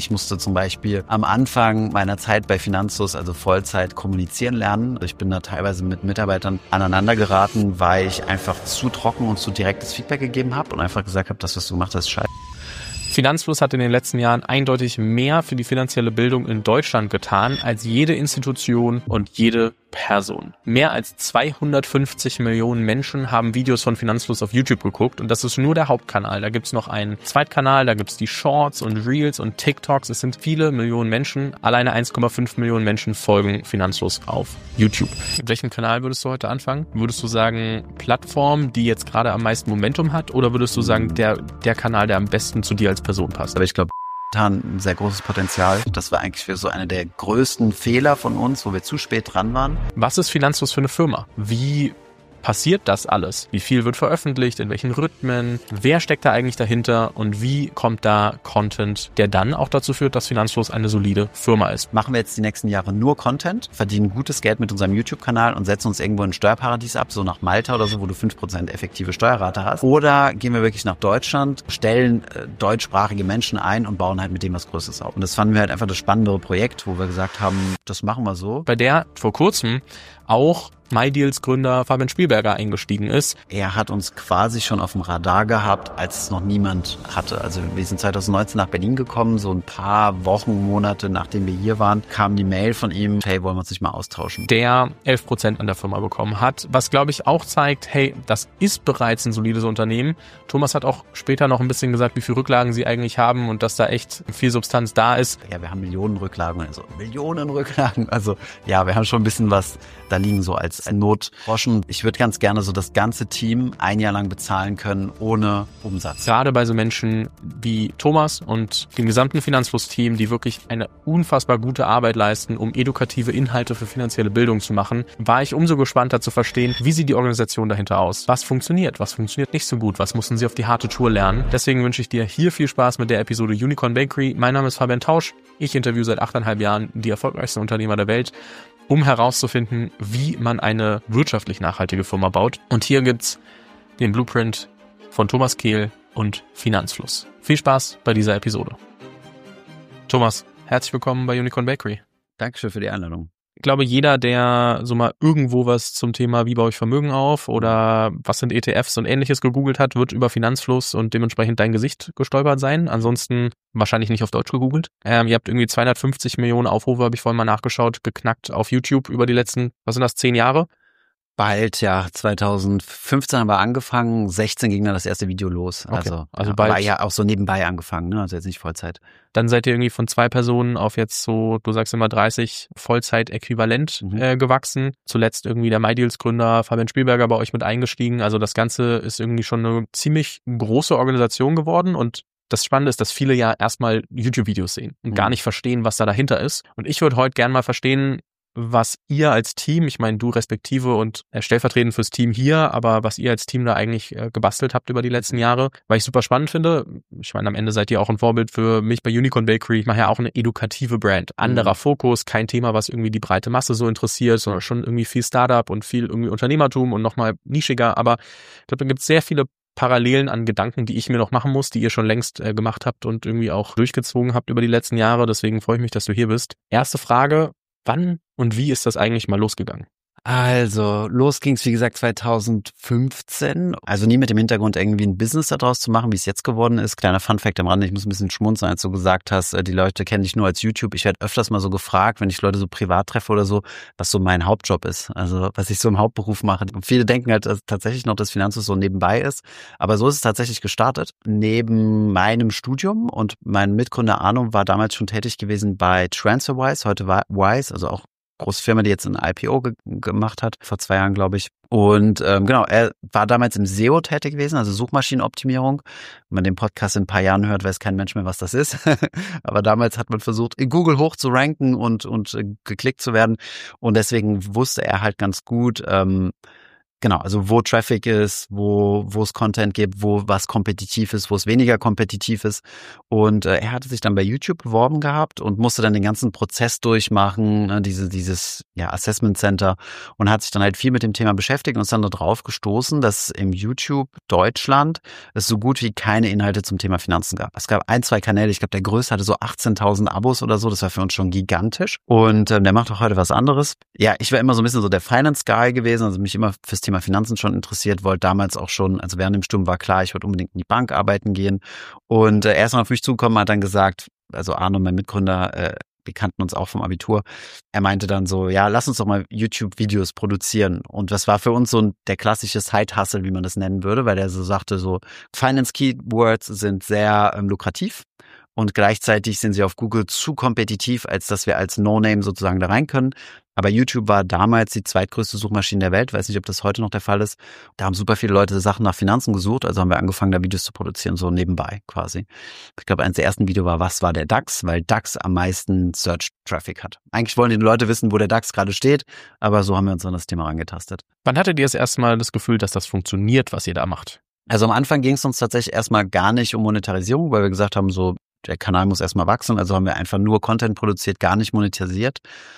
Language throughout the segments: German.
Ich musste zum Beispiel am Anfang meiner Zeit bei Finanzfluss, also Vollzeit, kommunizieren lernen. Ich bin da teilweise mit Mitarbeitern aneinander geraten, weil ich einfach zu trocken und zu direktes Feedback gegeben habe und einfach gesagt habe, das, was du gemacht hast, ist scheiße. Finanzfluss hat in den letzten Jahren eindeutig mehr für die finanzielle Bildung in Deutschland getan als jede Institution und jede Person. Mehr als 250 Millionen Menschen haben Videos von Finanzfluss auf YouTube geguckt und das ist nur der Hauptkanal. Da gibt's noch einen Zweitkanal, da gibt's die Shorts und Reels und TikToks. Es sind viele Millionen Menschen. Alleine 1,5 Millionen Menschen folgen Finanzfluss auf YouTube. Mit welchem Kanal würdest du heute anfangen? Würdest du sagen Plattform, die jetzt gerade am meisten Momentum hat, oder würdest du sagen der Kanal, der am besten zu dir als Person passt? Aber ich glaube, ein sehr großes Potenzial. Das war eigentlich für so eine der größten Fehler von uns, wo wir zu spät dran waren. Was ist Finanzfluss für eine Firma? Wie passiert das alles? Wie viel wird veröffentlicht? In welchen Rhythmen? Wer steckt da eigentlich dahinter? Und wie kommt da Content, der dann auch dazu führt, dass Finanzfluss eine solide Firma ist? Machen wir jetzt die nächsten Jahre nur Content, verdienen gutes Geld mit unserem YouTube-Kanal und setzen uns irgendwo in ein Steuerparadies ab, so nach Malta oder so, wo du 5% effektive Steuerrate hast? Oder gehen wir wirklich nach Deutschland, stellen deutschsprachige Menschen ein und bauen halt mit dem was Größeres auf? Und das fanden wir halt einfach das spannendere Projekt, wo wir gesagt haben, das machen wir so. Bei der vor kurzem auch MyDeals-Gründer Fabian Spielberger eingestiegen ist. Er hat uns quasi schon auf dem Radar gehabt, als es noch niemand hatte. Also wir sind 2019 nach Berlin gekommen, so ein paar Wochen, Monate nachdem wir hier waren, kam die Mail von ihm, hey, wollen wir uns nicht mal austauschen? Der 11% an der Firma bekommen hat, was glaube ich auch zeigt, hey, das ist bereits ein solides Unternehmen. Thomas hat auch später noch ein bisschen gesagt, wie viele Rücklagen sie eigentlich haben und dass da echt viel Substanz da ist. Ja, wir haben Millionen Rücklagen, also Millionen Rücklagen. Also ja, wir haben schon ein bisschen was da liegen, so als Notgroschen. Ich würde ganz gerne so das ganze Team ein Jahr lang bezahlen können, ohne Umsatz. Gerade bei so Menschen wie Thomas und dem gesamten Finanzfluss-Team, die wirklich eine unfassbar gute Arbeit leisten, um edukative Inhalte für finanzielle Bildung zu machen, war ich umso gespannter zu verstehen, wie sieht die Organisation dahinter aus? Was funktioniert nicht so gut? Was mussten sie auf die harte Tour lernen? Deswegen wünsche ich dir hier viel Spaß mit der Episode Unicorn Bakery. Mein Name ist Fabian Tausch. Ich interviewe seit 8,5 Jahren die erfolgreichsten Unternehmer der Welt, um herauszufinden, wie man eine wirtschaftlich nachhaltige Firma baut. Und hier gibt's den Blueprint von Thomas Kehl und Finanzfluss. Viel Spaß bei dieser Episode. Thomas, herzlich willkommen bei Unicorn Bakery. Dankeschön für die Einladung. Ich glaube, jeder, der so mal irgendwo was zum Thema, wie baue ich Vermögen auf oder was sind ETFs und ähnliches gegoogelt hat, wird über Finanzfluss und dementsprechend dein Gesicht gestolpert sein. Ansonsten wahrscheinlich nicht auf Deutsch gegoogelt. Ihr habt irgendwie 250 Millionen Aufrufe, habe ich vorhin mal nachgeschaut, geknackt auf YouTube über die letzten, 10 Jahre? Bald, ja. 2015 haben wir angefangen, 16 ging dann das erste Video los. Okay. Also ja, bald. war ja auch so nebenbei angefangen, ne? Also jetzt nicht Vollzeit. Dann seid ihr irgendwie von 2 Personen auf jetzt so, du sagst immer 30 Vollzeit-Äquivalent gewachsen. Zuletzt irgendwie der MyDeals-Gründer Fabian Spielberger bei euch mit eingestiegen. Also das Ganze ist irgendwie schon eine ziemlich große Organisation geworden und das Spannende ist, dass viele ja erstmal YouTube-Videos sehen und gar nicht verstehen, was da dahinter ist. Und ich würde heute gerne mal verstehen, was ihr als Team, ich meine du respektive und stellvertretend fürs Team hier, aber was ihr als Team da eigentlich gebastelt habt über die letzten Jahre, weil ich super spannend finde. Ich meine, am Ende seid ihr auch ein Vorbild für mich bei Unicorn Bakery. Ich mache ja auch eine edukative Brand. Anderer Fokus, kein Thema, was irgendwie die breite Masse so interessiert, sondern schon irgendwie viel Startup und viel irgendwie Unternehmertum und nochmal nischiger. Aber ich glaube, da gibt es sehr viele Parallelen an Gedanken, die ich mir noch machen muss, die ihr schon längst gemacht habt und irgendwie auch durchgezogen habt über die letzten Jahre. Deswegen freue ich mich, dass du hier bist. Erste Frage: Wann und wie ist das eigentlich mal losgegangen? Also, los ging's, wie gesagt, 2015. Also nie mit dem Hintergrund, irgendwie ein Business daraus zu machen, wie es jetzt geworden ist. Kleiner Funfact am Rande, ich muss ein bisschen schmunzeln, als du gesagt hast, die Leute kennen dich nur als YouTube. Ich werde öfters mal so gefragt, wenn ich Leute so privat treffe oder so, was so mein Hauptjob ist. Also, was ich so im Hauptberuf mache. Und viele denken halt, dass tatsächlich noch das Finanzfluss so nebenbei ist. Aber so ist es tatsächlich gestartet. Neben meinem Studium und mein Mitgründer Arno war damals schon tätig gewesen bei TransferWise, heute war Wise, also auch große Firma, die jetzt ein IPO gemacht hat, vor 2 Jahren, glaube ich. Und genau, er war damals im SEO tätig gewesen, also Suchmaschinenoptimierung. Wenn man den Podcast in ein paar Jahren hört, weiß kein Mensch mehr, was das ist. Aber damals hat man versucht, in Google hoch zu ranken und geklickt zu werden. Und deswegen wusste er halt ganz gut, Genau, also wo Traffic ist, wo es Content gibt, wo was kompetitiv ist, wo es weniger kompetitiv ist. Und er hatte sich dann bei YouTube beworben gehabt und musste dann den ganzen Prozess durchmachen, ne, dieses Assessment Center, und hat sich dann halt viel mit dem Thema beschäftigt und ist dann darauf gestoßen, dass im YouTube Deutschland es so gut wie keine Inhalte zum Thema Finanzen gab. Es gab 1, 2 Kanäle, ich glaube der größte hatte so 18.000 Abos oder so, das war für uns schon gigantisch. Und der macht auch heute was anderes. Ja, ich war immer so ein bisschen so der Finance Guy gewesen, also mich immer fürs Thema Finanzen schon interessiert, wollte damals auch schon, also während dem Studium war klar, ich wollte unbedingt in die Bank arbeiten gehen. Und er ist dann auf mich zugekommen, hat dann gesagt, also Arno, mein Mitgründer, wir kannten uns auch vom Abitur, er meinte dann so, ja, lass uns doch mal YouTube-Videos produzieren. Und das war für uns so der klassische Side-Hustle, wie man das nennen würde, weil er so sagte, so Finance-Keywords sind sehr lukrativ. Und gleichzeitig sind sie auf Google zu kompetitiv, als dass wir als No-Name sozusagen da rein können. Aber YouTube war damals die zweitgrößte Suchmaschine der Welt. Weiß nicht, ob das heute noch der Fall ist. Da haben super viele Leute Sachen nach Finanzen gesucht. Also haben wir angefangen, da Videos zu produzieren, so nebenbei quasi. Ich glaube, eines der ersten Videos war, was war der DAX? Weil DAX am meisten Search-Traffic hat. Eigentlich wollen die Leute wissen, wo der DAX gerade steht. Aber so haben wir uns an das Thema rangetastet. Wann hattet ihr das erste Mal das Gefühl, dass das funktioniert, was ihr da macht? Also am Anfang ging es uns tatsächlich erstmal gar nicht um Monetarisierung, weil wir gesagt haben, so, der Kanal muss erstmal wachsen, also haben wir einfach nur Content produziert, gar nicht monetarisiert.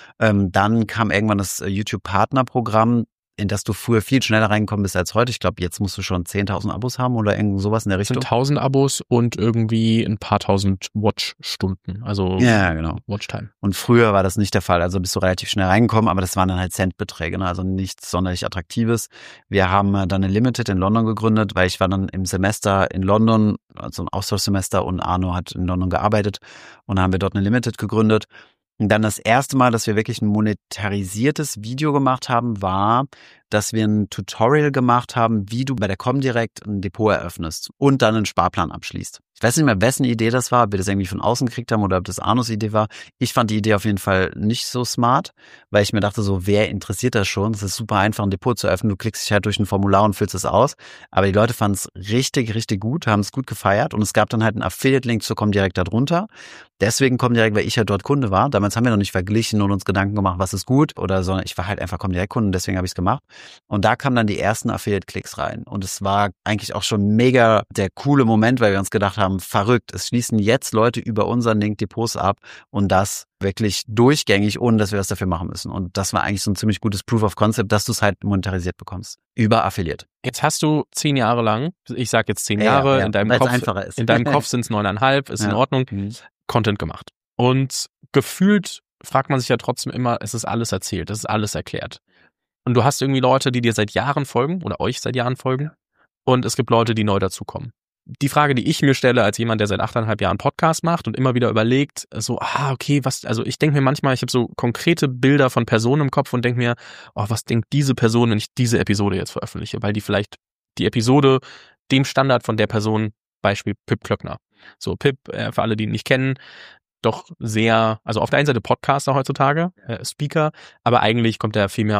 Dann kam irgendwann das YouTube-Partnerprogramm, in das du früher viel schneller reingekommen bist als heute. Ich glaube, jetzt musst du schon 10.000 Abos haben oder irgend sowas in der Richtung. 1000 Abos und irgendwie ein paar tausend Watchstunden, also ja, genau. Watchtime. Und früher war das nicht der Fall, also bist du relativ schnell reingekommen, aber das waren dann halt Centbeträge, ne? Also nichts sonderlich Attraktives. Wir haben dann eine Limited in London gegründet, weil ich war dann im Semester in London, also ein Austauschsemester, und Arno hat in London gearbeitet, und dann haben wir dort eine Limited gegründet. Und dann das erste Mal, dass wir wirklich ein monetarisiertes Video gemacht haben, war, dass wir ein Tutorial gemacht haben, wie du bei der Comdirect ein Depot eröffnest und dann einen Sparplan abschließt. Ich weiß nicht mehr, wessen Idee das war, ob wir das irgendwie von außen gekriegt haben oder ob das Arnos Idee war. Ich fand die Idee auf jeden Fall nicht so smart, weil ich mir dachte so, wer interessiert das schon? Es ist super einfach, ein Depot zu öffnen. Du klickst dich halt durch ein Formular und füllst es aus. Aber die Leute fanden es richtig, richtig gut, haben es gut gefeiert, und es gab dann halt einen Affiliate-Link zu Comdirect darunter. Deswegen Comdirect, weil ich ja dort Kunde war. Damals haben wir noch nicht verglichen und uns Gedanken gemacht, was ist gut oder so. Ich war halt einfach Comdirect-Kunde, deswegen habe ich es gemacht. Und da kamen dann die ersten Affiliate-Klicks rein. Und es war eigentlich auch schon mega der coole Moment, weil wir uns gedacht haben, verrückt, es schließen jetzt Leute über unseren Link Depots ab, und das wirklich durchgängig, ohne dass wir was dafür machen müssen. Und das war eigentlich so ein ziemlich gutes Proof of Concept, dass du es halt monetarisiert bekommst. Über Affiliate. Jetzt hast du 10 Jahre lang, ich sag jetzt 10 Jahre, ja, in deinem Kopf sind es 9,5, ist in Ordnung, Content gemacht. Und gefühlt fragt man sich ja trotzdem immer, es ist alles erzählt, es ist alles erklärt. Und du hast irgendwie Leute, die dir seit Jahren folgen oder euch seit Jahren folgen, und es gibt Leute, die neu dazukommen. Die Frage, die ich mir stelle als jemand, der seit 8,5 Jahren Podcast macht und immer wieder überlegt, so, okay, also ich denke mir manchmal, ich habe so konkrete Bilder von Personen im Kopf und denke mir, was denkt diese Person, wenn ich diese Episode jetzt veröffentliche, weil die vielleicht die Episode dem Standard von der Person, Beispiel Pip Klöckner. So, Pip, für alle, die ihn nicht kennen, doch sehr, also auf der einen Seite Podcaster heutzutage, Speaker, aber eigentlich kommt er viel mehr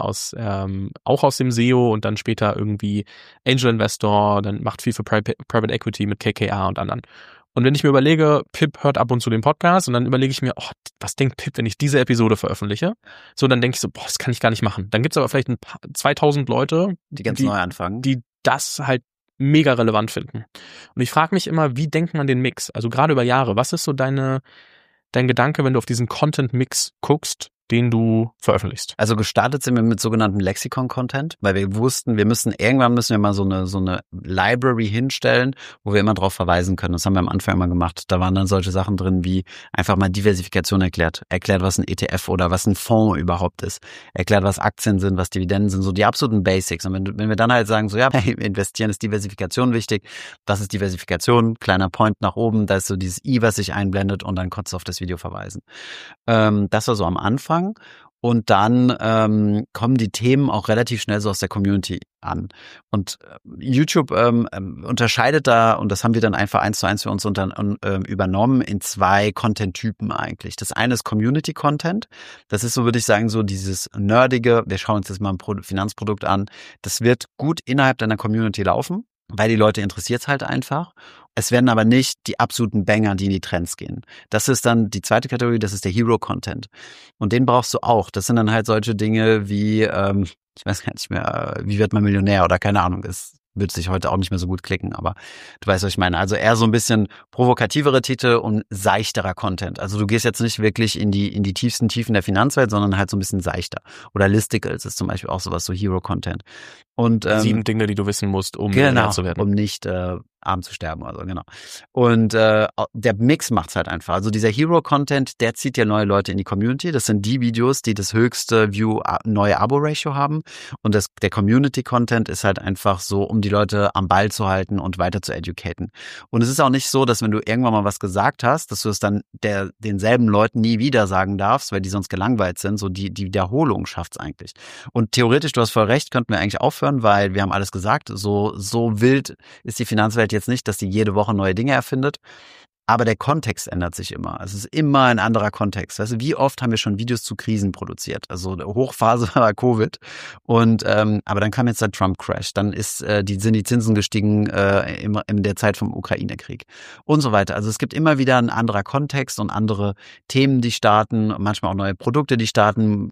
auch aus dem SEO und dann später irgendwie Angel Investor, dann macht viel für Private Equity mit KKR und anderen. Und wenn ich mir überlege, Pip hört ab und zu den Podcast, und dann überlege ich mir, was denkt Pip, wenn ich diese Episode veröffentliche? So, dann denke ich so, das kann ich gar nicht machen. Dann gibt's aber vielleicht 2000 Leute, die ganz neu anfangen, die das halt mega relevant finden. Und ich frage mich immer, wie denkt man den Mix? Also gerade über Jahre, was ist so dein Gedanke, wenn du auf diesen Content-Mix guckst, den du veröffentlichst? Also gestartet sind wir mit sogenannten Lexikon-Content, weil wir wussten, irgendwann müssen wir mal so eine Library hinstellen, wo wir immer drauf verweisen können. Das haben wir am Anfang immer gemacht. Da waren dann solche Sachen drin wie einfach mal Diversifikation erklärt, was ein ETF oder was ein Fonds überhaupt ist, erklärt, was Aktien sind, was Dividenden sind, so die absoluten Basics. Und wenn wir dann halt sagen, so ja, investieren ist Diversifikation wichtig, was ist Diversifikation? Kleiner Point nach oben, da ist so dieses I, was sich einblendet, und dann konntest du auf das Video verweisen. Das war so am Anfang. Und dann kommen die Themen auch relativ schnell so aus der Community an. Und YouTube unterscheidet da, und das haben wir dann einfach 1:1 für uns übernommen, in 2 Content-Typen eigentlich. Das eine ist Community-Content. Das ist so, würde ich sagen, so dieses nerdige, wir schauen uns jetzt mal ein Finanzprodukt an. Das wird gut innerhalb deiner Community laufen, weil die Leute interessiert es halt einfach. Es werden aber nicht die absoluten Banger, die in die Trends gehen. Das ist dann die zweite Kategorie, das ist der Hero-Content. Und den brauchst du auch. Das sind dann halt solche Dinge wie, ich weiß gar nicht mehr, wie wird man Millionär oder keine Ahnung, es wird sich heute auch nicht mehr so gut klicken, aber du weißt, was ich meine. Also eher so ein bisschen provokativere Titel und seichterer Content. Also du gehst jetzt nicht wirklich in die tiefsten Tiefen der Finanzwelt, sondern halt so ein bisschen seichter. Oder Listicles ist zum Beispiel auch sowas, so Hero-Content. Und 7 Dinge, die du wissen musst, um Millionär zu werden. Um nicht arm zu sterben, also genau. Und der Mix macht's halt einfach. Also dieser Hero-Content, der zieht ja neue Leute in die Community. Das sind die Videos, die das höchste neue Abo-Ratio haben. Und der Community-Content ist halt einfach so, um die Leute am Ball zu halten und weiter zu educaten. Und es ist auch nicht so, dass wenn du irgendwann mal was gesagt hast, dass du es dann denselben Leuten nie wieder sagen darfst, weil die sonst gelangweilt sind. So die Wiederholung schafft's eigentlich. Und theoretisch, du hast voll recht, könnten wir eigentlich aufhören, weil wir haben alles gesagt. So wild ist die Finanzwelt jetzt nicht, dass die jede Woche neue Dinge erfindet. Aber der Kontext ändert sich immer. Es ist immer ein anderer Kontext. Weißt du, wie oft haben wir schon Videos zu Krisen produziert? Also Hochphase war Covid. Und aber dann kam jetzt der Trump-Crash. Dann sind die Zinsen gestiegen in der Zeit vom Ukraine-Krieg und so weiter. Also es gibt immer wieder ein anderer Kontext und andere Themen, die starten, manchmal auch neue Produkte, die starten.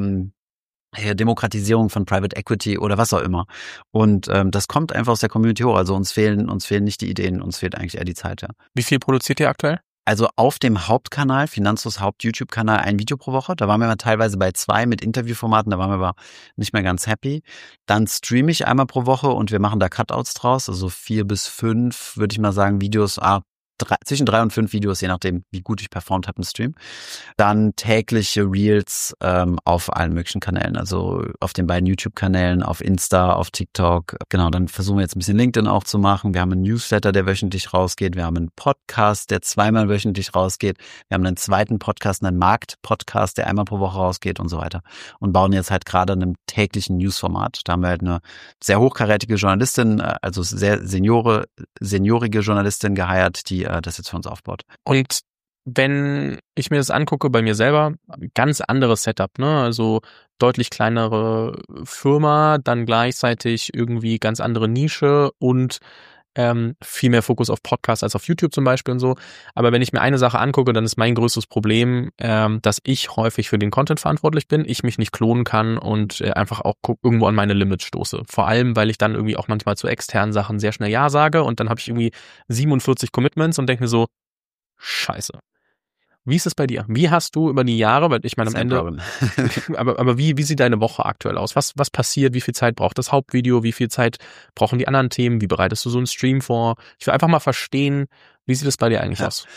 Demokratisierung von Private Equity oder was auch immer. Und das kommt einfach aus der Community hoch. Also uns fehlen nicht die Ideen, uns fehlt eigentlich eher die Zeit, ja. Wie viel produziert ihr aktuell? Also auf dem Hauptkanal, Finanzlos Haupt-YouTube-Kanal, ein Video pro Woche. Da waren wir mal teilweise bei 2 mit Interviewformaten, da waren wir aber nicht mehr ganz happy. Dann streame ich einmal pro Woche und wir machen da Cutouts draus, also 4 bis 5, würde ich mal sagen, Videos, zwischen 3 und 5 Videos, je nachdem, wie gut ich performt habe im Stream. Dann tägliche Reels auf allen möglichen Kanälen, also auf den beiden YouTube-Kanälen, auf Insta, auf TikTok. Genau, dann versuchen wir jetzt ein bisschen LinkedIn auch zu machen. Wir haben einen Newsletter, der wöchentlich rausgeht. Wir haben einen Podcast, der 2-mal wöchentlich rausgeht. Wir haben einen zweiten Podcast, einen Markt-Podcast, der einmal pro Woche rausgeht und so weiter. Und bauen jetzt halt gerade an einem täglichen Newsformat. Da haben wir halt eine sehr hochkarätige Journalistin, also sehr seniorige Journalistin geheiert, die das jetzt für uns aufbaut. Und wenn ich mir das angucke bei mir selber, ganz anderes Setup, ne? Also deutlich kleinere Firma, dann gleichzeitig irgendwie ganz andere Nische und viel mehr Fokus auf Podcasts als auf YouTube zum Beispiel und so. Aber wenn ich mir eine Sache angucke, dann ist mein größtes Problem, dass ich häufig für den Content verantwortlich bin, ich mich nicht klonen kann und einfach auch irgendwo an meine Limits stoße. Vor allem, weil ich dann irgendwie auch manchmal zu externen Sachen sehr schnell Ja sage und dann habe ich irgendwie 47 Commitments und denke mir so, scheiße. Wie ist es bei dir? Wie hast du über die Jahre, weil ich meine am Ende, aber wie sieht deine Woche aktuell aus? Was passiert? Wie viel Zeit braucht das Hauptvideo? Wie viel Zeit brauchen die anderen Themen? Wie bereitest du so einen Stream vor? Ich will einfach mal verstehen, wie sieht es bei dir eigentlich aus?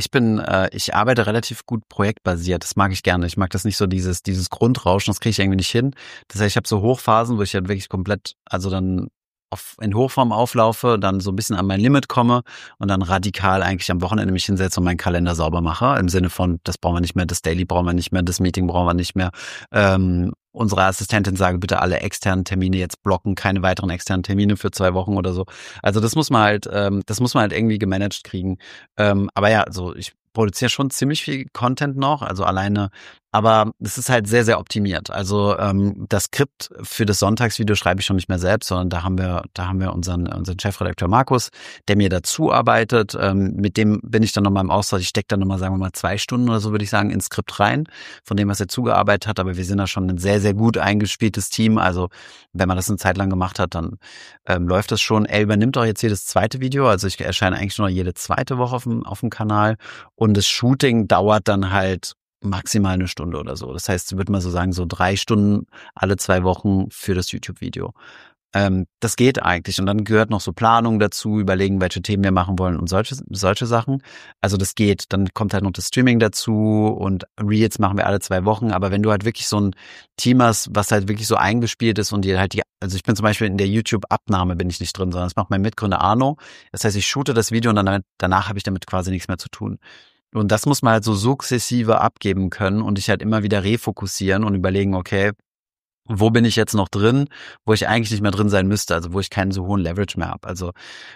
Ich arbeite relativ gut projektbasiert. Das mag ich gerne. Ich mag das nicht so dieses Grundrauschen, das kriege ich irgendwie nicht hin. Das heißt, ich habe so Hochphasen, wo ich halt wirklich komplett, also dann in Hochform auflaufe, dann so ein bisschen an mein Limit komme und dann radikal eigentlich am Wochenende mich hinsetze und meinen Kalender sauber mache. Im Sinne von, das brauchen wir nicht mehr, das Daily brauchen wir nicht mehr, das Meeting brauchen wir nicht mehr. Unsere Assistentin sage, bitte alle externen Termine jetzt blocken, keine weiteren externen Termine für 2 Wochen oder so. Also das muss man halt irgendwie gemanagt kriegen. Aber ja, also ich produziere schon ziemlich viel Content noch, also alleine, aber es ist halt sehr, sehr optimiert. Also das Skript für das Sonntagsvideo schreibe ich schon nicht mehr selbst, sondern da haben wir unseren Chefredakteur Markus, der mir dazu arbeitet. Mit dem bin ich dann nochmal im Austausch. Ich stecke dann nochmal, sagen wir mal, 2 Stunden oder so, würde ich sagen, ins Skript rein, von dem, was er zugearbeitet hat. Aber wir sind da schon ein sehr, sehr gut eingespieltes Team. Also wenn man das eine Zeit lang gemacht hat, dann läuft das schon. Er übernimmt auch jetzt jedes zweite Video. Also ich erscheine eigentlich nur jede zweite Woche auf dem Kanal. Und das Shooting dauert dann halt maximal 1 Stunde oder so. Das heißt, ich würde mal so sagen, so 3 Stunden alle 2 Wochen für das YouTube-Video. Das geht eigentlich. Und dann gehört noch so Planung dazu, überlegen, welche Themen wir machen wollen und solche Sachen. Also das geht. Dann kommt halt noch das Streaming dazu und Reels machen wir alle 2 Wochen. Aber wenn du halt wirklich so ein Team hast, was halt wirklich so eingespielt ist und dir halt also ich bin zum Beispiel in der YouTube-Abnahme bin ich nicht drin, sondern das macht mein Mitgründer Arno. Das heißt, ich shoote das Video und danach habe ich damit quasi nichts mehr zu tun. Und das muss man halt so sukzessive abgeben können und dich halt immer wieder refokussieren und überlegen, okay, wo bin ich jetzt noch drin, wo ich eigentlich nicht mehr drin sein müsste, also wo ich keinen so hohen Leverage mehr habe. Also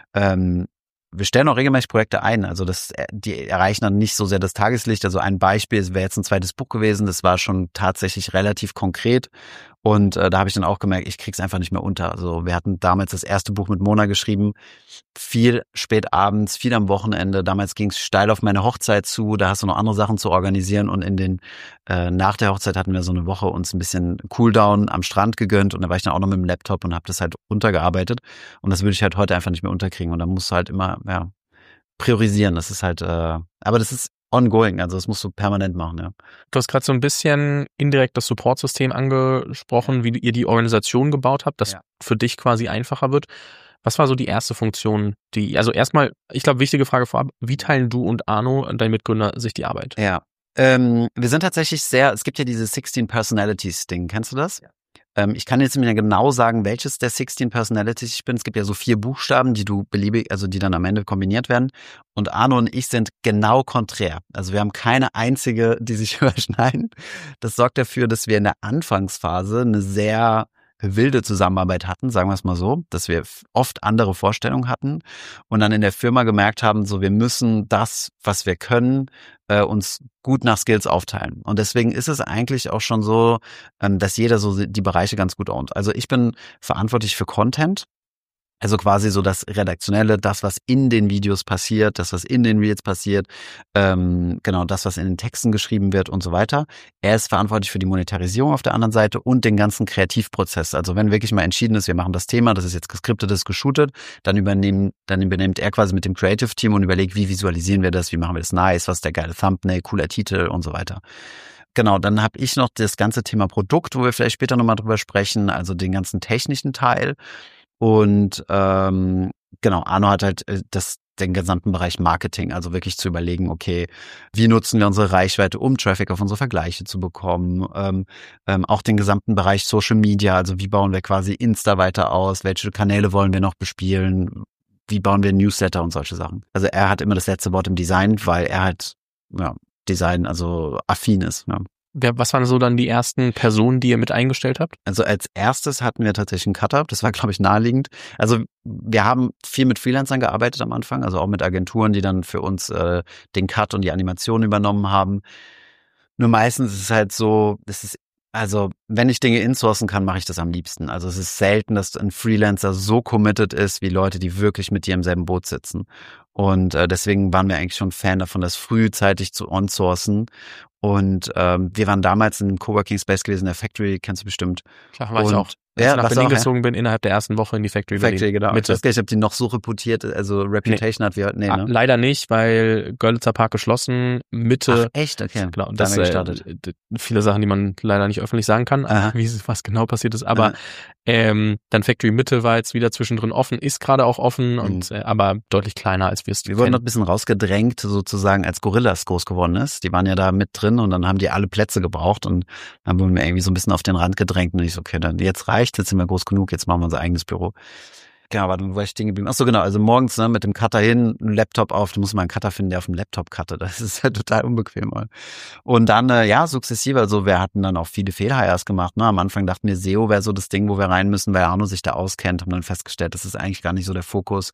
wir stellen auch regelmäßig Projekte ein, also die erreichen dann nicht so sehr das Tageslicht. Also ein Beispiel wäre jetzt ein zweites Buch gewesen, das war schon tatsächlich relativ konkret Und da habe ich dann auch gemerkt, ich krieg's einfach nicht mehr unter. Also wir hatten damals das erste Buch mit Mona geschrieben, viel spät abends, viel am Wochenende. Damals ging's steil auf meine Hochzeit zu, da hast du noch andere Sachen zu organisieren und nach der Hochzeit hatten wir so eine Woche uns ein bisschen Cooldown am Strand gegönnt und da war ich dann auch noch mit dem Laptop und habe das halt runtergearbeitet und das würde ich halt heute einfach nicht mehr unterkriegen und da musst du halt immer priorisieren. Das ist halt, aber das ist ongoing, also das musst du permanent machen, ja. Du hast gerade so ein bisschen indirekt das Supportsystem angesprochen, wie ihr die Organisation gebaut habt, das für dich quasi einfacher wird. Was war so die erste Funktion, also erstmal, ich glaube, wichtige Frage vorab, wie teilen du und Arno, dein Mitgründer, sich die Arbeit? Ja, wir sind tatsächlich es gibt ja diese 16 Personalities Ding, kennst du das? Ja. Ich kann jetzt nicht mehr genau sagen, welches der 16 Personalities ich bin. Es gibt ja so 4 Buchstaben, die die dann am Ende kombiniert werden. Und Arno und ich sind genau konträr. Also wir haben keine einzige, die sich überschneiden. Das sorgt dafür, dass wir in der Anfangsphase eine sehr wilde Zusammenarbeit hatten, sagen wir es mal so, dass wir oft andere Vorstellungen hatten und dann in der Firma gemerkt haben, so wir müssen das, was wir können, uns gut nach Skills aufteilen. Und deswegen ist es eigentlich auch schon so, dass jeder so die Bereiche ganz gut ownt. Also ich bin verantwortlich für Content. Also quasi so das Redaktionelle, das, was in den Videos passiert, das, was in den Reels passiert, genau das, was in den Texten geschrieben wird und so weiter. Er ist verantwortlich für die Monetarisierung auf der anderen Seite und den ganzen Kreativprozess. Also wenn wirklich mal entschieden ist, wir machen das Thema, das ist jetzt geskriptet, das ist geshootet, dann übernimmt er quasi mit dem Creative-Team und überlegt, wie visualisieren wir das, wie machen wir das nice, was ist der geile Thumbnail, cooler Titel und so weiter. Genau, dann habe ich noch das ganze Thema Produkt, wo wir vielleicht später nochmal drüber sprechen, also den ganzen technischen Teil. Und genau, Arno hat halt den gesamten Bereich Marketing, also wirklich zu überlegen, okay, wie nutzen wir unsere Reichweite, um Traffic auf unsere Vergleiche zu bekommen, auch den gesamten Bereich Social Media, also wie bauen wir quasi Insta weiter aus, welche Kanäle wollen wir noch bespielen, wie bauen wir Newsletter und solche Sachen. Also er hat immer das letzte Wort im Design, weil er halt Design, also affin ist. Ja. Was waren so dann die ersten Personen, die ihr mit eingestellt habt? Also als erstes hatten wir tatsächlich einen Cutter. Das war, glaube ich, naheliegend. Also wir haben viel mit Freelancern gearbeitet am Anfang, also auch mit Agenturen, die dann für uns den Cut und die Animation übernommen haben. Nur meistens ist es halt so, also wenn ich Dinge insourcen kann, mache ich das am liebsten. Also es ist selten, dass ein Freelancer so committed ist, wie Leute, die wirklich mit dir im selben Boot sitzen. Und deswegen waren wir eigentlich schon Fan davon, das frühzeitig zu onsourcen. Und wir waren damals in einem Coworking Space gewesen, der Factory, kennst du bestimmt. Klar, war ich auch. Als ich nach Berlin gezogen bin, innerhalb der ersten Woche in die Factory genau. Ich weiß gar nicht, ob die noch so Reputation hat wie heute. Nee, ne? Leider nicht, weil Görlitzer Park geschlossen, Mitte. Ach, echt? Okay. Genau, das gestartet. Viele Sachen, die man leider nicht öffentlich sagen kann, was genau passiert ist. Aber dann Factory Mitte war jetzt wieder zwischendrin offen, ist gerade auch offen, und aber deutlich kleiner, als wir es kennen. Wir wurden noch ein bisschen rausgedrängt, sozusagen, als Gorillas groß geworden ist. Die waren ja da mit drin und dann haben die alle Plätze gebraucht und dann wurden wir irgendwie so ein bisschen auf den Rand gedrängt und ich so, okay, dann jetzt reicht, jetzt sind wir groß genug, jetzt machen wir unser eigenes Büro. Genau, aber dann war ich stehen geblieben. Achso, genau, also morgens mit dem Cutter hin, einen Laptop auf, du musst mal einen Cutter finden, der auf dem Laptop cuttet. Das ist halt total unbequem. Und dann, sukzessive, also wir hatten dann auch viele Fehlhires gemacht. Ne? Am Anfang dachten wir, SEO wäre so das Ding, wo wir rein müssen, weil Arno sich da auskennt, haben dann festgestellt, das ist eigentlich gar nicht so der Fokus.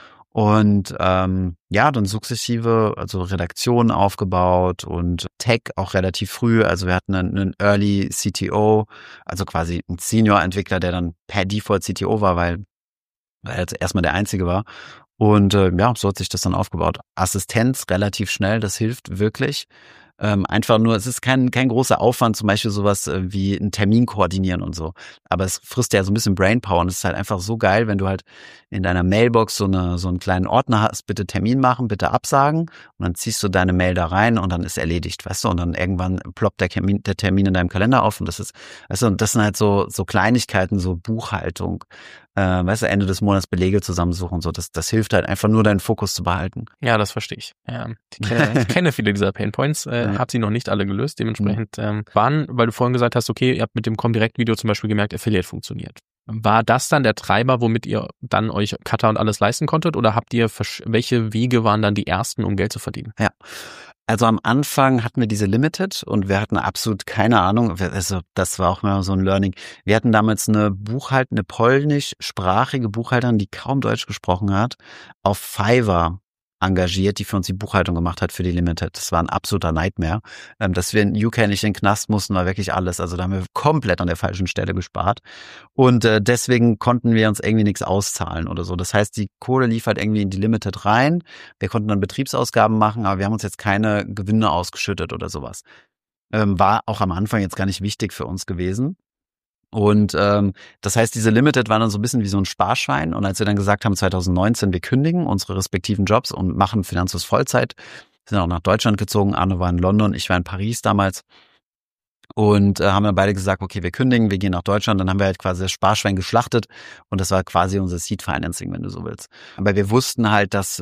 Und dann sukzessive, also Redaktionen aufgebaut und Tech auch relativ früh. Also wir hatten einen Early CTO, also quasi ein Senior-Entwickler, der dann per Default CTO war, weil er jetzt erstmal der Einzige war. Und so hat sich das dann aufgebaut. Assistenz relativ schnell, das hilft wirklich. Einfach nur, es ist kein großer Aufwand, zum Beispiel sowas wie einen Termin koordinieren und so. Aber es frisst ja so ein bisschen Brainpower und es ist halt einfach so geil, wenn du halt in deiner Mailbox so einen kleinen Ordner hast, bitte Termin machen, bitte absagen und dann ziehst du deine Mail da rein und dann ist erledigt, weißt du? Und dann irgendwann ploppt der Termin in deinem Kalender auf und das ist, weißt du, und das sind halt so Kleinigkeiten, so Buchhaltung. Weißt du, Ende des Monats Belege zusammensuchen und so, das hilft halt einfach nur, deinen Fokus zu behalten. Ja, das verstehe ich. Ja, ich kenne viele dieser Painpoints, habe sie noch nicht alle gelöst, dementsprechend weil du vorhin gesagt hast, okay, ihr habt mit dem Comdirect-Video zum Beispiel gemerkt, Affiliate funktioniert. War das dann der Treiber, womit ihr dann euch Cutter und alles leisten konntet, oder habt ihr, welche Wege waren dann die ersten, um Geld zu verdienen? Ja. Also am Anfang hatten wir diese Limited und wir hatten absolut keine Ahnung, also das war auch mal so ein Learning. Wir hatten damals eine polnischsprachige Buchhalterin, die kaum Deutsch gesprochen hat, auf Fiverr engagiert, die für uns die Buchhaltung gemacht hat für die Limited. Das war ein absoluter Nightmare. Dass wir in UK nicht in den Knast mussten, war wirklich alles. Also da haben wir komplett an der falschen Stelle gespart. Und deswegen konnten wir uns irgendwie nichts auszahlen oder so. Das heißt, die Kohle lief halt irgendwie in die Limited rein. Wir konnten dann Betriebsausgaben machen, aber wir haben uns jetzt keine Gewinne ausgeschüttet oder sowas. War auch am Anfang jetzt gar nicht wichtig für uns gewesen. Und das heißt, diese Limited war dann so ein bisschen wie so ein Sparschwein. Und als wir dann gesagt haben, 2019, wir kündigen unsere respektiven Jobs und machen Finanzlos Vollzeit, sind auch nach Deutschland gezogen. Arno war in London, ich war in Paris damals. Und haben dann beide gesagt, okay, wir kündigen, wir gehen nach Deutschland. Dann haben wir halt quasi das Sparschwein geschlachtet und das war quasi unser Seed Financing, wenn du so willst. Aber wir wussten halt, dass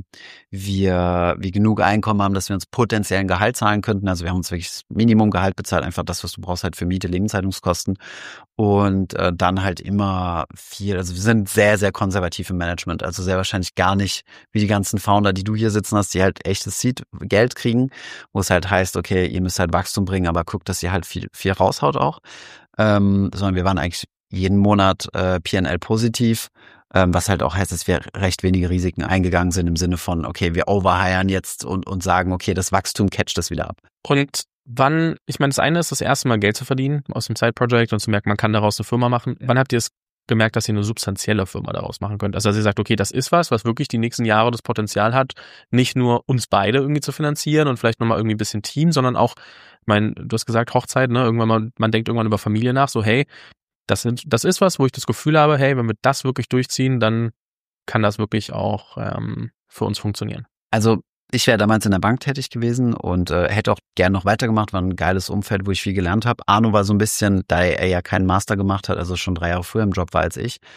wir genug Einkommen haben, dass wir uns potenziell ein Gehalt zahlen könnten. Also wir haben uns wirklich das Minimumgehalt bezahlt, einfach das, was du brauchst halt für Miete, Lebenshaltungskosten. Und dann halt immer viel, also wir sind sehr, sehr konservativ im Management, also sehr wahrscheinlich gar nicht wie die ganzen Founder, die du hier sitzen hast, die halt echtes Seed-Geld kriegen, wo es halt heißt, okay, ihr müsst halt Wachstum bringen, aber guckt, dass ihr halt viel raushaut auch. Sondern wir waren eigentlich jeden Monat P&L positiv, was halt auch heißt, dass wir recht wenige Risiken eingegangen sind im Sinne von, okay, wir overhiren jetzt und sagen, okay, das Wachstum catcht das wieder ab. Und wann, ich meine, das eine ist das erste Mal Geld zu verdienen aus dem Side-Project und zu merken, man kann daraus eine Firma machen. Wann habt ihr es gemerkt, dass ihr eine substanzielle Firma daraus machen könnt? Also, dass ihr sagt, okay, das ist was wirklich die nächsten Jahre das Potenzial hat, nicht nur uns beide irgendwie zu finanzieren und vielleicht nochmal irgendwie ein bisschen Team, sondern auch, ich meine, du hast gesagt, Hochzeit, ne? Irgendwann mal, man denkt irgendwann über Familie nach, so, hey, das ist was, wo ich das Gefühl habe, hey, wenn wir das wirklich durchziehen, dann kann das wirklich auch für uns funktionieren. Also ich wäre damals in der Bank tätig gewesen und hätte auch gern noch weitergemacht, war ein geiles Umfeld, wo ich viel gelernt habe. Arno war so ein bisschen, da er ja keinen Master gemacht hat, also schon 3 Jahre früher im Job war als ich,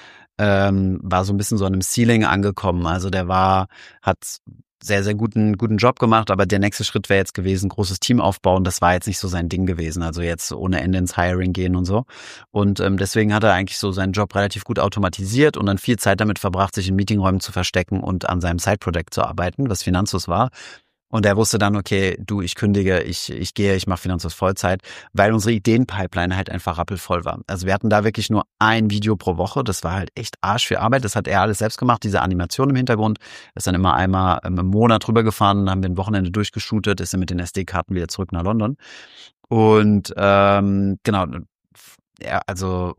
war so ein bisschen so an einem Ceiling angekommen. Also der hat sehr, sehr guten Job gemacht, aber der nächste Schritt wäre jetzt gewesen, großes Team aufbauen. Das war jetzt nicht so sein Ding gewesen, also jetzt ohne Ende ins Hiring gehen und so. Und deswegen hat er eigentlich so seinen Job relativ gut automatisiert und dann viel Zeit damit verbracht, sich in Meetingräumen zu verstecken und an seinem Side-Project zu arbeiten, was Finanzlos war. Und er wusste dann, okay, du, ich kündige, ich gehe, ich mache Finanzlos Vollzeit, weil unsere Ideenpipeline halt einfach rappelvoll war. Also wir hatten da wirklich nur ein Video pro Woche, das war halt echt Arsch für Arbeit, das hat er alles selbst gemacht, diese Animation im Hintergrund, ist dann immer einmal im Monat rübergefahren, dann haben wir ein Wochenende durchgeshootet, ist dann mit den SD-Karten wieder zurück nach London. Und genau, ja, also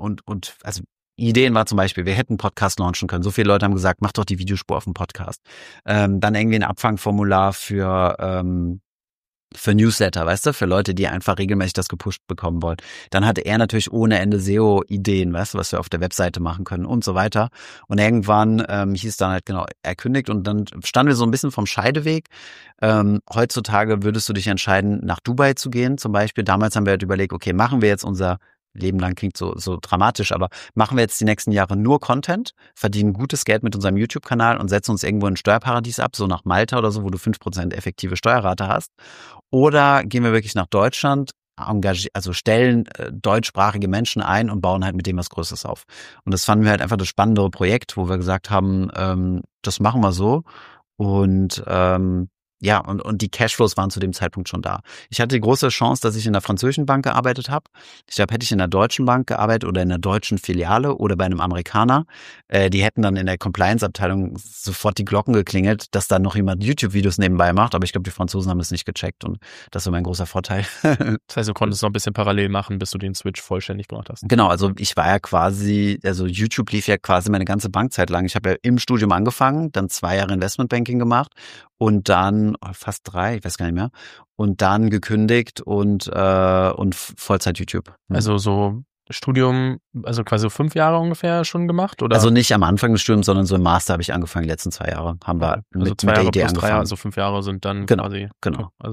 Ideen war zum Beispiel, wir hätten einen Podcast launchen können. So viele Leute haben gesagt, mach doch die Videospur auf dem Podcast. Dann irgendwie ein Abfangformular für Newsletter, weißt du, für Leute, die einfach regelmäßig das gepusht bekommen wollen. Dann hatte er natürlich ohne Ende SEO-Ideen, weißt du, was wir auf der Webseite machen können und so weiter. Und irgendwann hieß dann halt genau, er kündigt und dann standen wir so ein bisschen vom Scheideweg. Heutzutage würdest du dich entscheiden, nach Dubai zu gehen zum Beispiel. Damals haben wir halt überlegt, okay, machen wir jetzt unser Leben lang klingt so dramatisch, aber machen wir jetzt die nächsten Jahre nur Content, verdienen gutes Geld mit unserem YouTube-Kanal und setzen uns irgendwo in ein Steuerparadies ab, so nach Malta oder so, wo du 5% effektive Steuerrate hast. Oder gehen wir wirklich nach Deutschland, stellen deutschsprachige Menschen ein und bauen halt mit dem was Größeres auf. Und das fanden wir halt einfach das spannendere Projekt, wo wir gesagt haben, das machen wir so. Und ja, und die Cashflows waren zu dem Zeitpunkt schon da. Ich hatte die große Chance, dass ich in der französischen Bank gearbeitet habe. Ich glaube, hätte ich in der deutschen Bank gearbeitet oder in der deutschen Filiale oder bei einem Amerikaner, die hätten dann in der Compliance-Abteilung sofort die Glocken geklingelt, dass da noch jemand YouTube-Videos nebenbei macht. Aber ich glaube, die Franzosen haben das nicht gecheckt und das war mein großer Vorteil. Das heißt, du konntest noch ein bisschen parallel machen, bis du den Switch vollständig gemacht hast. Genau, also ich war ja quasi, also YouTube lief ja quasi meine ganze Bankzeit lang. Ich habe ja im Studium angefangen, dann 2 Jahre Investmentbanking gemacht und dann fast 3, ich weiß gar nicht mehr, und dann gekündigt und Vollzeit YouTube. Also so Studium, also quasi 5 Jahre ungefähr schon gemacht, oder? Also nicht am Anfang des Studiums, sondern so im Master habe ich angefangen, die letzten 2 Jahre haben wir also mit der Idee angefangen. Also 5 Jahre sind dann quasi, also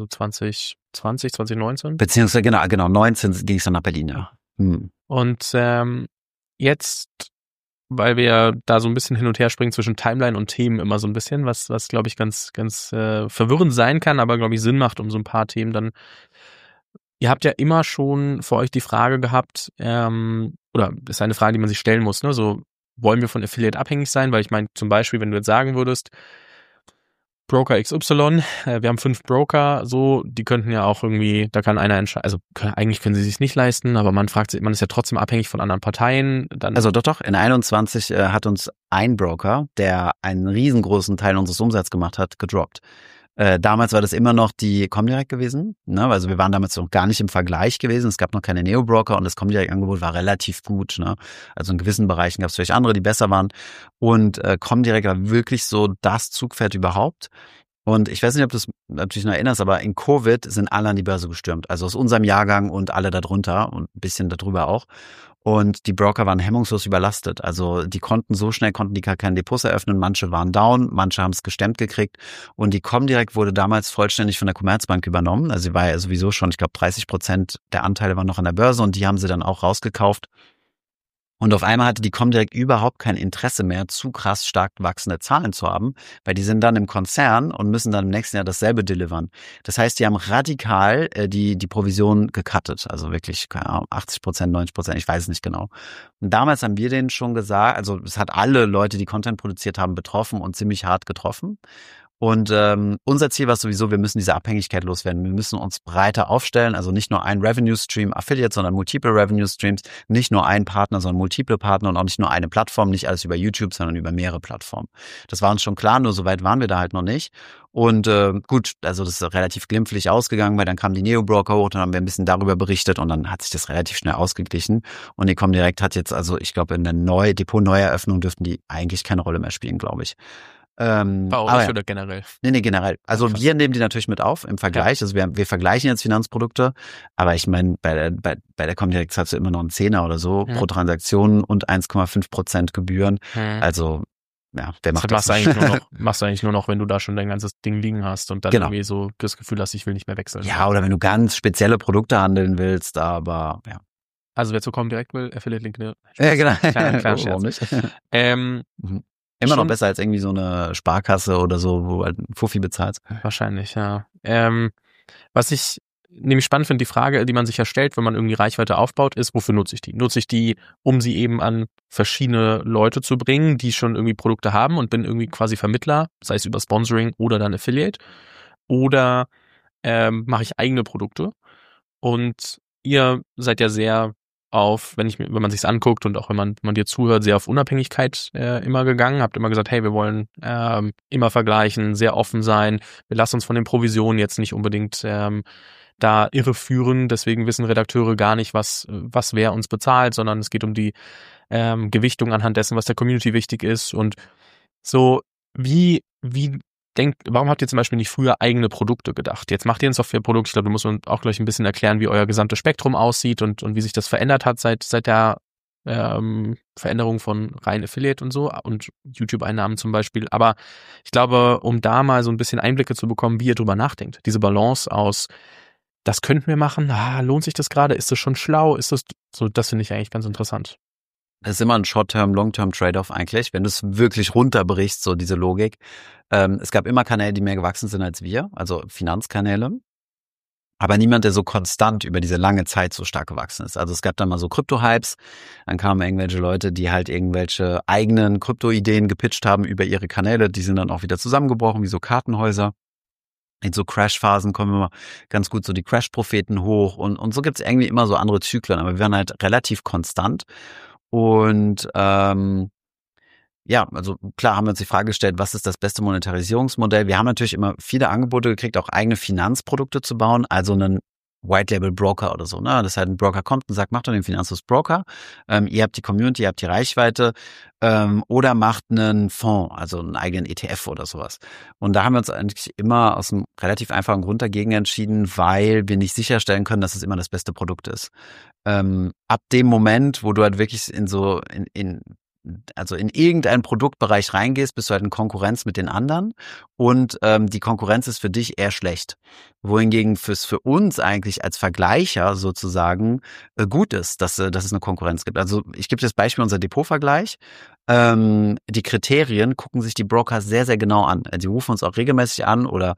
2019? Beziehungsweise genau, 19 ging es dann nach Berlin, ja. Und jetzt, weil wir da so ein bisschen hin und her springen zwischen Timeline und Themen immer so ein bisschen, was glaube ich ganz verwirrend sein kann, aber glaube ich Sinn macht, um so ein paar Themen dann. Ihr habt ja immer schon für euch die Frage gehabt, oder das ist eine Frage, die man sich stellen muss, ne? So, wollen wir von Affiliate abhängig sein? Weil ich meine, zum Beispiel, wenn du jetzt sagen würdest, Broker XY, wir haben 5 Broker, so, die könnten ja auch irgendwie, da kann einer entscheiden, also eigentlich können sie sich nicht leisten, aber man fragt sich, man ist ja trotzdem abhängig von anderen Parteien. Dann Also doch, in 21 hat uns ein Broker, der einen riesengroßen Teil unseres Umsatzes gemacht hat, gedroppt. Damals war das immer noch die Comdirect gewesen, ne? Also wir waren damals noch gar nicht im Vergleich gewesen. Es gab noch keine Neo-Broker und das Comdirect-Angebot war relativ gut, ne? Also in gewissen Bereichen gab es vielleicht andere, die besser waren. Und Comdirect war wirklich so das Zugpferd überhaupt. Und ich weiß nicht, ob du dich noch erinnerst, aber in Covid sind alle an die Börse gestürmt. Also aus unserem Jahrgang und alle darunter und ein bisschen darüber auch. Und die Broker waren hemmungslos überlastet. Also die konnten die gar keine Depots eröffnen. Manche waren down, manche haben es gestemmt gekriegt. Und die Comdirect wurde damals vollständig von der Commerzbank übernommen. Also sie war ja sowieso schon, ich glaube 30% der Anteile waren noch an der Börse und die haben sie dann auch rausgekauft. Und auf einmal hatte die Comdirect überhaupt kein Interesse mehr, zu krass stark wachsende Zahlen zu haben, weil die sind dann im Konzern und müssen dann im nächsten Jahr dasselbe delivern. Das heißt, die haben radikal die Provision gecuttet, also wirklich, keine Ahnung, 80%, 90%, ich weiß es nicht genau. Und damals haben wir denen schon gesagt, also es hat alle Leute, die Content produziert haben, betroffen und ziemlich hart getroffen. Und unser Ziel war sowieso, wir müssen diese Abhängigkeit loswerden. Wir müssen uns breiter aufstellen, also nicht nur ein Revenue-Stream Affiliate, sondern multiple Revenue-Streams, nicht nur ein Partner, sondern multiple Partner und auch nicht nur eine Plattform, nicht alles über YouTube, sondern über mehrere Plattformen. Das war uns schon klar, nur so weit waren wir da halt noch nicht. Und gut, also das ist relativ glimpflich ausgegangen, weil dann kamen die Neo-Broker hoch, dann haben wir ein bisschen darüber berichtet und dann hat sich das relativ schnell ausgeglichen. Und die Comdirect hat jetzt, also ich glaube, in der Depot-Neueröffnung dürften die eigentlich keine Rolle mehr spielen, glaube ich. Bei euch oder generell? Nee, generell. Also wir nehmen die natürlich mit auf im Vergleich. Ja. Also wir vergleichen jetzt Finanzprodukte, aber ich meine, bei der Comdirect zahlst du immer noch einen Zehner oder so pro Transaktion und 1,5% Gebühren. Also ja, wer macht das? Machst du eigentlich nur noch, wenn du da schon dein ganzes Ding liegen hast und dann irgendwie so das Gefühl hast, ich will nicht mehr wechseln. Ja, oder wenn du ganz spezielle Produkte handeln willst, aber ja. Also wer zu Comdirect will, Affiliate-Link, ne? Ja, genau. Kleiner Scherz. Nicht? Immer noch besser als irgendwie so eine Sparkasse oder so, wo halt ein Fuffi bezahlst. Wahrscheinlich, ja. Was ich nämlich spannend finde, die Frage, die man sich ja stellt, wenn man irgendwie Reichweite aufbaut, ist, wofür nutze ich die? Nutze ich die, um sie eben an verschiedene Leute zu bringen, die schon irgendwie Produkte haben und bin irgendwie quasi Vermittler, sei es über Sponsoring oder dann Affiliate? Oder mache ich eigene Produkte? Und ihr seid ja sehr wenn man sich's anguckt und auch wenn man dir zuhört, sehr auf Unabhängigkeit immer gegangen, habt immer gesagt, hey, wir wollen immer vergleichen, sehr offen sein, wir lassen uns von den Provisionen jetzt nicht unbedingt da irreführen, deswegen wissen Redakteure gar nicht, was wer uns bezahlt, sondern es geht um die Gewichtung anhand dessen, was der Community wichtig ist und so, warum habt ihr zum Beispiel nicht früher eigene Produkte gedacht? Jetzt macht ihr ein Softwareprodukt. Ich glaube, du musst uns auch gleich ein bisschen erklären, wie euer gesamtes Spektrum aussieht und wie sich das verändert hat seit der Veränderung von rein Affiliate und so und YouTube-Einnahmen zum Beispiel. Aber ich glaube, um da mal so ein bisschen Einblicke zu bekommen, wie ihr drüber nachdenkt, diese Balance aus, das könnten wir machen, lohnt sich das gerade? Ist das schon schlau? Ist das so? Das finde ich eigentlich ganz interessant. Das ist immer ein Short-Term, Long-Term Trade-off eigentlich, wenn du es wirklich runterbrichst, so diese Logik. Es gab immer Kanäle, die mehr gewachsen sind als wir, also Finanzkanäle. Aber niemand, der so konstant über diese lange Zeit so stark gewachsen ist. Also es gab dann mal so Krypto-Hypes, dann kamen irgendwelche Leute, die halt irgendwelche eigenen Krypto-Ideen gepitcht haben über ihre Kanäle, die sind dann auch wieder zusammengebrochen, wie so Kartenhäuser. In so Crash-Phasen kommen immer ganz gut so die Crash-Propheten hoch und so gibt's irgendwie immer so andere Zyklen, aber wir waren halt relativ konstant. Und ja, also klar haben wir uns die Frage gestellt, was ist das beste Monetarisierungsmodell? Wir haben natürlich immer viele Angebote gekriegt, auch eigene Finanzprodukte zu bauen, also einen White-Label-Broker oder so, ne? Das heißt, ein Broker kommt und sagt, macht doch den Finanzfluss-Broker, ihr habt die Community, ihr habt die Reichweite, oder macht einen Fonds, also einen eigenen ETF oder sowas. Und da haben wir uns eigentlich immer aus einem relativ einfachen Grund dagegen entschieden, weil wir nicht sicherstellen können, dass es immer das beste Produkt ist. Ab dem Moment, wo du halt wirklich also in irgendeinen Produktbereich reingehst, bist du halt in Konkurrenz mit den anderen und die Konkurrenz ist für dich eher schlecht. Wohingegen für uns eigentlich als Vergleicher sozusagen gut ist, dass es eine Konkurrenz gibt. Also ich gebe dir das Beispiel, unser Depotvergleich. die Kriterien gucken sich die Broker sehr, sehr genau an. Die rufen uns auch regelmäßig an oder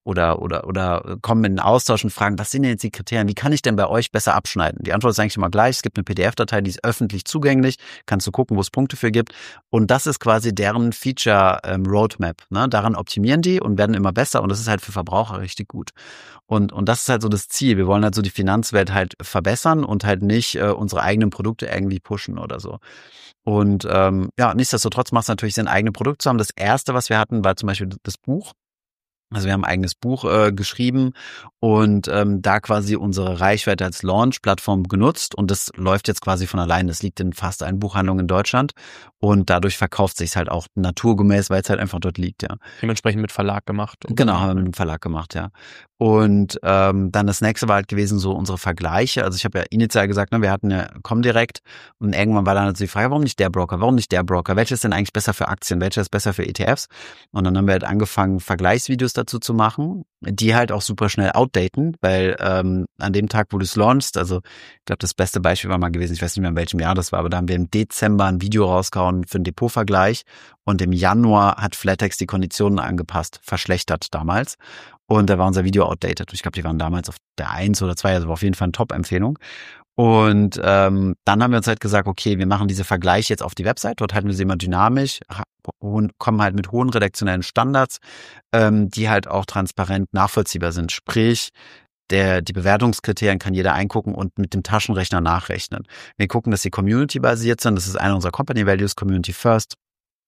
kommen in den Austausch und fragen, was sind denn jetzt die Kriterien? Wie kann ich denn bei euch besser abschneiden? Die Antwort ist eigentlich immer gleich. Es gibt eine PDF-Datei, die ist öffentlich zugänglich. Kannst du gucken, wo es Punkte für gibt. Und das ist quasi deren Feature-Roadmap. Ne? Daran optimieren die und werden immer besser. Und das ist halt für Verbraucher richtig gut. Und das ist halt so das Ziel. Wir wollen halt so die Finanzwelt halt verbessern und halt nicht unsere eigenen Produkte irgendwie pushen oder so. Und nichtsdestotrotz macht es natürlich Sinn, eigene Produkte zu haben. Das erste, was wir hatten, war zum Beispiel das Buch. Also wir haben ein eigenes Buch geschrieben und da quasi unsere Reichweite als Launch-Plattform genutzt und das läuft jetzt quasi von allein. Das liegt in fast allen Buchhandlungen in Deutschland und dadurch verkauft sich halt auch naturgemäß, weil es halt einfach dort liegt, ja. Dementsprechend mit Verlag gemacht. Oder? Genau, haben wir mit dem Verlag gemacht, ja. Und dann das nächste war halt gewesen so unsere Vergleiche. Also ich habe ja initial gesagt, ne, wir hatten ja Comdirect und irgendwann war dann halt so die Frage, warum nicht der Broker? Warum nicht der Broker? Welches ist denn eigentlich besser für Aktien? Welcher ist besser für ETFs? Und dann haben wir halt angefangen, Vergleichsvideos dazu zu machen, die halt auch super schnell outdaten, weil an dem Tag, wo du es launchst, also ich glaube, das beste Beispiel war mal gewesen, ich weiß nicht mehr in welchem Jahr das war, aber da haben wir im Dezember ein Video rausgehauen für einen Depotvergleich und im Januar hat Flatex die Konditionen angepasst, verschlechtert damals. Und da war unser Video outdated. Ich glaube, die waren damals auf der 1 oder 2, also war auf jeden Fall eine Top-Empfehlung. Und dann haben wir uns halt gesagt, okay, wir machen diese Vergleiche jetzt auf die Website, dort halten wir sie immer dynamisch, kommen halt mit hohen redaktionellen Standards, die halt auch transparent nachvollziehbar sind. Sprich, die Bewertungskriterien kann jeder eingucken und mit dem Taschenrechner nachrechnen. Wir gucken, dass sie community-basiert sind. Das ist einer unserer Company Values, Community First.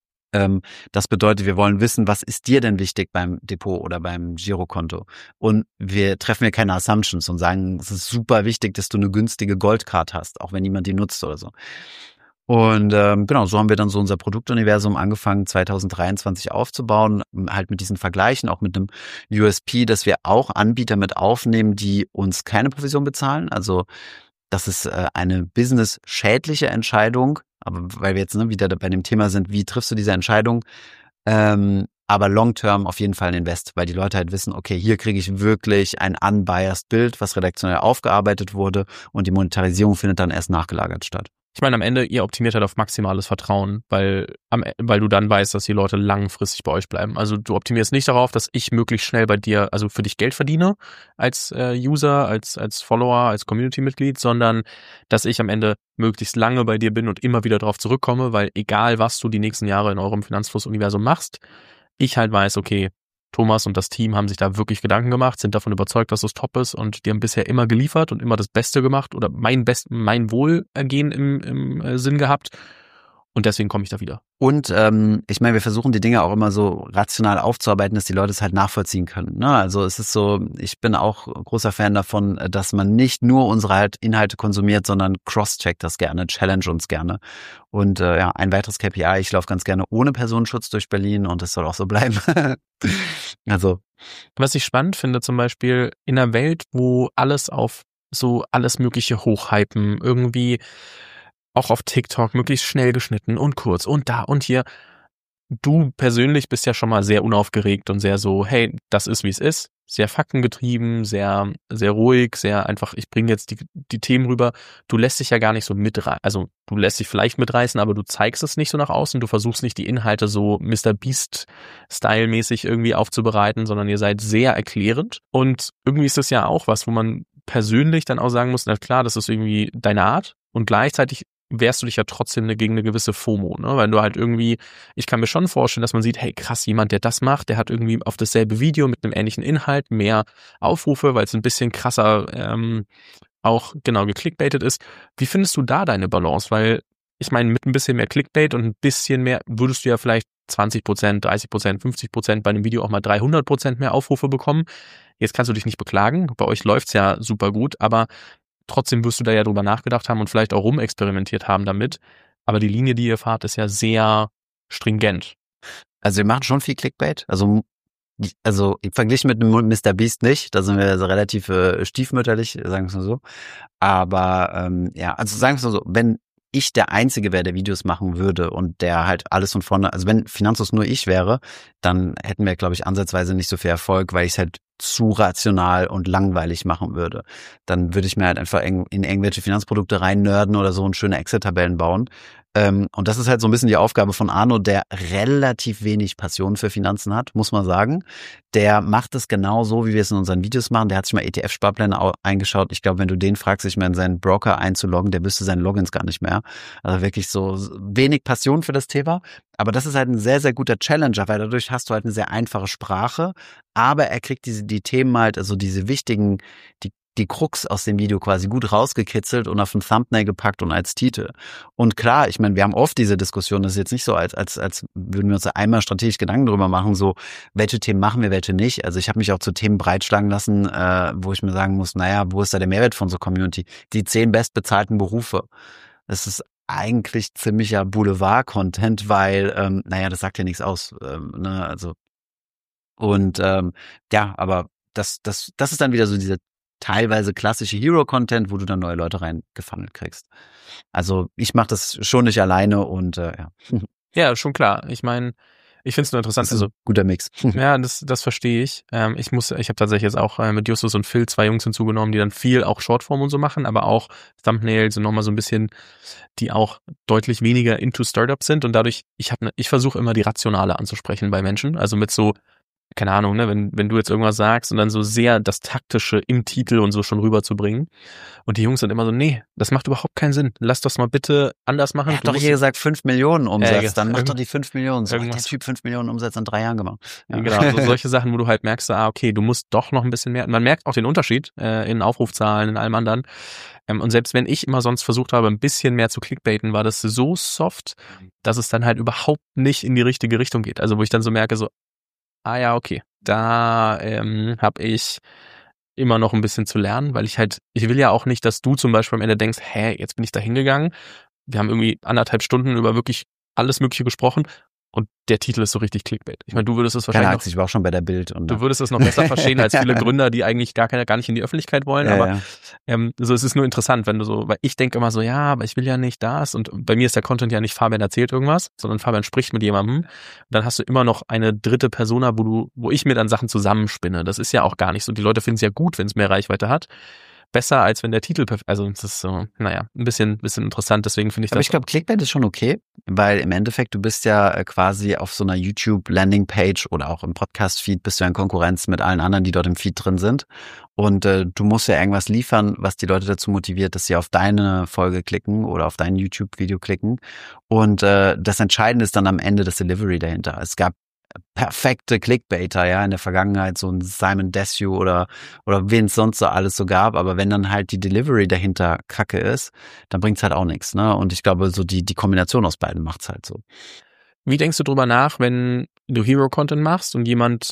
Das bedeutet, wir wollen wissen, was ist dir denn wichtig beim Depot oder beim Girokonto? Und wir treffen hier keine Assumptions und sagen, es ist super wichtig, dass du eine günstige Goldcard hast, auch wenn niemand die nutzt oder so. Und so haben wir dann so unser Produktuniversum angefangen 2023 aufzubauen, halt mit diesen Vergleichen, auch mit einem USP, dass wir auch Anbieter mit aufnehmen, die uns keine Provision bezahlen. Also das ist eine business-schädliche Entscheidung, aber weil wir jetzt wieder bei dem Thema sind, wie triffst du diese Entscheidung? Aber long-term auf jeden Fall ein Invest, weil die Leute halt wissen, okay, hier kriege ich wirklich ein unbiased Bild, was redaktionell aufgearbeitet wurde und die Monetarisierung findet dann erst nachgelagert statt. Ich meine, am Ende, ihr optimiert halt auf maximales Vertrauen, weil du dann weißt, dass die Leute langfristig bei euch bleiben. Also du optimierst nicht darauf, dass ich möglichst schnell bei dir, also für dich Geld verdiene als User, als Follower, als Community-Mitglied, sondern dass ich am Ende möglichst lange bei dir bin und immer wieder darauf zurückkomme, weil egal, was du die nächsten Jahre in eurem Finanzfluss-Universum machst, ich halt weiß, okay, Thomas und das Team haben sich da wirklich Gedanken gemacht, sind davon überzeugt, dass es top ist und die haben bisher immer geliefert und immer das Beste gemacht oder mein Wohlergehen im Sinn gehabt und deswegen komme ich da wieder. Und ich meine, wir versuchen die Dinge auch immer so rational aufzuarbeiten, dass die Leute es halt nachvollziehen können. Ne? Also es ist so, ich bin auch großer Fan davon, dass man nicht nur unsere halt Inhalte konsumiert, sondern cross-checkt das gerne, challenge uns gerne. Und ein weiteres KPI, ich laufe ganz gerne ohne Personenschutz durch Berlin und das soll auch so bleiben. Also. Was ich spannend finde, zum Beispiel in einer Welt, wo alles auf so alles Mögliche hochhypen, irgendwie auch auf TikTok möglichst schnell geschnitten und kurz und da und hier. Du persönlich bist ja schon mal sehr unaufgeregt und sehr so, hey, das ist, wie es ist. Sehr faktengetrieben, sehr, sehr ruhig, sehr einfach, ich bringe jetzt die Themen rüber. Du lässt dich ja gar nicht so mitreißen. Also du lässt dich vielleicht mitreißen, aber du zeigst es nicht so nach außen. Du versuchst nicht die Inhalte so Mr. Beast-Style-mäßig irgendwie aufzubereiten, sondern ihr seid sehr erklärend. Und irgendwie ist das ja auch was, wo man persönlich dann auch sagen muss, na klar, das ist irgendwie deine Art. Und gleichzeitig wehrst du dich ja trotzdem gegen eine gewisse FOMO, ne? Weil du halt irgendwie, ich kann mir schon vorstellen, dass man sieht, hey krass, jemand, der das macht, der hat irgendwie auf dasselbe Video mit einem ähnlichen Inhalt mehr Aufrufe, weil es ein bisschen krasser auch genau geklickbaitet ist. Wie findest du da deine Balance? Weil ich meine, mit ein bisschen mehr Clickbait und ein bisschen mehr würdest du ja vielleicht 20%, 30%, 50% bei einem Video auch mal 300% mehr Aufrufe bekommen. Jetzt kannst du dich nicht beklagen, bei euch läuft's ja super gut, aber trotzdem wirst du da ja drüber nachgedacht haben und vielleicht auch rumexperimentiert haben damit. Aber die Linie, die ihr fahrt, ist ja sehr stringent. Also wir machen schon viel Clickbait. Also verglichen mit einem Mr. Beast nicht. Da sind wir also relativ stiefmütterlich, sagen wir es mal so. Aber also sagen wir es mal so, wenn ich der Einzige wäre, der Videos machen würde und der halt alles von vorne, also wenn Finanzlos nur ich wäre, dann hätten wir, glaube ich, ansatzweise nicht so viel Erfolg, weil ich es halt zu rational und langweilig machen würde. Dann würde ich mir halt einfach in irgendwelche Finanzprodukte rein nerden oder so und schöne Excel-Tabellen bauen. Und das ist halt so ein bisschen die Aufgabe von Arno, der relativ wenig Passion für Finanzen hat, muss man sagen. Der macht es genau so, wie wir es in unseren Videos machen. Der hat sich mal ETF-Sparpläne eingeschaut. Ich glaube, wenn du den fragst, sich mal in seinen Broker einzuloggen, der wüsste seine Logins gar nicht mehr. Also wirklich so wenig Passion für das Thema. Aber das ist halt ein sehr, sehr guter Challenger, weil dadurch hast du halt eine sehr einfache Sprache. Aber er kriegt die Themen halt, also diese wichtigen, die Krux aus dem Video quasi gut rausgekitzelt und auf ein Thumbnail gepackt und als Titel. Und klar, ich meine, wir haben oft diese Diskussion, das ist jetzt nicht so, als würden wir uns da einmal strategisch Gedanken drüber machen, so, welche Themen machen wir, welche nicht. Also ich habe mich auch zu Themen breitschlagen lassen, wo ich mir sagen muss, naja, wo ist da der Mehrwert von unserer Community? Die 10 bestbezahlten Berufe. Das ist eigentlich ziemlicher Boulevard-Content, weil, naja, das sagt ja nichts aus. Ne? Also und ja, aber das ist dann wieder so diese teilweise klassische Hero-Content, wo du dann neue Leute reingefunnelt kriegst. Also ich mache das schon nicht alleine und ja. Ja, schon klar. Ich meine, ich finde es nur interessant. Das ist ein guter Mix. Ja, das verstehe ich. Ich habe tatsächlich jetzt auch mit Justus und Phil 2 Jungs hinzugenommen, die dann viel auch Shortform und so machen, aber auch Thumbnails und nochmal so ein bisschen, die auch deutlich weniger into Startups sind und dadurch, ich versuche immer die Rationale anzusprechen bei Menschen, also mit so, keine Ahnung, ne, wenn du jetzt irgendwas sagst und dann so sehr das Taktische im Titel und so schon rüberzubringen. Und die Jungs sind immer so, nee, das macht überhaupt keinen Sinn. Lass das mal bitte anders machen. Er hat doch hier gesagt 5 Millionen Umsatz, dann mach doch die 5 Millionen. So hat der irgendwas. Typ 5 Millionen Umsatz in 3 Jahren gemacht. Ja. Genau, so solche Sachen, wo du halt merkst, okay, du musst doch noch ein bisschen mehr. Man merkt auch den Unterschied in Aufrufzahlen, in allem anderen. Und selbst wenn ich immer sonst versucht habe, ein bisschen mehr zu clickbaiten, war das so soft, dass es dann halt überhaupt nicht in die richtige Richtung geht. Also wo ich dann so merke, so, ja, okay, da habe ich immer noch ein bisschen zu lernen, weil ich will ja auch nicht, dass du zum Beispiel am Ende denkst, jetzt bin ich da hingegangen, wir haben irgendwie 1,5 Stunden über wirklich alles Mögliche gesprochen und der Titel ist so richtig Clickbait. Ich meine, du würdest es wahrscheinlich Keine Ahnung, ich war auch schon bei der Bild. Und du würdest es noch besser verstehen als viele Gründer, die eigentlich gar nicht in die Öffentlichkeit wollen, ja, aber ja. so es ist nur interessant, wenn du so, weil ich denke immer so, ja, aber ich will ja nicht das und bei mir ist der Content ja nicht Fabian erzählt irgendwas, sondern Fabian spricht mit jemandem, dann hast du immer noch eine dritte Persona, wo ich mir dann Sachen zusammenspinne. Das ist ja auch gar nicht so. Die Leute finden es ja gut, wenn es mehr Reichweite hat. Besser, als wenn der Titel also das ist so, naja, ein bisschen interessant, deswegen finde ich Aber das. ich glaube, Clickbait ist schon okay, weil im Endeffekt, du bist ja quasi auf so einer YouTube-Landing-Page oder auch im Podcast-Feed bist du ja in Konkurrenz mit allen anderen, die dort im Feed drin sind. Und du musst ja irgendwas liefern, was die Leute dazu motiviert, dass sie auf deine Folge klicken oder auf dein YouTube-Video klicken. Und das Entscheidende ist dann am Ende das Delivery dahinter. Es gab perfekte Clickbaiter, ja, in der Vergangenheit, so ein Simon Desue oder wen es sonst so alles so gab, aber wenn dann halt die Delivery dahinter kacke ist, dann bringt's halt auch nichts, ne? Und ich glaube, so die Kombination aus beiden macht's halt so. Wie denkst du drüber nach, wenn du Hero-Content machst und jemand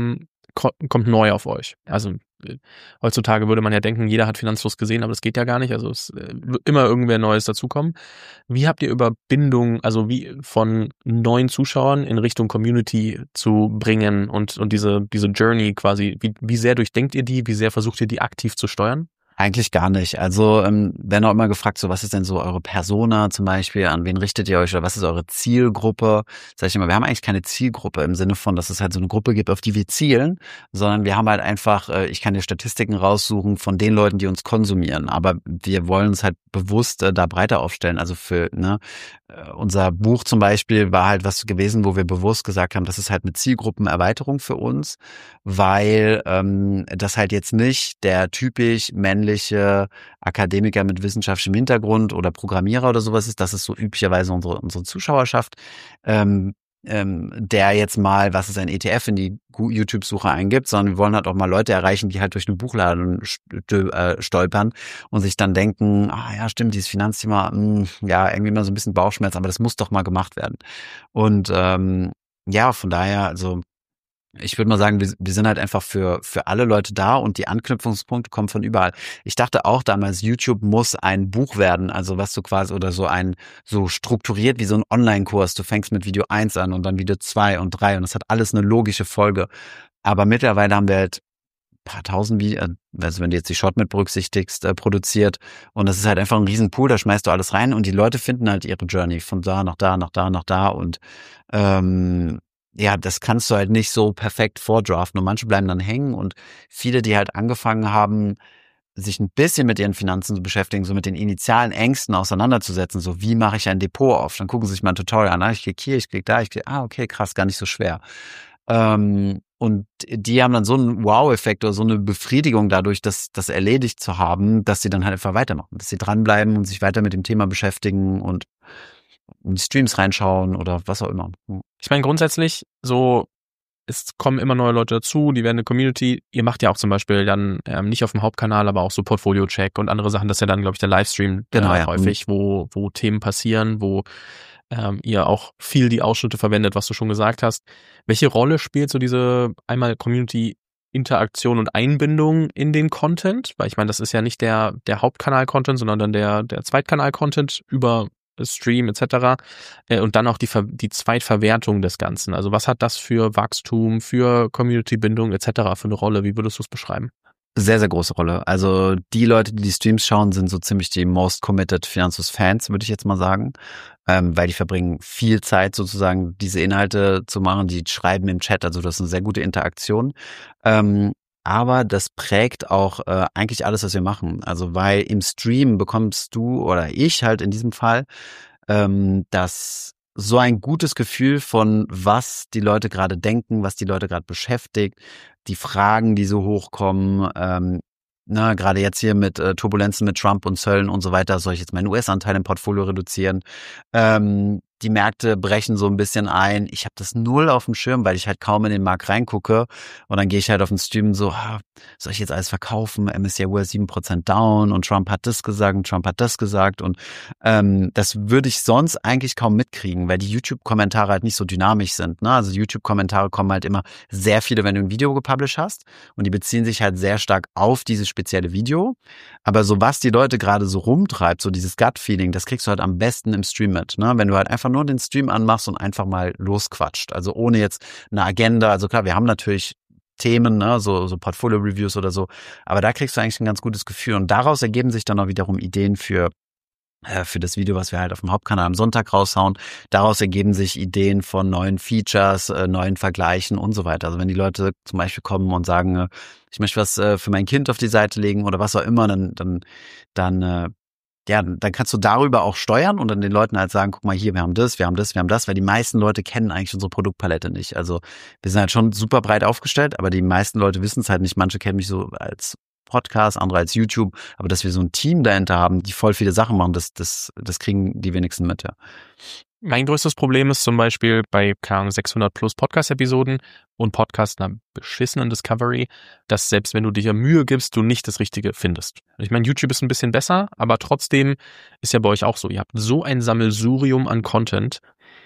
kommt neu auf euch? Also heutzutage würde man ja denken, jeder hat Finanzfluss gesehen, aber das geht ja gar nicht. Also es wird immer irgendwer Neues dazukommen. Wie habt ihr über Bindung, also wie von neuen Zuschauern in Richtung Community zu bringen und diese Journey quasi, wie sehr durchdenkt ihr die, wie sehr versucht ihr die aktiv zu steuern? Eigentlich gar nicht. Also werden auch immer gefragt, so was ist denn so eure Persona zum Beispiel, an wen richtet ihr euch oder was ist eure Zielgruppe? Sag ich immer, wir haben eigentlich keine Zielgruppe im Sinne von, dass es halt so eine Gruppe gibt, auf die wir zielen, sondern wir haben halt einfach, ich kann dir Statistiken raussuchen von den Leuten, die uns konsumieren, aber wir wollen uns halt bewusst da breiter aufstellen. Also für unser Buch zum Beispiel war halt was gewesen, wo wir bewusst gesagt haben, das ist halt eine Zielgruppenerweiterung für uns, weil das halt jetzt nicht der typisch männliche Akademiker mit wissenschaftlichem Hintergrund oder Programmierer oder sowas ist. Das ist so üblicherweise unsere Zuschauerschaft, der jetzt mal, was ist ein ETF, in die YouTube-Suche eingibt, sondern wir wollen halt auch mal Leute erreichen, die halt durch einen Buchladen stolpern und sich dann denken, ja stimmt, dieses Finanzthema, ja irgendwie mal so ein bisschen Bauchschmerz, aber das muss doch mal gemacht werden. Und ja, von daher, also ich würde mal sagen, wir sind halt einfach für alle Leute da und die Anknüpfungspunkte kommen von überall. Ich dachte auch damals, YouTube muss ein Buch werden, also was du quasi oder so strukturiert wie so ein Online-Kurs. Du fängst mit Video 1 an und dann Video 2 und 3 und das hat alles eine logische Folge. Aber mittlerweile haben wir halt ein paar tausend Videos, also wenn du jetzt die Short mit berücksichtigst, produziert und das ist halt einfach ein riesen Pool, da schmeißt du alles rein und die Leute finden halt ihre Journey von da nach da, nach da, nach da und ja, das kannst du halt nicht so perfekt vordraften und manche bleiben dann hängen und viele, die halt angefangen haben, sich ein bisschen mit ihren Finanzen zu beschäftigen, so mit den initialen Ängsten auseinanderzusetzen, so wie mache ich ein Depot auf? Dann gucken sie sich mal ein Tutorial an, ich klicke hier, ich klicke da, okay, krass, gar nicht so schwer. Und die haben dann so einen Wow-Effekt oder so eine Befriedigung dadurch, das erledigt zu haben, dass sie dann halt einfach weitermachen, dass sie dranbleiben und sich weiter mit dem Thema beschäftigen und in die Streams reinschauen oder was auch immer. Ich meine, grundsätzlich so, es kommen immer neue Leute dazu, die werden eine Community. Ihr macht ja auch zum Beispiel dann nicht auf dem Hauptkanal, aber auch so Portfolio-Check und andere Sachen. Das ist ja dann, glaube ich, der Livestream häufig, wo Themen passieren, wo ihr auch viel die Ausschnitte verwendet, was du schon gesagt hast. Welche Rolle spielt so diese einmal Community-Interaktion und Einbindung in den Content? Weil ich meine, das ist ja nicht der Hauptkanal-Content, sondern dann der Zweitkanal-Content über Stream etc. Und dann auch die Zweitverwertung des Ganzen. Also was hat das für Wachstum, für Community-Bindung etc. für eine Rolle? Wie würdest du es beschreiben? Sehr, sehr große Rolle. Also die Leute, die Streams schauen, sind so ziemlich die most committed Finanzus-Fans, würde ich jetzt mal sagen, weil die verbringen viel Zeit sozusagen, diese Inhalte zu machen, die schreiben im Chat, also das ist eine sehr gute Interaktion. Aber das prägt auch eigentlich alles, was wir machen. Also weil im Stream bekommst du oder ich halt in diesem Fall das so ein gutes Gefühl von, was die Leute gerade denken, was die Leute gerade beschäftigt, die Fragen, die so hochkommen, gerade jetzt hier mit Turbulenzen mit Trump und Zöllen und so weiter, soll ich jetzt meinen US-Anteil im Portfolio reduzieren? Die Märkte brechen so ein bisschen ein. Ich habe das null auf dem Schirm, weil ich halt kaum in den Markt reingucke. Und dann gehe ich halt auf den Stream so, soll ich jetzt alles verkaufen? MSCI World 7% down und Trump hat das gesagt und Trump hat das gesagt. Und das würde ich sonst eigentlich kaum mitkriegen, weil die YouTube-Kommentare halt nicht so dynamisch sind. Ne? Also YouTube-Kommentare kommen halt immer sehr viele, wenn du ein Video gepublished hast. Und die beziehen sich halt sehr stark auf dieses spezielle Video. Aber so was die Leute gerade so rumtreibt, so dieses Gut-Feeling, das kriegst du halt am besten im Stream mit. Ne? Wenn du halt einfach nur den Stream anmachst und einfach mal losquatscht. Also ohne jetzt eine Agenda. Also klar, wir haben natürlich Themen, ne, so Portfolio-Reviews oder so. Aber da kriegst du eigentlich ein ganz gutes Gefühl. Und daraus ergeben sich dann auch wiederum Ideen für das Video, was wir halt auf dem Hauptkanal am Sonntag raushauen. Daraus ergeben sich Ideen von neuen Features, neuen Vergleichen und so weiter. Also wenn die Leute zum Beispiel kommen und sagen, ich möchte was für mein Kind auf die Seite legen oder was auch immer, dann kannst du darüber auch steuern und dann den Leuten halt sagen, guck mal hier, wir haben das, weil die meisten Leute kennen eigentlich unsere Produktpalette nicht. Also wir sind halt schon super breit aufgestellt, aber die meisten Leute wissen es halt nicht. Manche kennen mich so als Podcast, andere als YouTube, aber dass wir so ein Team dahinter haben, die voll viele Sachen machen, das kriegen die wenigsten mit, ja. Mein größtes Problem ist zum Beispiel bei 600 plus Podcast-Episoden und Podcast einer beschissenen Discovery, dass selbst wenn du dir Mühe gibst, du nicht das Richtige findest. Ich meine, YouTube ist ein bisschen besser, aber trotzdem ist ja bei euch auch so. Ihr habt so ein Sammelsurium an Content.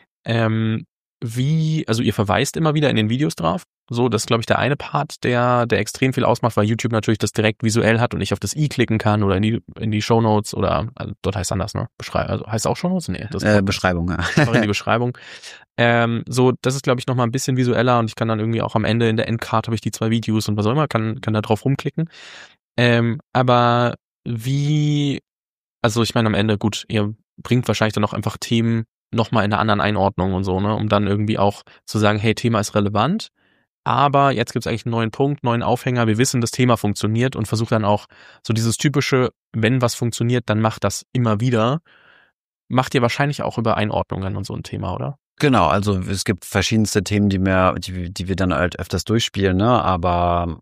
Also ihr verweist immer wieder in den Videos drauf. So, das ist, glaube ich, der eine Part, der extrem viel ausmacht, weil YouTube natürlich das direkt visuell hat und ich auf das i klicken kann oder in die Shownotes oder, also dort heißt es anders, ne? Also heißt es auch Shownotes? Nee, das Beschreibung, ja. Einfach in die Beschreibung. So, das ist, glaube ich, nochmal ein bisschen visueller und ich kann dann irgendwie auch am Ende in der Endcard habe ich die 2 Videos und was auch immer, kann da drauf rumklicken. Aber also ich meine am Ende, gut, ihr bringt wahrscheinlich dann auch einfach Themen nochmal in einer anderen Einordnung und so, ne, um dann irgendwie auch zu sagen, hey, Thema ist relevant, aber jetzt gibt's eigentlich einen neuen Punkt, neuen Aufhänger, wir wissen, das Thema funktioniert und versucht dann auch so dieses typische, wenn was funktioniert, dann macht das immer wieder. Macht ihr wahrscheinlich auch über Einordnungen und so ein Thema, oder? Genau, also es gibt verschiedenste Themen, die wir dann halt öfters durchspielen, ne, aber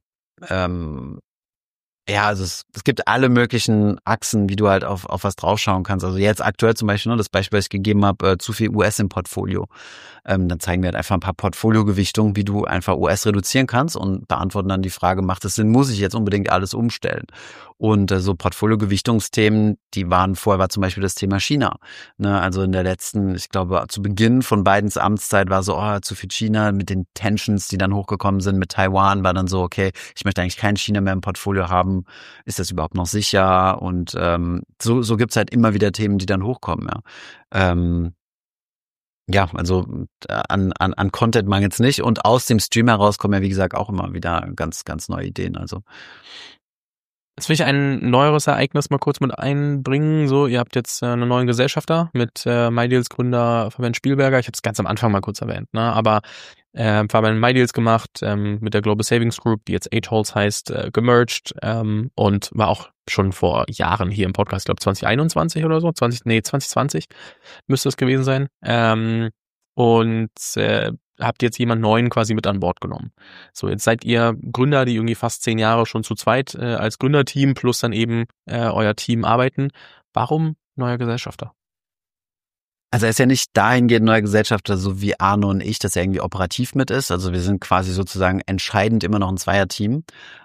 ja, also es gibt alle möglichen Achsen, wie du halt auf was draufschauen kannst. Also jetzt aktuell zum Beispiel, ne, das Beispiel, was ich gegeben habe, zu viel US im Portfolio. Dann zeigen wir halt einfach ein paar Portfoliogewichtungen, wie du einfach US reduzieren kannst und beantworten dann die Frage, macht es Sinn, muss ich jetzt unbedingt alles umstellen? Und so Portfoliogewichtungsthemen, vorher war zum Beispiel das Thema China. Ne, also in der letzten, ich glaube, zu Beginn von Bidens Amtszeit war so, zu viel China mit den Tensions, die dann hochgekommen sind mit Taiwan, war dann so, okay, ich möchte eigentlich kein China mehr im Portfolio haben. Ist das überhaupt noch sicher? Und so gibt's halt immer wieder Themen, die dann hochkommen, ja. Also an Content mangelt's nicht. Und aus dem Stream heraus kommen ja, wie gesagt, auch immer wieder ganz, ganz neue Ideen. Also Jetzt will ich ein neueres Ereignis mal kurz mit einbringen. So, ihr habt jetzt einen neuen Gesellschafter mit MyDeals Gründer Fabian Spielberger. Ich habe es ganz am Anfang mal kurz erwähnt, ne? Aber Fabian MyDeals gemacht mit der Global Savings Group, die jetzt Eight-Holes heißt, gemerged und war auch schon vor Jahren hier im Podcast, ich glaube 2021 oder so, 2020 müsste es gewesen sein. Habt jetzt jemand Neuen quasi mit an Bord genommen. So, jetzt seid ihr Gründer, die irgendwie fast 10 Jahre schon zu zweit als Gründerteam plus dann eben euer Team arbeiten. Warum neuer Gesellschafter? Also er ist ja nicht dahingehend neuer Gesellschafter, so wie Arno und ich, dass er irgendwie operativ mit ist. Also wir sind quasi sozusagen entscheidend immer noch ein Zweierteam.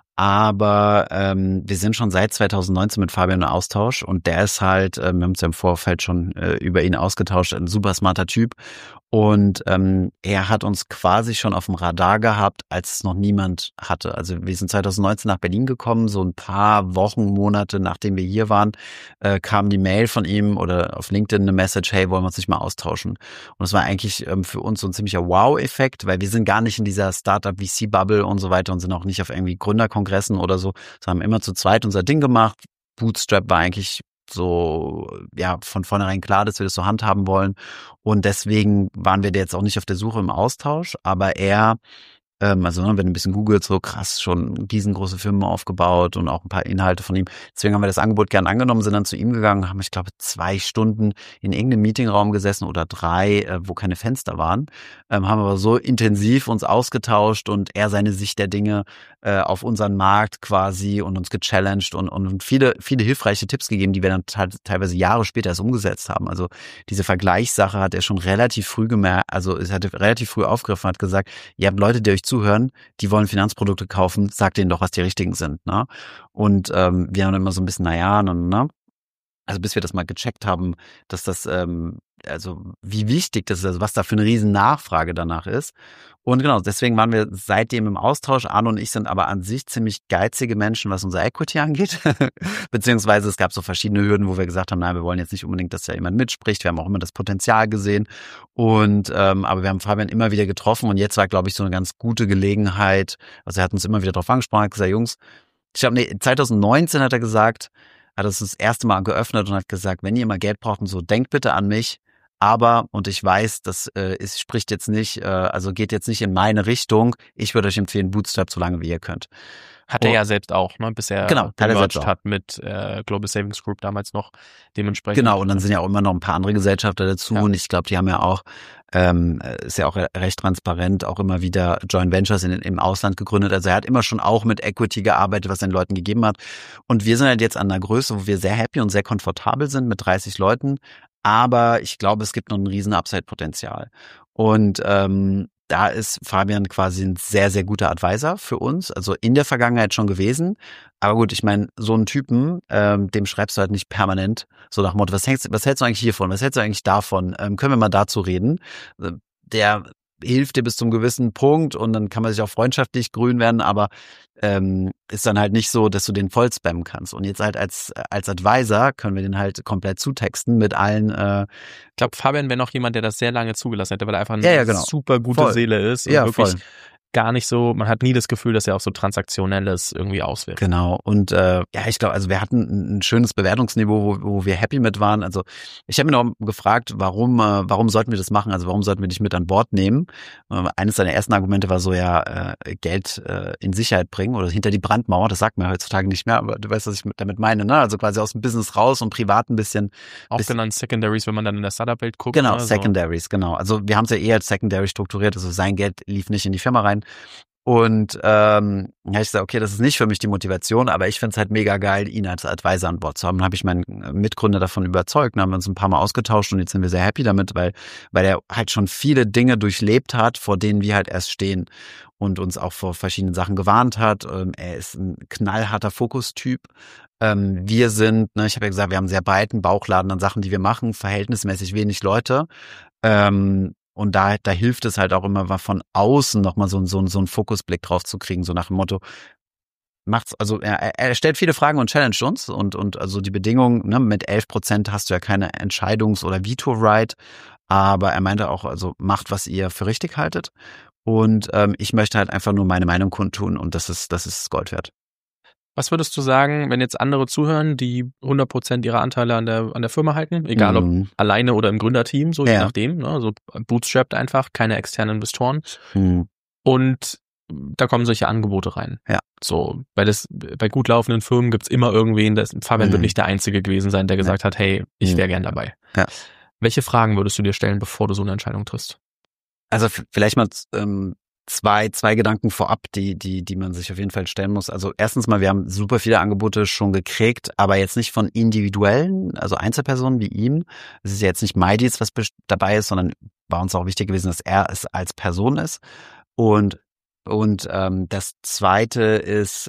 Aber wir sind schon seit 2019 mit Fabian im Austausch und der ist halt, wir haben uns ja im Vorfeld schon über ihn ausgetauscht, ein super smarter Typ. Und er hat uns quasi schon auf dem Radar gehabt, als es noch niemand hatte. Also wir sind 2019 nach Berlin gekommen, so ein paar Wochen, Monate nachdem wir hier waren, kam die Mail von ihm oder auf LinkedIn eine Message, hey, wollen wir uns nicht mal austauschen? Und das war eigentlich für uns so ein ziemlicher Wow-Effekt, weil wir sind gar nicht in dieser Startup-VC-Bubble und so weiter und sind auch nicht auf irgendwie Gründerkongressen oder so. Wir haben immer zu zweit unser Ding gemacht. Bootstrap war eigentlich so, ja, von vornherein klar, dass wir das so handhaben wollen. Und deswegen waren wir jetzt auch nicht auf der Suche im Austausch, aber er, also wenn du ein bisschen googelt, so krass, schon riesengroße Firmen aufgebaut und auch ein paar Inhalte von ihm. Deswegen haben wir das Angebot gern angenommen, sind dann zu ihm gegangen, haben, ich glaube, 2 Stunden in irgendeinem Meetingraum gesessen oder 3, wo keine Fenster waren, haben aber so intensiv uns ausgetauscht und er seine Sicht der Dinge auf unseren Markt quasi und uns gechallenged und viele hilfreiche Tipps gegeben, die wir dann teilweise Jahre später erst umgesetzt haben. Also diese Vergleichssache hat er schon relativ früh gemerkt, also es hat er relativ früh aufgegriffen, hat gesagt, ihr habt Leute, die euch zuhören, die wollen Finanzprodukte kaufen, sagt denen doch, was die richtigen sind, ne? Und wir haben immer so ein bisschen, ne? Also bis wir das mal gecheckt haben, dass das, also wie wichtig das ist, also was da für eine riesen Nachfrage danach ist. Und genau, deswegen waren wir seitdem im Austausch. Arno und ich sind aber an sich ziemlich geizige Menschen, was unser Equity angeht. Beziehungsweise es gab so verschiedene Hürden, wo wir gesagt haben, nein, wir wollen jetzt nicht unbedingt, dass da jemand mitspricht. Wir haben auch immer das Potenzial gesehen. Und aber wir haben Fabian immer wieder getroffen und jetzt war, glaube ich, so eine ganz gute Gelegenheit. Also er hat uns immer wieder drauf angesprochen, hat gesagt, Jungs, 2019 hat er gesagt, hat es das erste Mal geöffnet und hat gesagt, wenn ihr mal Geld braucht und so, denkt bitte an mich. Aber, und ich weiß, das spricht jetzt nicht, also geht jetzt nicht in meine Richtung. Ich würde euch empfehlen, Bootstrap so lange wie ihr könnt. Hat er ja selbst auch, ne? Bis er gemerged hat mit Global Savings Group damals noch dementsprechend. Genau, und dann sind ja auch immer noch ein paar andere Gesellschafter dazu. Ja. Und ich glaube, die haben ja auch, ist ja auch recht transparent, auch immer wieder Joint Ventures im Ausland gegründet. Also er hat immer schon auch mit Equity gearbeitet, was er den Leuten gegeben hat. Und wir sind halt jetzt an einer Größe, wo wir sehr happy und sehr komfortabel sind mit 30 Leuten. Aber ich glaube, es gibt noch ein riesen Upside-Potenzial. Und da ist Fabian quasi ein sehr, sehr guter Advisor für uns. Also in der Vergangenheit schon gewesen. Aber gut, ich meine, so einen Typen, dem schreibst du halt nicht permanent so nach dem Motto, was hältst du eigentlich hiervon? Was hältst du eigentlich davon? Können wir mal dazu reden? Der hilft dir bis zum gewissen Punkt und dann kann man sich auch freundschaftlich grün werden, aber ist dann halt nicht so, dass du den voll spammen kannst. Und jetzt halt als Advisor können wir den halt komplett zutexten mit allen. Ich glaube, Fabian wäre noch jemand, der das sehr lange zugelassen hätte, weil er einfach eine super gute Seele ist und wirklich gar nicht so, man hat nie das Gefühl, dass er auch so Transaktionelles irgendwie auswirkt. Genau. Und ich glaube, also wir hatten ein schönes Bewertungsniveau, wo wir happy mit waren. Also ich habe mir noch gefragt, warum sollten wir das machen? Also warum sollten wir dich mit an Bord nehmen? Eines seiner ersten Argumente war so, Geld in Sicherheit bringen oder hinter die Brandmauer. Das sagt man heutzutage nicht mehr, aber du weißt, was ich damit meine, ne? Also quasi aus dem Business raus und privat ein bisschen. Auch genannt Secondaries, wenn man dann in der Startup-Welt guckt. Genau, Secondaries, genau. Also wir haben es ja eher als Secondary strukturiert. Also sein Geld lief nicht in die Firma rein. Und ich sage, okay, das ist nicht für mich die Motivation, aber ich finde es halt mega geil, ihn als Advisor an Bord zu haben. Dann habe ich meinen Mitgründer davon überzeugt, dann haben wir uns ein paar Mal ausgetauscht und jetzt sind wir sehr happy damit, weil er halt schon viele Dinge durchlebt hat, vor denen wir halt erst stehen und uns auch vor verschiedenen Sachen gewarnt hat. Er ist ein knallharter Fokustyp. Wir sind, ich habe ja gesagt, wir haben einen sehr breiten Bauchladen an Sachen, die wir machen, verhältnismäßig wenig Leute. Und da hilft es halt auch immer, von außen nochmal so einen Fokusblick drauf zu kriegen, so nach dem Motto, also er stellt viele Fragen und challenged uns und also die Bedingungen, ne, mit 11% hast du ja keine Entscheidungs- oder Veto-Right, aber er meinte auch, also macht, was ihr für richtig haltet und ich möchte halt einfach nur meine Meinung kundtun und das ist Gold wert. Was würdest du sagen, wenn jetzt andere zuhören, die 100% ihrer Anteile an der Firma halten, egal ob alleine oder im Gründerteam, so je nachdem, ne? So bootstrapped einfach, keine externen Investoren. Und da kommen solche Angebote rein. Ja. So, bei gut laufenden Firmen gibt's immer irgendwen, Fabian wird nicht der Einzige gewesen sein, der gesagt hat, hey, ich wäre gern dabei. Ja. Welche Fragen würdest du dir stellen, bevor du so eine Entscheidung triffst? Also vielleicht mal zwei Gedanken vorab, die man sich auf jeden Fall stellen muss. Also erstens mal, wir haben super viele Angebote schon gekriegt, aber jetzt nicht von individuellen, also Einzelpersonen wie ihm. Es ist ja jetzt nicht MyDeals, was dabei ist, sondern war uns auch wichtig gewesen, dass er es als Person ist. Und das Zweite ist,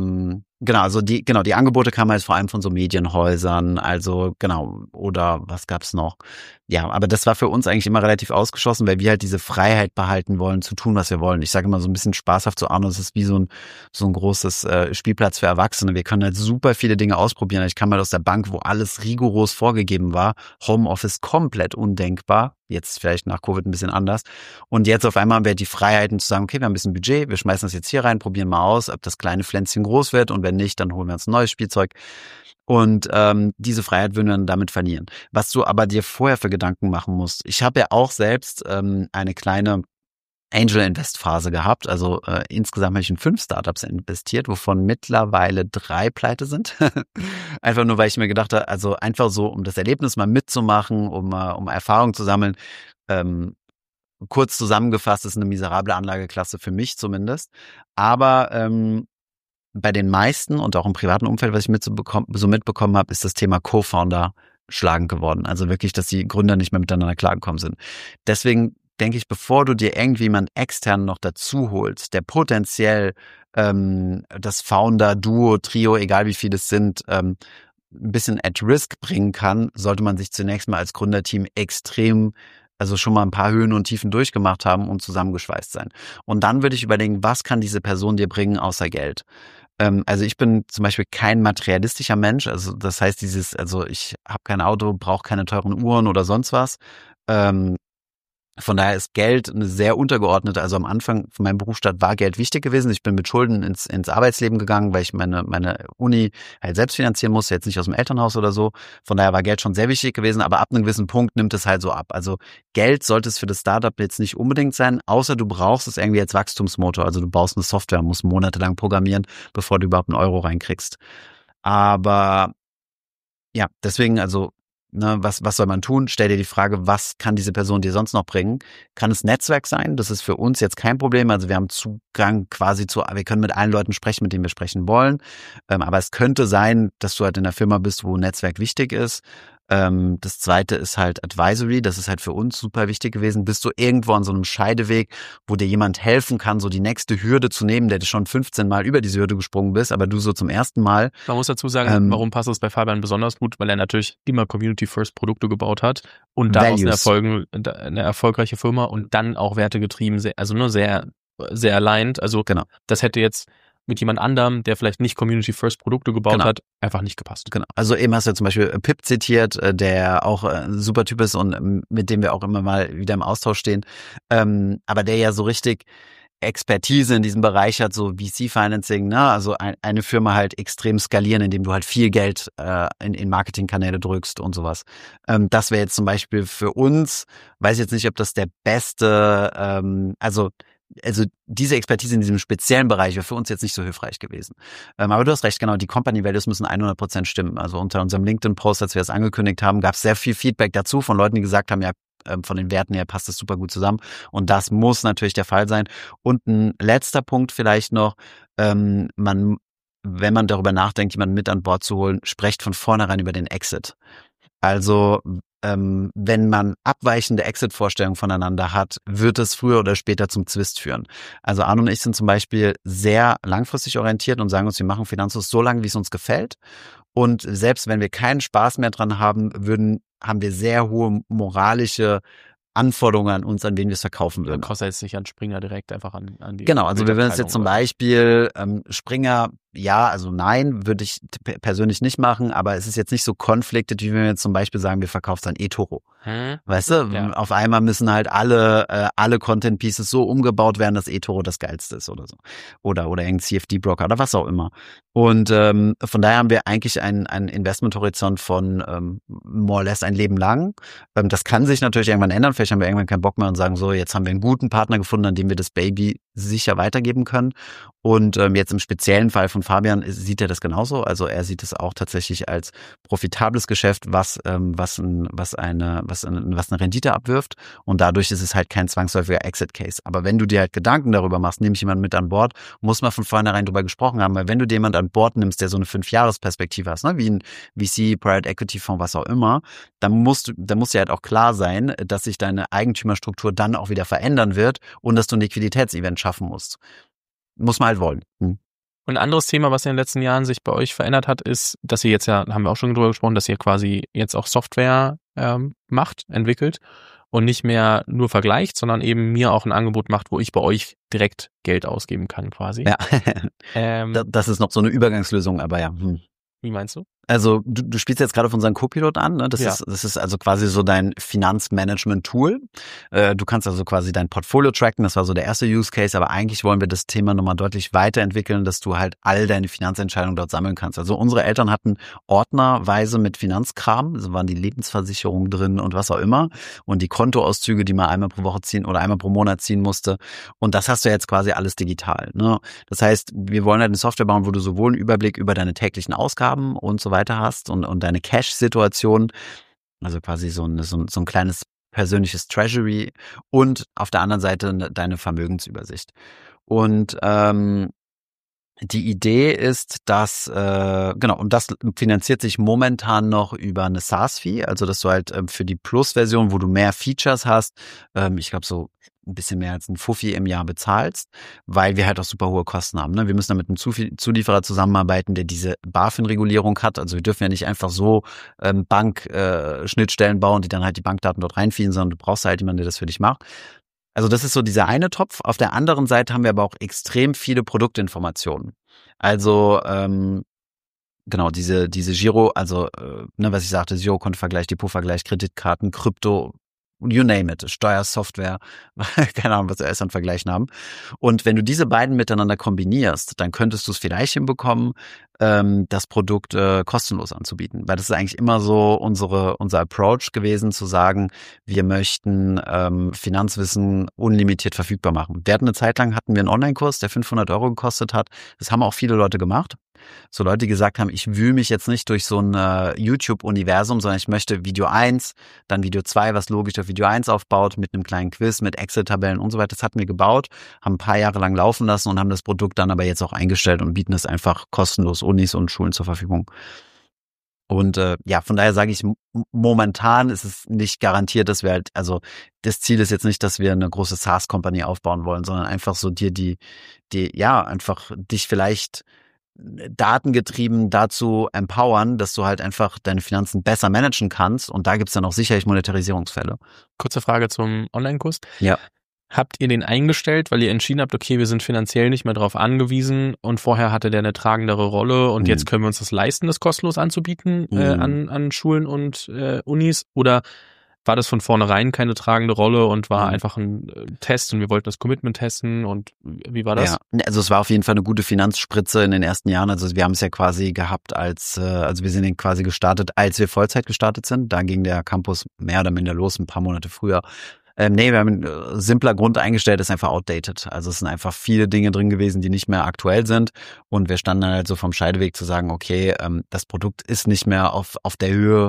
die Angebote kamen halt vor allem von so Medienhäusern, also genau, oder was gab's noch? Ja, aber das war für uns eigentlich immer relativ ausgeschlossen, weil wir halt diese Freiheit behalten wollen, zu tun, was wir wollen. Ich sage immer so ein bisschen spaßhaft zu Arno, es ist wie so ein großes Spielplatz für Erwachsene. Wir können halt super viele Dinge ausprobieren. Ich kam halt aus der Bank, wo alles rigoros vorgegeben war. Homeoffice komplett undenkbar. Jetzt vielleicht nach Covid ein bisschen anders. Und jetzt auf einmal haben wir die Freiheiten zu sagen, okay, wir haben ein bisschen Budget, wir schmeißen das jetzt hier rein, probieren mal aus, ob das kleine Pflänzchen groß wird und wenn nicht, dann holen wir uns ein neues Spielzeug. Und diese Freiheit würden wir dann damit verlieren. Was du aber dir vorher für Gedanken machen musst. Ich habe ja auch selbst eine kleine Angel-Invest-Phase gehabt. Also insgesamt habe ich in 5 Startups investiert, wovon mittlerweile 3 pleite sind. Einfach nur, weil ich mir gedacht habe, also einfach so, um das Erlebnis mal mitzumachen, um Erfahrung zu sammeln. Kurz zusammengefasst ist eine miserable Anlageklasse für mich zumindest. Aber bei den meisten und auch im privaten Umfeld, was ich mitbekommen habe, ist das Thema Co-Founder schlagend geworden. Also wirklich, dass die Gründer nicht mehr miteinander klargekommen sind. Deswegen denke ich, bevor du dir irgendwie jemanden extern noch dazu holst, der potenziell das Founder-Duo, Trio, egal wie viele es sind, ein bisschen at risk bringen kann, sollte man sich zunächst mal als Gründerteam also schon mal ein paar Höhen und Tiefen durchgemacht haben und zusammengeschweißt sein. Und dann würde ich überlegen, was kann diese Person dir bringen außer Geld? Also ich bin zum Beispiel kein materialistischer Mensch, also das heißt ich habe kein Auto, brauche keine teuren Uhren oder sonst was. Von daher ist Geld eine sehr untergeordnete, also am Anfang von meinem Berufsstart war Geld wichtig gewesen. Ich bin mit Schulden ins Arbeitsleben gegangen, weil ich meine Uni halt selbst finanzieren musste, jetzt nicht aus dem Elternhaus oder so. Von daher war Geld schon sehr wichtig gewesen, aber ab einem gewissen Punkt nimmt es halt so ab. Also Geld sollte es für das Startup jetzt nicht unbedingt sein, außer du brauchst es irgendwie als Wachstumsmotor. Also du baust eine Software, musst monatelang programmieren, bevor du überhaupt einen Euro reinkriegst. Aber ja, deswegen was soll man tun? Stell dir die Frage, was kann diese Person dir sonst noch bringen? Kann es Netzwerk sein? Das ist für uns jetzt kein Problem. Also wir haben Zugang quasi wir können mit allen Leuten sprechen, mit denen wir sprechen wollen. Aber es könnte sein, dass du halt in einer Firma bist, wo Netzwerk wichtig ist. Das Zweite ist halt Advisory. Das ist halt für uns super wichtig gewesen. Bist du irgendwo an so einem Scheideweg, wo dir jemand helfen kann, so die nächste Hürde zu nehmen, der du schon 15 Mal über diese Hürde gesprungen bist, aber du so zum ersten Mal. Man muss dazu sagen, warum passt es bei Fabian besonders gut? Weil er natürlich immer Community-First-Produkte gebaut hat und daraus eine erfolgreiche Firma und dann auch wertegetrieben, also nur sehr, sehr aligned. Also genau. Das hätte jetzt mit jemand anderem, der vielleicht nicht Community-First-Produkte gebaut hat, einfach nicht gepasst. Genau. Also eben hast du zum Beispiel Pip zitiert, der auch ein super Typ ist und mit dem wir auch immer mal wieder im Austausch stehen. Aber der ja so richtig Expertise in diesem Bereich hat, so VC-Financing, ne? Also eine Firma halt extrem skalieren, indem du halt viel Geld in Marketingkanäle drückst und sowas. Das wäre jetzt zum Beispiel für uns, weiß ich jetzt nicht, ob das der beste, also diese Expertise in diesem speziellen Bereich wäre für uns jetzt nicht so hilfreich gewesen. Aber du hast recht, genau, die Company Values müssen 100% stimmen. Also unter unserem LinkedIn-Post, als wir das angekündigt haben, gab es sehr viel Feedback dazu von Leuten, die gesagt haben, ja, von den Werten her passt das super gut zusammen. Und das muss natürlich der Fall sein. Und ein letzter Punkt vielleicht noch, wenn man darüber nachdenkt, jemanden mit an Bord zu holen, sprecht von vornherein über den Exit. Also wenn man abweichende Exit-Vorstellungen voneinander hat, wird es früher oder später zum Zwist führen. Also Arno und ich sind zum Beispiel sehr langfristig orientiert und sagen uns, wir machen Finanzos so lange, wie es uns gefällt. Und selbst wenn wir keinen Spaß mehr dran haben, haben wir sehr hohe moralische Anforderungen an uns, an wen wir es verkaufen würden. Kostet jetzt nicht an Springer direkt einfach an die. Genau, also wir würden es jetzt zum Beispiel, Springer ja, also nein, würde ich persönlich nicht machen, aber es ist jetzt nicht so conflicted, wie wenn wir jetzt zum Beispiel sagen, wir verkaufen dann eToro. Weißt du, auf einmal müssen halt alle Content Pieces so umgebaut werden, dass eToro das Geilste ist oder so. Oder irgendein CFD-Broker oder was auch immer. Und von daher haben wir eigentlich einen Investmenthorizont von more or less ein Leben lang. Das kann sich natürlich irgendwann ändern. Vielleicht haben wir irgendwann keinen Bock mehr und sagen so, jetzt haben wir einen guten Partner gefunden, an dem wir das Baby sicher weitergeben können. Und jetzt im speziellen Fall von Fabian sieht er das genauso. Also er sieht es auch tatsächlich als profitables Geschäft, was eine Rendite abwirft. Und dadurch ist es halt kein zwangsläufiger Exit-Case. Aber wenn du dir halt Gedanken darüber machst, nehme ich jemanden mit an Bord, muss man von vornherein drüber gesprochen haben. Weil wenn du dir jemanden an Bord nimmst, der so eine 5-Jahres-Perspektive hast, ne, wie ein VC, Private Equity Fonds, was auch immer, dann muss ja halt auch klar sein, dass sich deine Eigentümerstruktur dann auch wieder verändern wird und dass du ein Liquiditätsevent schaffen musst. Muss man halt wollen. Und ein anderes Thema, was in den letzten Jahren sich bei euch verändert hat, ist, dass ihr jetzt haben wir auch schon drüber gesprochen, dass ihr quasi jetzt auch Software entwickelt und nicht mehr nur vergleicht, sondern eben mir auch ein Angebot macht, wo ich bei euch direkt Geld ausgeben kann quasi. Ja, das ist noch so eine Übergangslösung, aber ja. Wie meinst du? Also du spielst jetzt gerade auf unseren Copilot an, ne? Das ist also quasi so dein Finanzmanagement-Tool. Du kannst also quasi dein Portfolio tracken, das war so der erste Use Case, aber eigentlich wollen wir das Thema nochmal deutlich weiterentwickeln, dass du halt all deine Finanzentscheidungen dort sammeln kannst. Also unsere Eltern hatten ordnerweise mit Finanzkram, also waren die Lebensversicherungen drin und was auch immer und die Kontoauszüge, die man einmal pro Woche ziehen oder einmal pro Monat ziehen musste, und das hast du jetzt quasi alles digital, ne? Das heißt, wir wollen halt eine Software bauen, wo du sowohl einen Überblick über deine täglichen Ausgaben und so weiter hast und deine Cash-Situation, also quasi so ein kleines persönliches Treasury und auf der anderen Seite deine Vermögensübersicht. Und die Idee ist, dass, und das finanziert sich momentan noch über eine SaaS-Fee, also dass du halt für die Plus-Version, wo du mehr Features hast, ich glaube so ein bisschen mehr als ein Fuffi im Jahr bezahlst, weil wir halt auch super hohe Kosten haben. Ne? Wir müssen da mit einem Zulieferer zusammenarbeiten, der diese BaFin-Regulierung hat. Also wir dürfen ja nicht einfach so Bank-Schnittstellen bauen, die dann halt die Bankdaten dort reinfielen, sondern du brauchst halt jemanden, der das für dich macht. Also das ist so dieser eine Topf. Auf der anderen Seite haben wir aber auch extrem viele Produktinformationen. Also genau, diese Giro, also was ich sagte, Girokontovergleich, Depotvergleich, Kreditkarten, Krypto, you name it, Steuersoftware, keine Ahnung, was wir erst an Vergleichen haben. Und wenn du diese beiden miteinander kombinierst, dann könntest du es vielleicht hinbekommen, das Produkt kostenlos anzubieten. Weil das ist eigentlich immer so unser Approach gewesen, zu sagen, wir möchten Finanzwissen unlimitiert verfügbar machen. Wir hatten eine Zeit lang, hatten wir einen Online-Kurs, der 500 € gekostet hat. Das haben auch viele Leute gemacht. So Leute, die gesagt haben, ich wühle mich jetzt nicht durch so ein YouTube-Universum, sondern ich möchte Video 1, dann Video 2, was logisch auf Video 1 aufbaut, mit einem kleinen Quiz, mit Excel-Tabellen und so weiter. Das hatten wir gebaut, haben ein paar Jahre lang laufen lassen und haben das Produkt dann aber jetzt auch eingestellt und bieten es einfach kostenlos Unis und Schulen zur Verfügung. Und von daher sage ich, momentan ist es nicht garantiert, dass wir halt, also das Ziel ist jetzt nicht, dass wir eine große SaaS-Company aufbauen wollen, sondern einfach so dir einfach dich vielleicht datengetrieben dazu empowern, dass du halt einfach deine Finanzen besser managen kannst, und da gibt's dann auch sicherlich Monetarisierungsfälle. Kurze Frage zum Online-Kurs. Ja. Habt ihr den eingestellt, weil ihr entschieden habt, okay, wir sind finanziell nicht mehr darauf angewiesen und vorher hatte der eine tragendere Rolle und jetzt können wir uns das leisten, das kostenlos anzubieten an Schulen und Unis? Oder war das von vornherein keine tragende Rolle und war einfach ein Test und wir wollten das Commitment testen, und wie war das? Ja, also es war auf jeden Fall eine gute Finanzspritze in den ersten Jahren. Also wir haben es ja quasi gehabt also wir sind quasi gestartet, als wir Vollzeit gestartet sind. Da ging der Campus mehr oder minder los, ein paar Monate früher. Wir haben einen simpler Grund eingestellt, ist einfach outdated. Also es sind einfach viele Dinge drin gewesen, die nicht mehr aktuell sind. Und wir standen halt so vom Scheideweg zu sagen, okay, das Produkt ist nicht mehr auf der Höhe.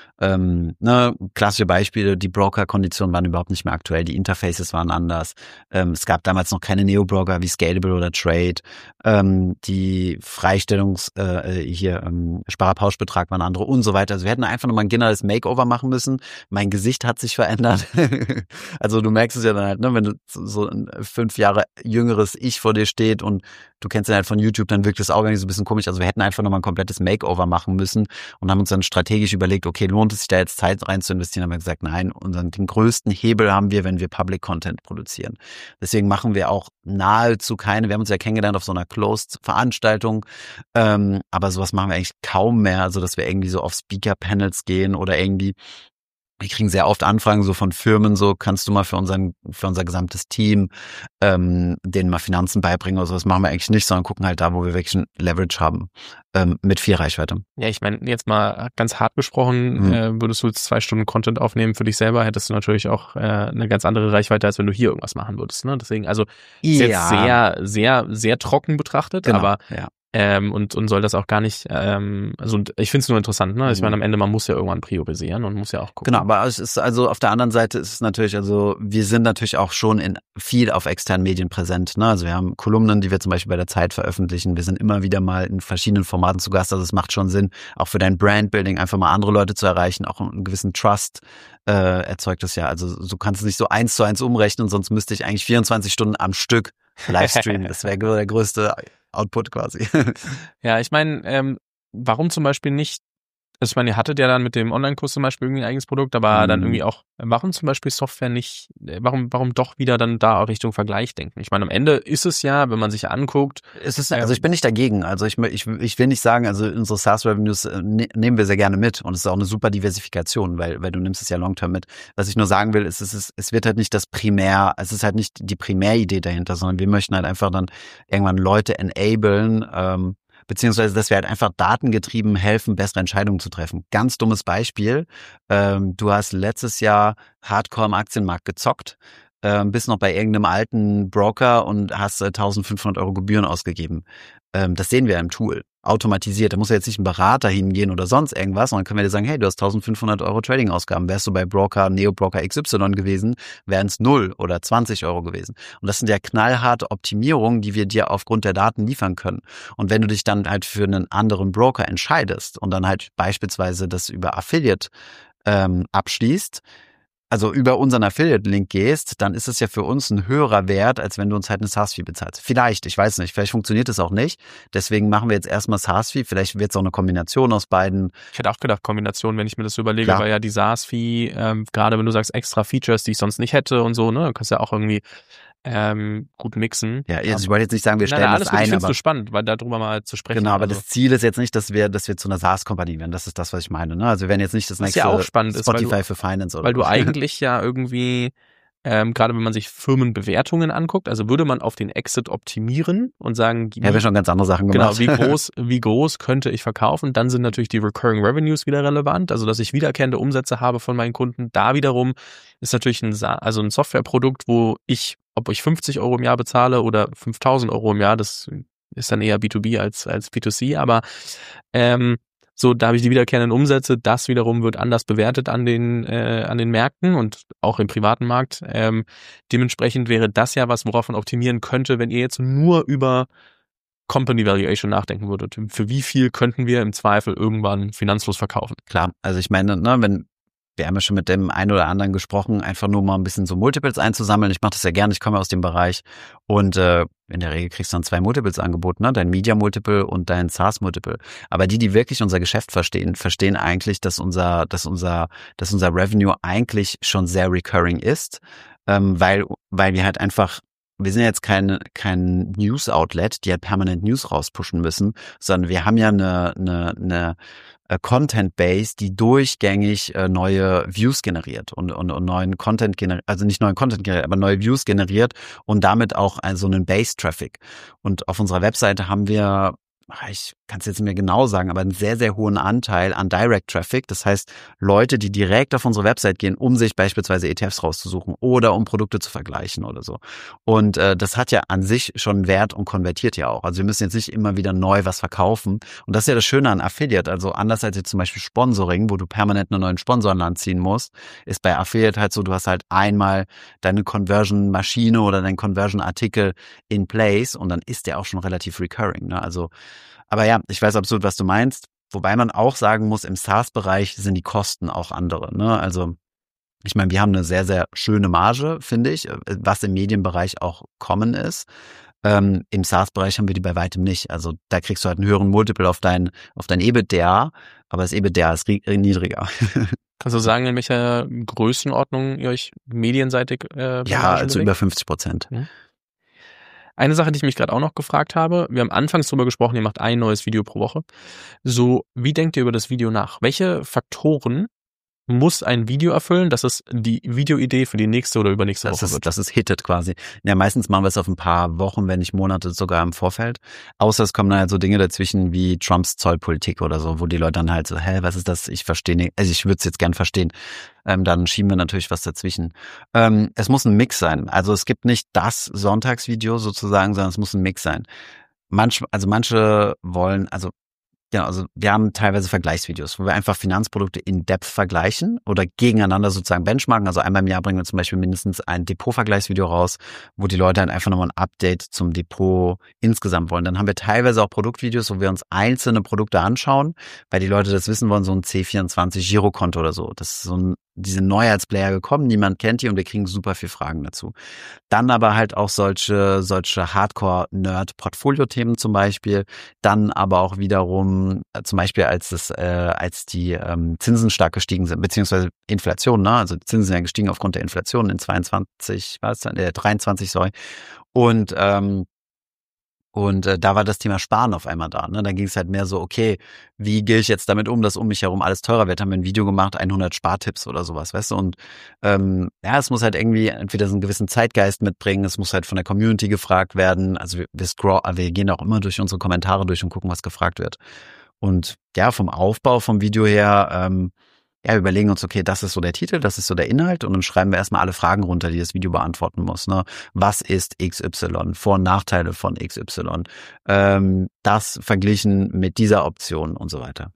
Klassische Beispiele, die Broker-Konditionen waren überhaupt nicht mehr aktuell, die Interfaces waren anders. Es gab damals noch keine Neo-Broker wie Scalable oder Trade. Die Sparerpauschbetrag waren andere und so weiter. Also wir hätten einfach nochmal ein generelles Makeover machen müssen. Mein Gesicht hat sich verändert. Also du merkst es ja dann halt, ne, wenn du so ein 5 Jahre jüngeres Ich vor dir steht und du kennst ihn halt von YouTube, dann wirkt das auch irgendwie so ein bisschen komisch. Also wir hätten einfach nochmal ein komplettes Makeover machen müssen und haben uns dann strategisch überlegt, okay, lohnt lohnt es sich da jetzt Zeit rein zu investieren? Haben wir gesagt, nein, den größten Hebel haben wir, wenn wir Public Content produzieren. Deswegen machen wir auch nahezu keine, wir haben uns ja kennengelernt auf so einer Closed-Veranstaltung, aber sowas machen wir eigentlich kaum mehr, also dass wir irgendwie so auf Speaker-Panels gehen oder irgendwie. Wir kriegen sehr oft Anfragen so von Firmen, so kannst du mal für unser gesamtes Team denen mal Finanzen beibringen oder so. Das machen wir eigentlich nicht, sondern gucken halt da, wo wir wirklich ein Leverage haben mit viel Reichweite. Ja, ich meine, jetzt mal ganz hart gesprochen, würdest du jetzt 2 Stunden Content aufnehmen für dich selber, hättest du natürlich auch eine ganz andere Reichweite, als wenn du hier irgendwas machen würdest. Ne? Deswegen, also ist jetzt sehr, sehr, sehr trocken betrachtet, genau, aber ja. Und soll das auch gar nicht, also ich finde es nur interessant, ne? Ich meine, am Ende, man muss ja irgendwann priorisieren und muss ja auch gucken. Genau, aber es ist also auf der anderen Seite ist es natürlich, also wir sind natürlich auch schon viel auf externen Medien präsent, ne? Also wir haben Kolumnen, die wir zum Beispiel bei der Zeit veröffentlichen. Wir sind immer wieder mal in verschiedenen Formaten zu Gast. Also es macht schon Sinn, auch für dein Brandbuilding einfach mal andere Leute zu erreichen, auch einen gewissen Trust erzeugt es ja. Also du kannst es nicht so 1:1 umrechnen, sonst müsste ich eigentlich 24 Stunden am Stück Livestreamen. Das wäre der größte Output quasi. Ja, ich meine, warum zum Beispiel nicht, also ich meine, ihr hattet ja dann mit dem Online-Kurs zum Beispiel irgendwie ein eigenes Produkt, aber dann irgendwie auch, warum zum Beispiel Software nicht, warum doch wieder dann da Richtung Vergleich denken? Ich meine, am Ende ist es ja, wenn man sich anguckt. Also ich bin nicht dagegen. Also ich will nicht sagen, also unsere SaaS-Revenues nehmen wir sehr gerne mit und es ist auch eine super Diversifikation, weil du nimmst es ja long-term mit. Was ich nur sagen will, es wird halt nicht es ist halt nicht die Primäridee dahinter, sondern wir möchten halt einfach dann irgendwann Leute enablen, beziehungsweise, dass wir halt einfach datengetrieben helfen, bessere Entscheidungen zu treffen. Ganz dummes Beispiel. Du hast letztes Jahr hardcore im Aktienmarkt gezockt, bist noch bei irgendeinem alten Broker und hast 1.500 € Gebühren ausgegeben. Das sehen wir im Tool. Automatisiert. Da muss ja jetzt nicht ein Berater hingehen oder sonst irgendwas, sondern können wir dir sagen, hey, du hast 1.500 € Trading-Ausgaben. Wärst du bei Neo-Broker XY gewesen, wären es 0 oder 20 € gewesen. Und das sind ja knallharte Optimierungen, die wir dir aufgrund der Daten liefern können. Und wenn du dich dann halt für einen anderen Broker entscheidest und dann halt beispielsweise das über Affiliate abschließt, also über unseren Affiliate-Link gehst, dann ist es ja für uns ein höherer Wert, als wenn du uns halt eine SaaS-Fee bezahlst. Vielleicht, ich weiß nicht, vielleicht funktioniert es auch nicht. Deswegen machen wir jetzt erstmal SaaS-Fee. Vielleicht wird es auch eine Kombination aus beiden. Ich hätte auch gedacht, Kombination, wenn ich mir das so überlege, Klar. weil ja die SaaS-Fee, gerade wenn du sagst extra Features, die ich sonst nicht hätte und so, ne, du kannst ja auch irgendwie gut mixen. Ja, also ich wollte jetzt nicht sagen, wir stellen das ein, ich finde es aber so spannend, weil darüber mal zu sprechen. genau, aber das Ziel ist jetzt nicht, dass wir zu einer SaaS-Kompanie werden. Das ist das, was ich meine. Ne? Also wir werden jetzt nicht das nächste ja auch spannend Spotify ist, für Finance oder weil du eigentlich ja irgendwie gerade wenn man sich Firmenbewertungen anguckt, also würde man auf den Exit optimieren und sagen, ja, wir schon ganz andere Sachen gemacht. Genau, wie groß könnte ich verkaufen? Dann sind natürlich die Recurring Revenues wieder relevant, also dass ich wiederkehrende Umsätze habe von meinen Kunden. Da wiederum ist natürlich ein Softwareprodukt, wo ob ich 50 € im Jahr bezahle oder 5.000 € im Jahr, das ist dann eher B2B als B2C, aber so, da habe ich die wiederkehrenden Umsätze, das wiederum wird anders bewertet an den Märkten und auch im privaten Markt. Dementsprechend wäre das ja was, worauf man optimieren könnte, wenn ihr jetzt nur über Company Valuation nachdenken würdet. Für wie viel könnten wir im Zweifel irgendwann finanzlos verkaufen? Klar, also ich meine, ne, wir haben ja schon mit dem einen oder anderen gesprochen, einfach nur mal ein bisschen so Multiples einzusammeln. Ich mache das ja gerne, ich komme aus dem Bereich und in der Regel kriegst du dann 2 Multiples angeboten, ne? Dein Media Multiple und dein SaaS Multiple. Aber die wirklich unser Geschäft verstehen eigentlich, dass unser Revenue eigentlich schon sehr recurring ist, weil wir halt einfach, wir sind ja jetzt kein News-Outlet, die halt permanent News rauspushen müssen, sondern wir haben ja eine Content-Base, die durchgängig neue Views generiert und neuen Content generiert, also nicht neuen Content generiert, aber neue Views generiert und damit auch so einen Base-Traffic. Und auf unserer Webseite haben wir, ich kann es jetzt nicht mehr genau sagen, aber einen sehr, sehr hohen Anteil an Direct Traffic. Das heißt, Leute, die direkt auf unsere Website gehen, um sich beispielsweise ETFs rauszusuchen oder um Produkte zu vergleichen oder so. Und das hat ja an sich schon Wert und konvertiert ja auch. Also wir müssen jetzt nicht immer wieder neu was verkaufen. Und das ist ja das Schöne an Affiliate. Also anders als jetzt zum Beispiel Sponsoring, wo du permanent einen neuen Sponsor an Land ziehen musst, ist bei Affiliate halt so, du hast halt einmal deine Conversion-Maschine oder deinen Conversion-Artikel in place und dann ist der auch schon relativ recurring. Ne? Also aber ja, ich weiß absolut, was du meinst. Wobei man auch sagen muss, im SaaS-Bereich sind die Kosten auch andere. Ne? Also ich meine, wir haben eine sehr, sehr schöne Marge, finde ich, was im Medienbereich auch common ist. Im SaaS-Bereich haben wir die bei weitem nicht. Also da kriegst du halt einen höheren Multiple auf dein EBITDA, aber das EBITDA ist niedriger. Kannst du sagen, in welcher Größenordnung ihr euch medienseitig ja, also über 50%. Mhm. Eine Sache, die ich mich gerade auch noch gefragt habe, wir haben anfangs drüber gesprochen, ihr macht ein neues Video pro Woche. So, wie denkt ihr über das Video nach? Welche Faktoren muss ein Video erfüllen, dass es die Videoidee für die nächste oder übernächste Woche wird? Das ist hittet quasi. Ja, meistens machen wir es auf ein paar Wochen, wenn nicht Monate sogar im Vorfeld. Außer es kommen dann halt so Dinge dazwischen wie Trumps Zollpolitik oder so, wo die Leute dann halt so, was ist das? Ich verstehe nicht. Also ich würde es jetzt gern verstehen. Dann schieben wir natürlich was dazwischen. Es muss ein Mix sein. Also es gibt nicht das Sonntagsvideo sozusagen, sondern es muss ein Mix sein. Manche wollen, also wir haben teilweise Vergleichsvideos, wo wir einfach Finanzprodukte in Depth vergleichen oder gegeneinander sozusagen benchmarken. Also einmal im Jahr bringen wir zum Beispiel mindestens ein Depot-Vergleichsvideo raus, wo die Leute dann einfach nochmal ein Update zum Depot insgesamt wollen. Dann haben wir teilweise auch Produktvideos, wo wir uns einzelne Produkte anschauen, weil die Leute das wissen wollen, so ein C24 Girokonto oder so. Das ist so diese Neuheitsplayer gekommen, niemand kennt die und wir kriegen super viel Fragen dazu. Dann aber halt auch solche Hardcore-Nerd-Portfolio-Themen zum Beispiel. Dann aber auch wiederum, zum Beispiel als die Zinsen stark gestiegen sind, beziehungsweise Inflation, ne? Also die Zinsen sind ja gestiegen aufgrund der Inflation in 23, sorry. Und da war das Thema Sparen auf einmal da. Ne? Dann ging es halt mehr so, okay, wie gehe ich jetzt damit um, dass um mich herum alles teurer wird? Haben wir ein Video gemacht, 100 Spartipps oder sowas, weißt du? Und es muss halt irgendwie entweder so einen gewissen Zeitgeist mitbringen, es muss halt von der Community gefragt werden. Also wir gehen auch immer durch unsere Kommentare durch und gucken, was gefragt wird. Und ja, vom Aufbau vom Video her, wir überlegen uns, okay, das ist so der Titel, das ist so der Inhalt und dann schreiben wir erstmal alle Fragen runter, die das Video beantworten muss. Ne? Was ist XY? Vor- und Nachteile von XY? Das verglichen mit dieser Option und so weiter.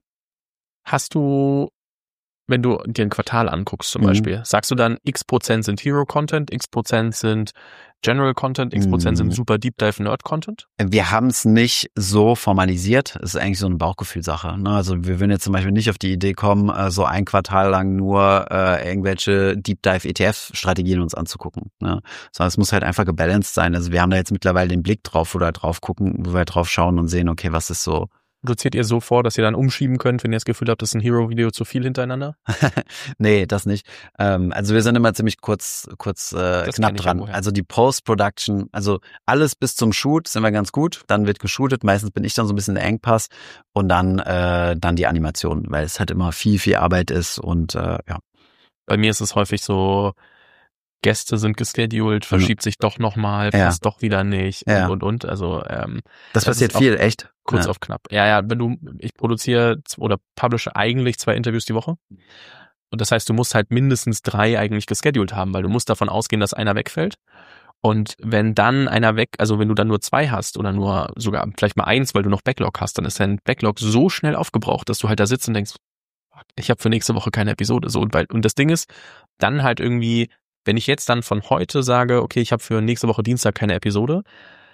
Hast du, wenn du dir ein Quartal anguckst zum Beispiel, sagst du dann, X% sind Hero-Content, X% sind General Content, X% sind super Deep Dive Nerd Content? Wir haben es nicht so formalisiert. Es ist eigentlich so eine Bauchgefühlsache. Ne? Also wir würden jetzt zum Beispiel nicht auf die Idee kommen, so ein Quartal lang nur irgendwelche Deep Dive ETF-Strategien uns anzugucken. Ne? Sondern es muss halt einfach gebalanced sein. Also wir haben da jetzt mittlerweile den Blick drauf, wo wir drauf gucken, wo wir drauf schauen und sehen, okay, was ist so. Produziert ihr so vor, dass ihr dann umschieben könnt, wenn ihr das Gefühl habt, das ist ein Hero-Video zu viel hintereinander? Nee, das nicht. Also wir sind immer ziemlich kurz knapp dran. Also die Post-Production, also alles bis zum Shoot sind wir ganz gut. Dann wird geshootet. Meistens bin ich dann so ein bisschen der Engpass. Und dann die Animation, weil es halt immer viel Arbeit ist und ja. Bei mir ist es häufig so, Gäste sind gescheduled, verschiebt sich doch nochmal, passt doch wieder nicht und. Also das passiert viel, echt. Kurz auf knapp. Ja, ich produziere oder publishe eigentlich 2 Interviews die Woche. Und das heißt, du musst halt mindestens 3 eigentlich gescheduled haben, weil du musst davon ausgehen, dass einer wegfällt. Und wenn dann einer also wenn du dann nur 2 hast oder nur sogar vielleicht mal 1, weil du noch Backlog hast, dann ist dein Backlog so schnell aufgebraucht, dass du halt da sitzt und denkst, ich habe für nächste Woche keine Episode. So, und das Ding ist, dann halt irgendwie, wenn ich jetzt dann von heute sage, okay, ich habe für nächste Woche Dienstag keine Episode,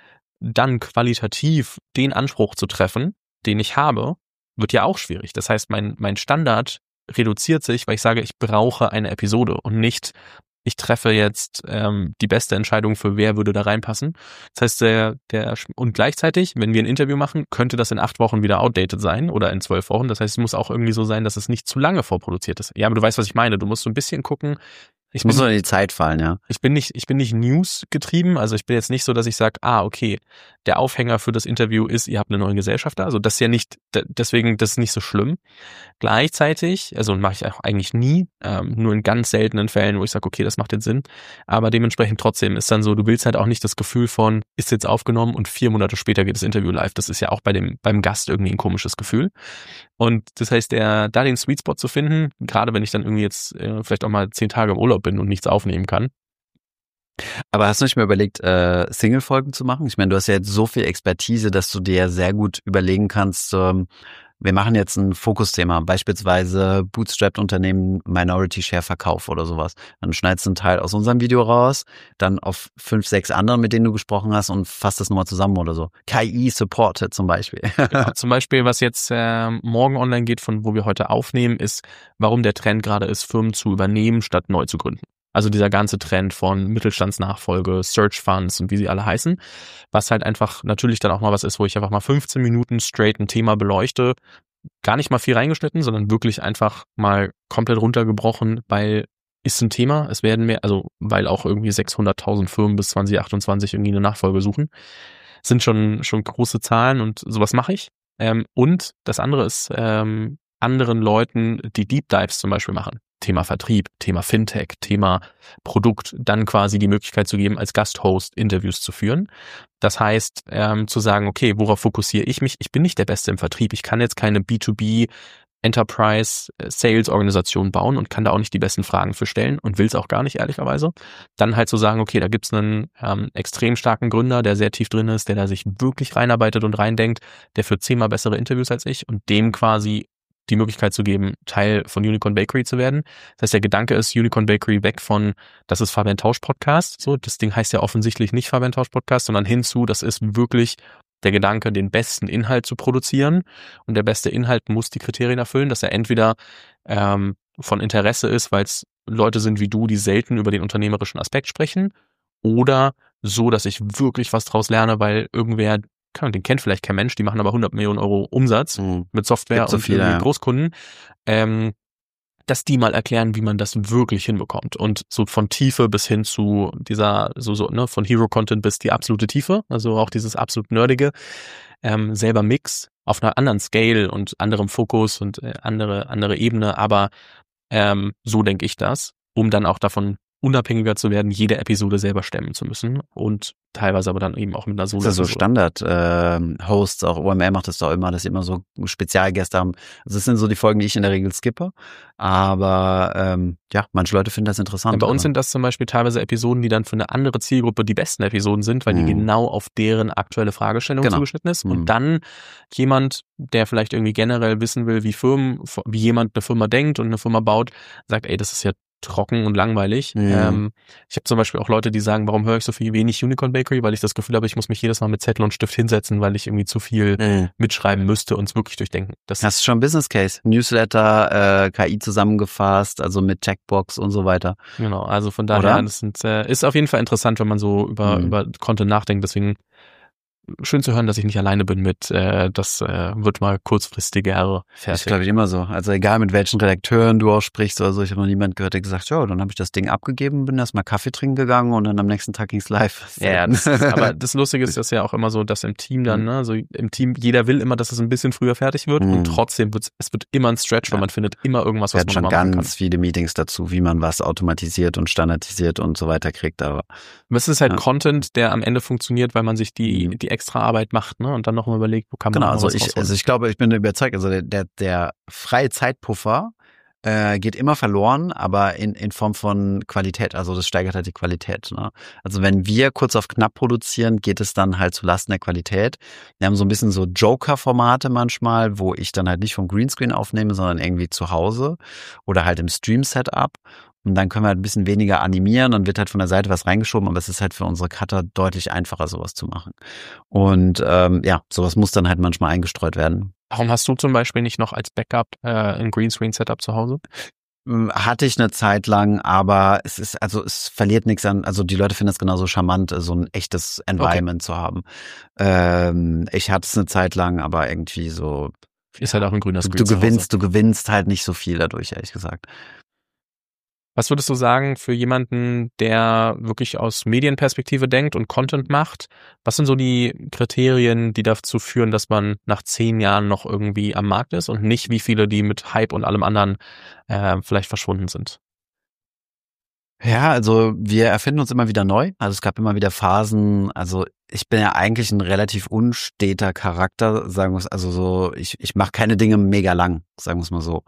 dann qualitativ den Anspruch zu treffen, den ich habe, wird ja auch schwierig. Das heißt, mein Standard reduziert sich, weil ich sage, ich brauche eine Episode und nicht, ich treffe jetzt die beste Entscheidung für wer würde da reinpassen. Das heißt, und gleichzeitig, wenn wir ein Interview machen, könnte das in 8 Wochen wieder outdated sein oder in 12 Wochen. Das heißt, es muss auch irgendwie so sein, dass es nicht zu lange vorproduziert ist. Ja, aber du weißt, was ich meine. Du musst so ein bisschen gucken. Ich muss nur in die Zeit fallen, ja. Ich bin nicht News getrieben, also ich bin jetzt nicht so, dass ich sage, okay, der Aufhänger für das Interview ist, ihr habt eine neue Gesellschaft da, also das ist ja nicht, deswegen, das ist nicht so schlimm. Gleichzeitig, also mache ich auch eigentlich nie, nur in ganz seltenen Fällen, wo ich sage, okay, das macht jetzt Sinn, aber dementsprechend trotzdem ist dann so, du willst halt auch nicht das Gefühl von, ist jetzt aufgenommen und 4 Monate später geht das Interview live, das ist ja auch beim Gast irgendwie ein komisches Gefühl. Und das heißt, da den Sweet Spot zu finden, gerade wenn ich dann irgendwie jetzt vielleicht auch mal 10 Tage im Urlaub bin und nichts aufnehmen kann. Aber hast du nicht mehr überlegt, Single-Folgen zu machen? Ich meine, du hast ja jetzt so viel Expertise, dass du dir sehr gut überlegen kannst, wir machen jetzt ein Fokusthema, beispielsweise Bootstrapped-Unternehmen, Minority-Share-Verkauf oder sowas. Dann schneidest du einen Teil aus unserem Video raus, dann auf 5, 6 anderen, mit denen du gesprochen hast und fasst das nochmal zusammen oder so. KI-Supported zum Beispiel. Genau, zum Beispiel, was jetzt morgen online geht, von wo wir heute aufnehmen, ist, warum der Trend gerade ist, Firmen zu übernehmen, statt neu zu gründen. Also dieser ganze Trend von Mittelstandsnachfolge, Search Funds und wie sie alle heißen, was halt einfach natürlich dann auch mal was ist, wo ich einfach mal 15 Minuten straight ein Thema beleuchte, gar nicht mal viel reingeschnitten, sondern wirklich einfach mal komplett runtergebrochen, weil ist ein Thema, es werden mehr, also weil auch irgendwie 600.000 Firmen bis 2028 irgendwie eine Nachfolge suchen, sind schon große Zahlen und sowas mache ich. Und das andere ist, anderen Leuten, die Deep Dives zum Beispiel machen. Thema Vertrieb, Thema Fintech, Thema Produkt, dann quasi die Möglichkeit zu geben, als Gasthost Interviews zu führen. Das heißt, zu sagen, okay, worauf fokussiere ich mich? Ich bin nicht der Beste im Vertrieb. Ich kann jetzt keine B2B Enterprise Sales Organisation bauen und kann da auch nicht die besten Fragen für stellen und will es auch gar nicht, ehrlicherweise. Dann halt zu sagen, okay, da gibt's einen extrem starken Gründer, der sehr tief drin ist, der da sich wirklich reinarbeitet und reindenkt, der führt 10-mal bessere Interviews als ich und dem quasi die Möglichkeit zu geben, Teil von Unicorn Bakery zu werden. Das heißt, der Gedanke ist, Unicorn Bakery weg von, das ist Fabian Tausch Podcast, so, das Ding heißt ja offensichtlich nicht Fabian Tausch Podcast, sondern hinzu, das ist wirklich der Gedanke, den besten Inhalt zu produzieren. Und der beste Inhalt muss die Kriterien erfüllen, dass er entweder von Interesse ist, weil es Leute sind wie du, die selten über den unternehmerischen Aspekt sprechen, oder so, dass ich wirklich was draus lerne, weil irgendwer, den kennt vielleicht kein Mensch, die machen aber 100 Millionen Euro Umsatz mit Software so und viele, ja. Großkunden, dass die mal erklären, wie man das wirklich hinbekommt. Und so von Tiefe bis hin zu dieser, ne, von Hero-Content bis die absolute Tiefe, also auch dieses absolut Nerdige, selber Mix auf einer anderen Scale und anderem Fokus und andere Ebene, aber so denke ich das, um dann auch davon unabhängiger zu werden, jede Episode selber stemmen zu müssen und teilweise aber dann eben auch mit einer Solo. Das ist ja so Standard-Hosts, auch OMR macht das doch immer, dass sie immer so Spezialgäste haben. Also das sind so die Folgen, die ich in der Regel skippe, aber ja, manche Leute finden das interessant. Ja, bei uns sind das zum Beispiel teilweise Episoden, die dann für eine andere Zielgruppe die besten Episoden sind, weil die genau auf deren aktuelle Fragestellung zugeschnitten ist und dann jemand, der vielleicht irgendwie generell wissen will, wie jemand eine Firma denkt und eine Firma baut, sagt, ey, das ist ja trocken und langweilig. Ich habe zum Beispiel auch Leute, die sagen, warum höre ich so viel wenig Unicorn Bakery, weil ich das Gefühl habe, ich muss mich jedes Mal mit Zettel und Stift hinsetzen, weil ich irgendwie zu viel mitschreiben müsste und es wirklich durchdenken. Das hast du schon Business Case, Newsletter, KI zusammengefasst, also mit Checkbox und so weiter. Genau, also von daher, das ist auf jeden Fall interessant, wenn man so über Content nachdenkt, deswegen schön zu hören, dass ich nicht alleine bin mit, das wird mal kurzfristiger fertig. Das ist, glaube ich, immer so. Also egal, mit welchen Redakteuren du auch sprichst oder so, ich habe noch niemand gehört, der gesagt, ja, dann habe ich das Ding abgegeben, bin erst mal Kaffee trinken gegangen und dann am nächsten Tag ging's live. Ja, aber das Lustige ist das ja auch immer so, dass im Team dann, ne, so im Team, jeder will immer, dass es ein bisschen früher fertig wird und trotzdem wird immer ein Stretch, weil man findet immer irgendwas, was man schon machen kann. Ganz viele Meetings dazu, wie man was automatisiert und standardisiert und so weiter kriegt, aber es ist halt Content, der am Ende funktioniert, weil man sich die extra Arbeit macht, ne, und dann nochmal überlegt, wo kann man also ich glaube, ich bin überzeugt, also der freie Zeitpuffer geht immer verloren, aber in Form von Qualität, also das steigert halt die Qualität, ne? Also wenn wir kurz auf knapp produzieren, geht es dann halt zulasten der Qualität. Wir haben so ein bisschen so Joker-Formate manchmal, wo ich dann halt nicht vom Greenscreen aufnehme, sondern irgendwie zu Hause oder halt im Stream-Setup. Und dann können wir halt ein bisschen weniger animieren und wird halt von der Seite was reingeschoben, aber es ist halt für unsere Cutter deutlich einfacher, sowas zu machen. Und sowas muss dann halt manchmal eingestreut werden. Warum hast du zum Beispiel nicht noch als Backup ein Greenscreen-Setup zu Hause? Hatte ich eine Zeit lang, aber es verliert nichts an, also die Leute finden es genauso charmant, so ein echtes Environment zu haben. Ich hatte es eine Zeit lang, aber irgendwie so. Ist halt auch ein grüner Screen. Du gewinnst halt nicht so viel dadurch, ehrlich gesagt. Was würdest du sagen für jemanden, der wirklich aus Medienperspektive denkt und Content macht? Was sind so die Kriterien, die dazu führen, dass man nach 10 Jahren noch irgendwie am Markt ist und nicht wie viele, die mit Hype und allem anderen vielleicht verschwunden sind? Ja, also wir erfinden uns immer wieder neu. Also es gab immer wieder Phasen. Also ich bin ja eigentlich ein relativ unsteter Charakter, sagen wir es. Also so, ich mache keine Dinge mega lang, sagen wir es mal so.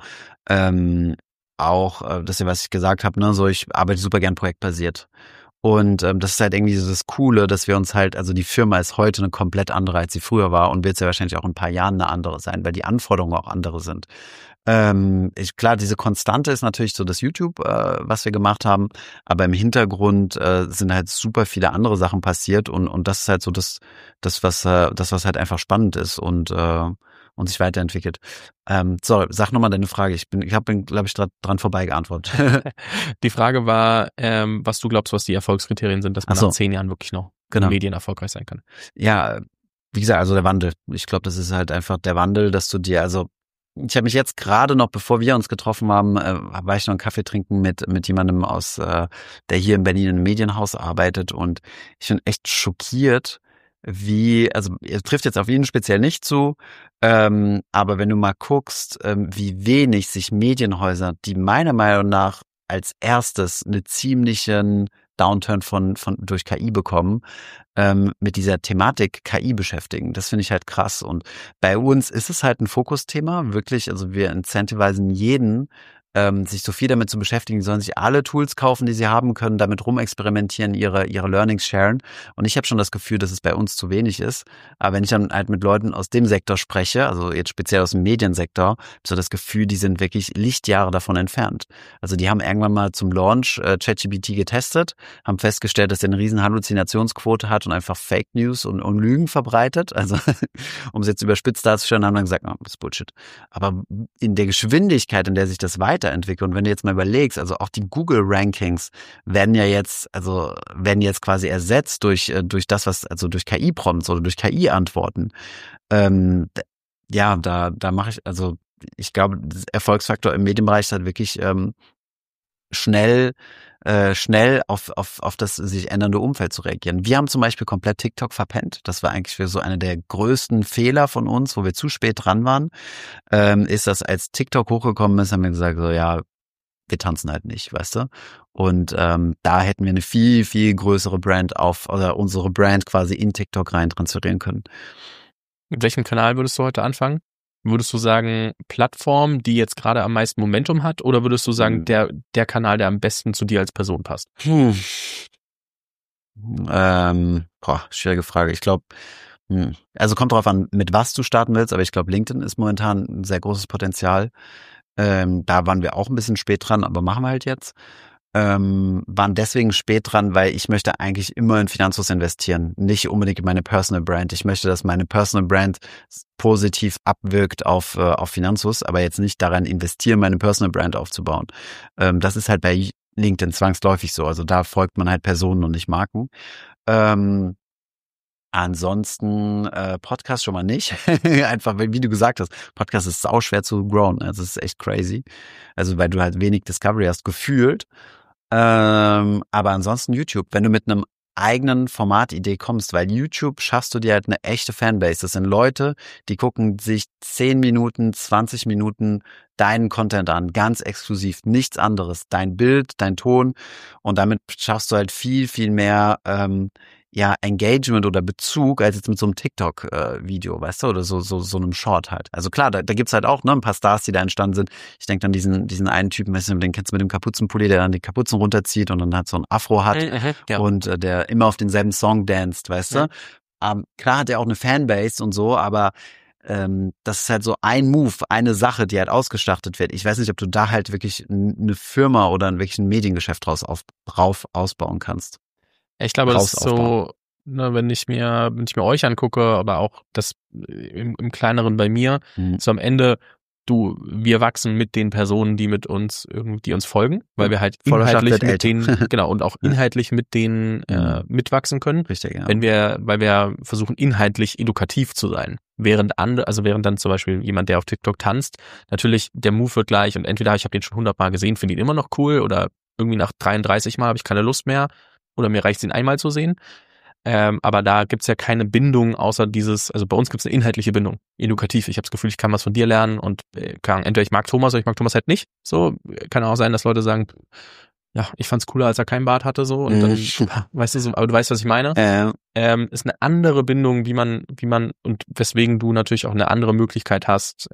Auch das ist ja, was ich gesagt habe, ne, so ich arbeite super gern projektbasiert. Und das ist halt irgendwie so das Coole, dass wir uns halt, also die Firma ist heute eine komplett andere, als sie früher war und wird ja wahrscheinlich auch in ein paar Jahren eine andere sein, weil die Anforderungen auch andere sind. Klar, diese Konstante ist natürlich so das YouTube, was wir gemacht haben, aber im Hintergrund sind halt super viele andere Sachen passiert und das ist halt so das was halt einfach spannend ist und und sich weiterentwickelt. So, sag nochmal deine Frage. Ich bin, glaube ich, dran vorbei geantwortet. Die Frage war, was du glaubst, was die Erfolgskriterien sind, dass man nach 10 Jahren wirklich noch in Medien erfolgreich sein kann. Ja, wie gesagt, also der Wandel. Ich glaube, das ist halt einfach der Wandel, dass du dir, also ich habe mich jetzt gerade noch, bevor wir uns getroffen haben, war ich noch einen Kaffee trinken mit jemandem aus, der hier in Berlin in einem Medienhaus arbeitet, und ich bin echt schockiert, also es trifft jetzt auf ihn speziell nicht zu, aber wenn du mal guckst, wie wenig sich Medienhäuser, die meiner Meinung nach als erstes eine ziemlichen Downturn durch KI bekommen, mit dieser Thematik KI beschäftigen. Das finde ich halt krass. Und bei uns ist es halt ein Fokusthema, wirklich. Also wir incentivisen jeden, sich so viel damit zu beschäftigen, die sollen sich alle Tools kaufen, die sie haben können, damit rumexperimentieren, ihre Learnings sharen. Und ich habe schon das Gefühl, dass es bei uns zu wenig ist. Aber wenn ich dann halt mit Leuten aus dem Sektor spreche, also jetzt speziell aus dem Mediensektor, so das Gefühl, die sind wirklich Lichtjahre davon entfernt. Also die haben irgendwann mal zum Launch ChatGPT getestet, haben festgestellt, dass der eine riesen Halluzinationsquote hat und einfach Fake News und Lügen verbreitet. Also um es jetzt überspitzt darzustellen, haben dann gesagt, oh, das ist Bullshit. Aber in der Geschwindigkeit, in der sich das weiterentwickelt, und wenn du jetzt mal überlegst, also auch die Google-Rankings werden jetzt quasi ersetzt durch das, was, also durch KI-Prompts oder durch KI-Antworten. Ja, da mache ich, also ich glaube, der Erfolgsfaktor im Medienbereich ist halt wirklich schnell auf das sich ändernde Umfeld zu reagieren. Wir haben zum Beispiel komplett TikTok verpennt. Das war eigentlich so einer der größten Fehler von uns, wo wir zu spät dran waren. Ist das, als TikTok hochgekommen ist, haben wir gesagt, so ja, wir tanzen halt nicht, weißt du? Und da hätten wir eine viel, viel größere Brand oder unsere Brand quasi in TikTok rein transferieren können. Mit welchem Kanal würdest du heute anfangen? Würdest du sagen, Plattform, die jetzt gerade am meisten Momentum hat, oder würdest du sagen, der Kanal, der am besten zu dir als Person passt? Schwierige Frage. Ich glaube, also kommt drauf an, mit was du starten willst, aber ich glaube, LinkedIn ist momentan ein sehr großes Potenzial. Da waren wir auch ein bisschen spät dran, aber machen wir halt jetzt. Waren deswegen spät dran, weil ich möchte eigentlich immer in Finanzfluss investieren, nicht unbedingt in meine Personal Brand. Ich möchte, dass meine Personal Brand positiv abwirkt auf Finanzfluss, aber jetzt nicht daran investieren, meine Personal Brand aufzubauen. Das ist halt bei LinkedIn zwangsläufig so. Also da folgt man halt Personen und nicht Marken. Ansonsten Podcast schon mal nicht. Einfach, wie du gesagt hast, Podcast ist sauschwer zu growen. Also es ist echt crazy. Also weil du halt wenig Discovery hast, gefühlt. Aber ansonsten YouTube. Wenn du mit einem eigenen Formatidee kommst, weil YouTube schaffst du dir halt eine echte Fanbase. Das sind Leute, die gucken sich 10 Minuten, 20 Minuten deinen Content an, ganz exklusiv, nichts anderes. Dein Bild, dein Ton, und damit schaffst du halt viel, viel mehr Engagement oder Bezug als jetzt mit so einem TikTok-Video, weißt du, oder so einem Short halt. Also klar, da gibt's halt auch ein paar Stars, die da entstanden sind. Ich denke an diesen einen Typen, weißt du, den kennst du mit dem Kapuzenpulli, der dann die Kapuzen runterzieht und dann halt so ein Afro hat und der immer auf denselben Song danst, weißt du. Klar hat er auch eine Fanbase und so, aber das ist halt so ein Move, eine Sache, die halt ausgestartet wird. Ich weiß nicht, ob du da halt wirklich eine Firma oder wirklich ein Mediengeschäft drauf ausbauen kannst. Ich glaube, das ist so, ne, wenn ich mir euch angucke, aber auch das im Kleineren bei mir, so am Ende, wir wachsen mit den Personen, die uns folgen, weil wir halt inhaltlich mit denen, genau, und auch inhaltlich mit denen mitwachsen können. Richtig, ja. Weil wir versuchen, inhaltlich edukativ zu sein. Während dann zum Beispiel jemand, der auf TikTok tanzt, natürlich, der Move wird gleich, und entweder ich habe den schon 100 Mal gesehen, finde ihn immer noch cool, oder irgendwie nach 33 Mal habe ich keine Lust mehr. Oder mir reicht es, ihn einmal zu sehen. Aber da gibt's ja keine Bindung, außer also bei uns gibt's eine inhaltliche Bindung, edukativ. Ich habe das Gefühl, ich kann was von dir lernen, und entweder ich mag Thomas oder ich mag Thomas halt nicht. So, kann auch sein, dass Leute sagen, ja, ich fand's cooler, als er keinen Bart hatte, so, und dann, weißt du so, aber du weißt, was ich meine. Ist eine andere Bindung, wie man, und weswegen du natürlich auch eine andere Möglichkeit hast,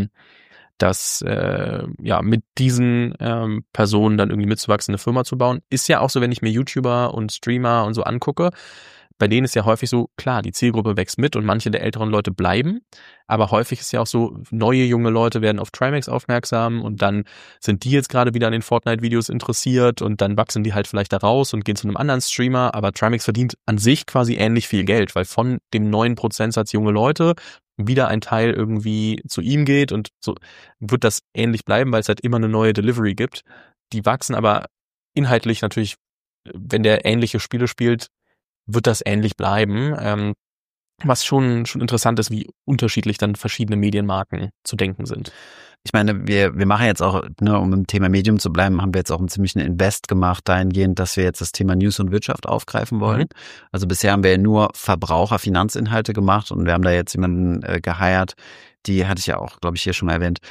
dass mit diesen Personen dann irgendwie mitzuwachsen, eine Firma zu bauen. Ist ja auch so, wenn ich mir YouTuber und Streamer und so angucke, bei denen ist ja häufig so, klar, die Zielgruppe wächst mit und manche der älteren Leute bleiben, aber häufig ist ja auch so, neue junge Leute werden auf Trimax aufmerksam und dann sind die jetzt gerade wieder an den Fortnite-Videos interessiert und dann wachsen die halt vielleicht da raus und gehen zu einem anderen Streamer, aber Trimax verdient an sich quasi ähnlich viel Geld, weil von dem 9% junge Leute wieder ein Teil irgendwie zu ihm geht und so wird das ähnlich bleiben, weil es halt immer eine neue Delivery gibt. Die wachsen aber inhaltlich natürlich, wenn der ähnliche Spiele spielt, wird das ähnlich bleiben. Was schon interessant ist, wie unterschiedlich dann verschiedene Medienmarken zu denken sind. Ich meine, wir machen jetzt auch, ne, um im Thema Medium zu bleiben, haben wir jetzt auch einen ziemlichen Invest gemacht dahingehend, dass wir jetzt das Thema News und Wirtschaft aufgreifen wollen. Also bisher haben wir ja nur Verbraucher-Finanzinhalte gemacht und wir haben da jetzt jemanden geheiert, die hatte ich ja auch, glaube ich, hier schon mal erwähnt.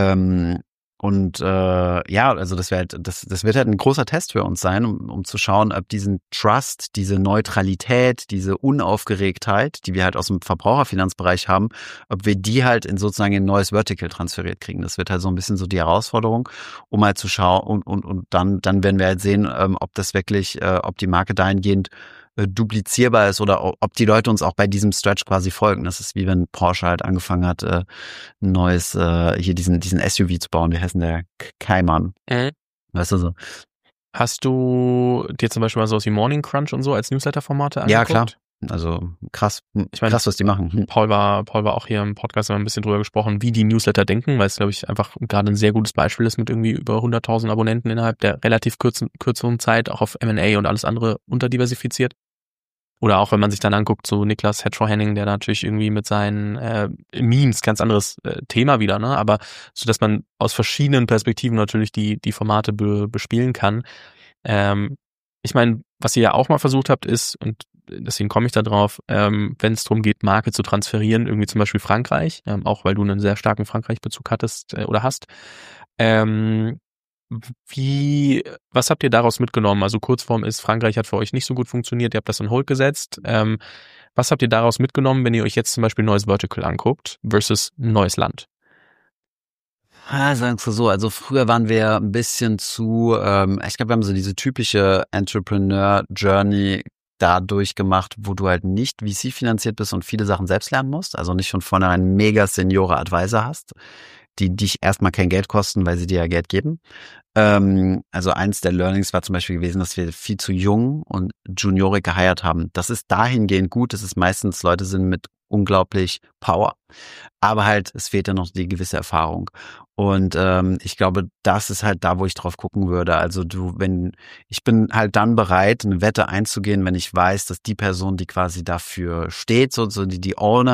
Also das wird halt ein großer Test für uns sein, um zu schauen, ob diesen Trust, diese Neutralität, diese Unaufgeregtheit, die wir halt aus dem Verbraucherfinanzbereich haben, ob wir die halt in sozusagen ein neues Vertical transferiert kriegen. Das wird halt so ein bisschen so die Herausforderung, um halt zu schauen und dann werden wir halt sehen, ob das wirklich, ob die Marke dahingehend duplizierbar ist oder ob die Leute uns auch bei diesem Stretch quasi folgen. Das ist wie wenn Porsche halt angefangen hat, ein neues, hier diesen SUV zu bauen. Wie heißt denn der? Cayman. Weißt du so? Hast du dir zum Beispiel mal sowas wie Morning Crunch und so als Newsletter-Formate angeguckt? Ja, klar. Also krass, ich meine, krass, was die machen. Paul war auch hier im Podcast, haben wir ein bisschen drüber gesprochen, wie die Newsletter denken, weil es, glaube ich, einfach gerade ein sehr gutes Beispiel ist mit irgendwie über 100.000 Abonnenten innerhalb der relativ kürzeren Zeit, auch auf M&A und alles andere unterdiversifiziert. Oder auch wenn man sich dann anguckt, so Niklas Hedgerow-Henning, der natürlich irgendwie mit seinen Memes, ganz anderes Thema wieder, ne? Aber so, dass man aus verschiedenen Perspektiven natürlich die Formate bespielen kann. Ich meine, was ihr ja auch mal versucht habt, ist, und deswegen komme ich da drauf, wenn es darum geht, Marke zu transferieren, irgendwie zum Beispiel Frankreich, auch weil du einen sehr starken Frankreich-Bezug hattest oder hast. Was habt ihr daraus mitgenommen? Also Kurzform ist, Frankreich hat für euch nicht so gut funktioniert, ihr habt das on hold gesetzt. Was habt ihr daraus mitgenommen, wenn ihr euch jetzt zum Beispiel ein neues Vertical anguckt versus ein neues Land? Sagen wir so, also früher waren wir ein bisschen zu, ich glaube, wir haben so diese typische Entrepreneur-Journey dadurch gemacht, wo du halt nicht VC-finanziert bist und viele Sachen selbst lernen musst, also nicht von vornherein einen mega Seniore-Advisor hast, die dich erstmal kein Geld kosten, weil sie dir ja Geld geben. Also eins der Learnings war zum Beispiel gewesen, dass wir viel zu jung und Juniorik geheiert haben. Das ist dahingehend gut, dass es meistens Leute sind mit unglaublich Power. Aber halt, es fehlt ja noch die gewisse Erfahrung. Und ich glaube, das ist halt da, wo ich drauf gucken würde. Also ich bin halt dann bereit, eine Wette einzugehen, wenn ich weiß, dass die Person, die quasi dafür steht, so die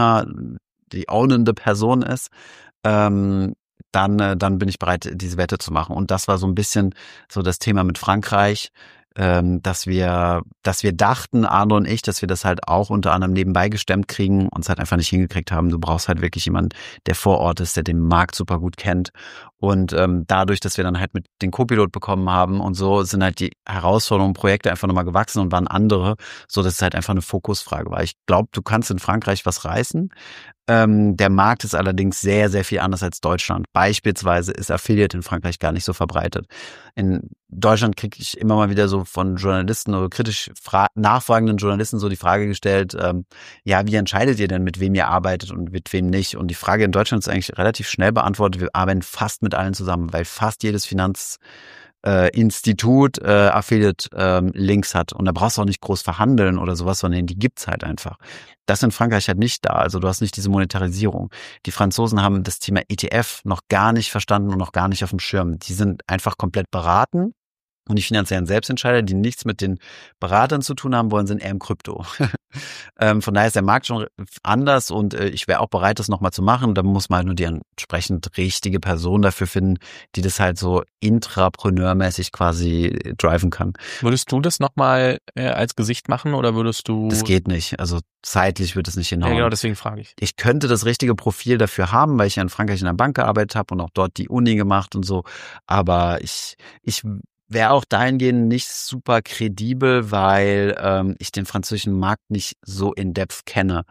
ownende Person ist, dann bin ich bereit, diese Wette zu machen. Und das war so ein bisschen so das Thema mit Frankreich, dass wir dachten, Arno und ich, dass wir das halt auch unter anderem nebenbei gestemmt kriegen und es halt einfach nicht hingekriegt haben. Du brauchst halt wirklich jemanden, der vor Ort ist, der den Markt super gut kennt. Und dadurch, dass wir dann halt mit den Co-Pilot bekommen haben und so, sind halt die Herausforderungen, Projekte einfach nochmal gewachsen und waren andere, so dass es halt einfach eine Fokusfrage war. Ich glaube, du kannst in Frankreich was reißen. Der Markt ist allerdings sehr, sehr viel anders als Deutschland. Beispielsweise ist Affiliate in Frankreich gar nicht so verbreitet. In Deutschland kriege ich immer mal wieder so von Journalisten oder kritisch nachfragenden Journalisten so die Frage gestellt, wie entscheidet ihr denn, mit wem ihr arbeitet und mit wem nicht? Und die Frage in Deutschland ist eigentlich relativ schnell beantwortet. Wir arbeiten fast mit allen zusammen, weil fast jedes Finanzinstitut Affiliate-Links hat. Und da brauchst du auch nicht groß verhandeln oder sowas, sondern die gibt's halt einfach. Das in Frankreich halt nicht da. Also du hast nicht diese Monetarisierung. Die Franzosen haben das Thema ETF noch gar nicht verstanden und noch gar nicht auf dem Schirm. Die sind einfach komplett beraten. Und die finanziellen Selbstentscheider, die nichts mit den Beratern zu tun haben wollen, sind eher im Krypto. Von daher ist der Markt schon anders und ich wäre auch bereit, das nochmal zu machen. Da muss man halt nur die entsprechend richtige Person dafür finden, die das halt so intrapreneurmäßig quasi driven kann. Würdest du das nochmal als Gesicht machen oder würdest du... Das geht nicht. Also zeitlich wird es nicht hinhauen. Ja, genau, deswegen frage ich. Ich könnte das richtige Profil dafür haben, weil ich ja in Frankreich in der Bank gearbeitet habe und auch dort die Uni gemacht und so. Aber ich wäre auch dahingehend nicht super kredibel, weil ich den französischen Markt nicht so in depth kenne.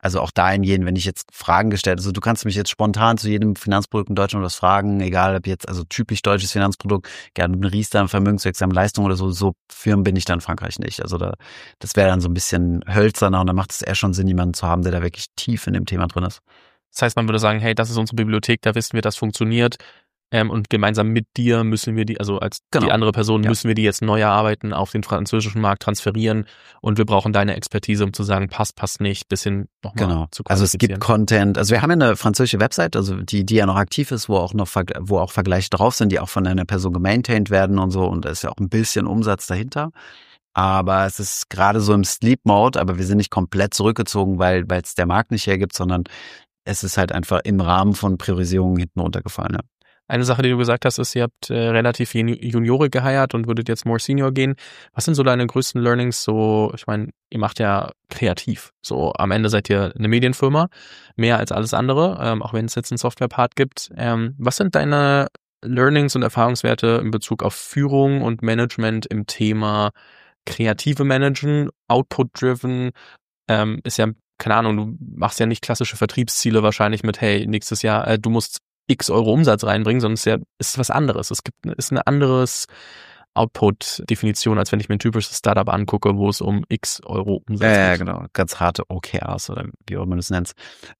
Also auch dahingehend, wenn ich jetzt Fragen gestellt, also du kannst mich jetzt spontan zu jedem Finanzprodukt in Deutschland was fragen, egal ob jetzt, also typisch deutsches Finanzprodukt, gerne eine Riester, vermögenswirksame Leistung oder so, so Firmen bin ich dann in Frankreich nicht. Also das wäre dann so ein bisschen hölzerner und da macht es eher schon Sinn, jemanden zu haben, der da wirklich tief in dem Thema drin ist. Das heißt, man würde sagen, hey, das ist unsere Bibliothek, da wissen wir, das funktioniert. Und gemeinsam mit dir müssen wir die, also als die andere Person, müssen wir die jetzt neu erarbeiten, auf den französischen Markt transferieren und wir brauchen deine Expertise, um zu sagen, passt nicht, bisschen nochmal zu qualifizieren. Also es gibt Content, also wir haben ja eine französische Website, also die ja noch aktiv ist, wo auch Vergleiche drauf sind, die auch von einer Person gemaintained werden und so und da ist ja auch ein bisschen Umsatz dahinter. Aber es ist gerade so im Sleep-Mode, aber wir sind nicht komplett zurückgezogen, weil es der Markt nicht hergibt, sondern es ist halt einfach im Rahmen von Priorisierungen hinten runtergefallen. Ja. Eine Sache, die du gesagt hast, ist, ihr habt relativ Juniore geheiert und würdet jetzt more senior gehen. Was sind so deine größten Learnings? So, ich meine, ihr macht ja kreativ. So, am Ende seid ihr eine Medienfirma, mehr als alles andere, auch wenn es jetzt einen Software-Part gibt. Was sind deine Learnings und Erfahrungswerte in Bezug auf Führung und Management im Thema kreative Managen, Output-driven? Ist ja, keine Ahnung, du machst ja nicht klassische Vertriebsziele wahrscheinlich mit, hey, nächstes Jahr, du musst X Euro Umsatz reinbringen, sondern es ist was anderes. Ist eine anderes Output-Definition, als wenn ich mir ein typisches Startup angucke, wo es um X Euro Umsatz geht. Ja, genau. Ganz harte OKRs oder wie auch man das nennt.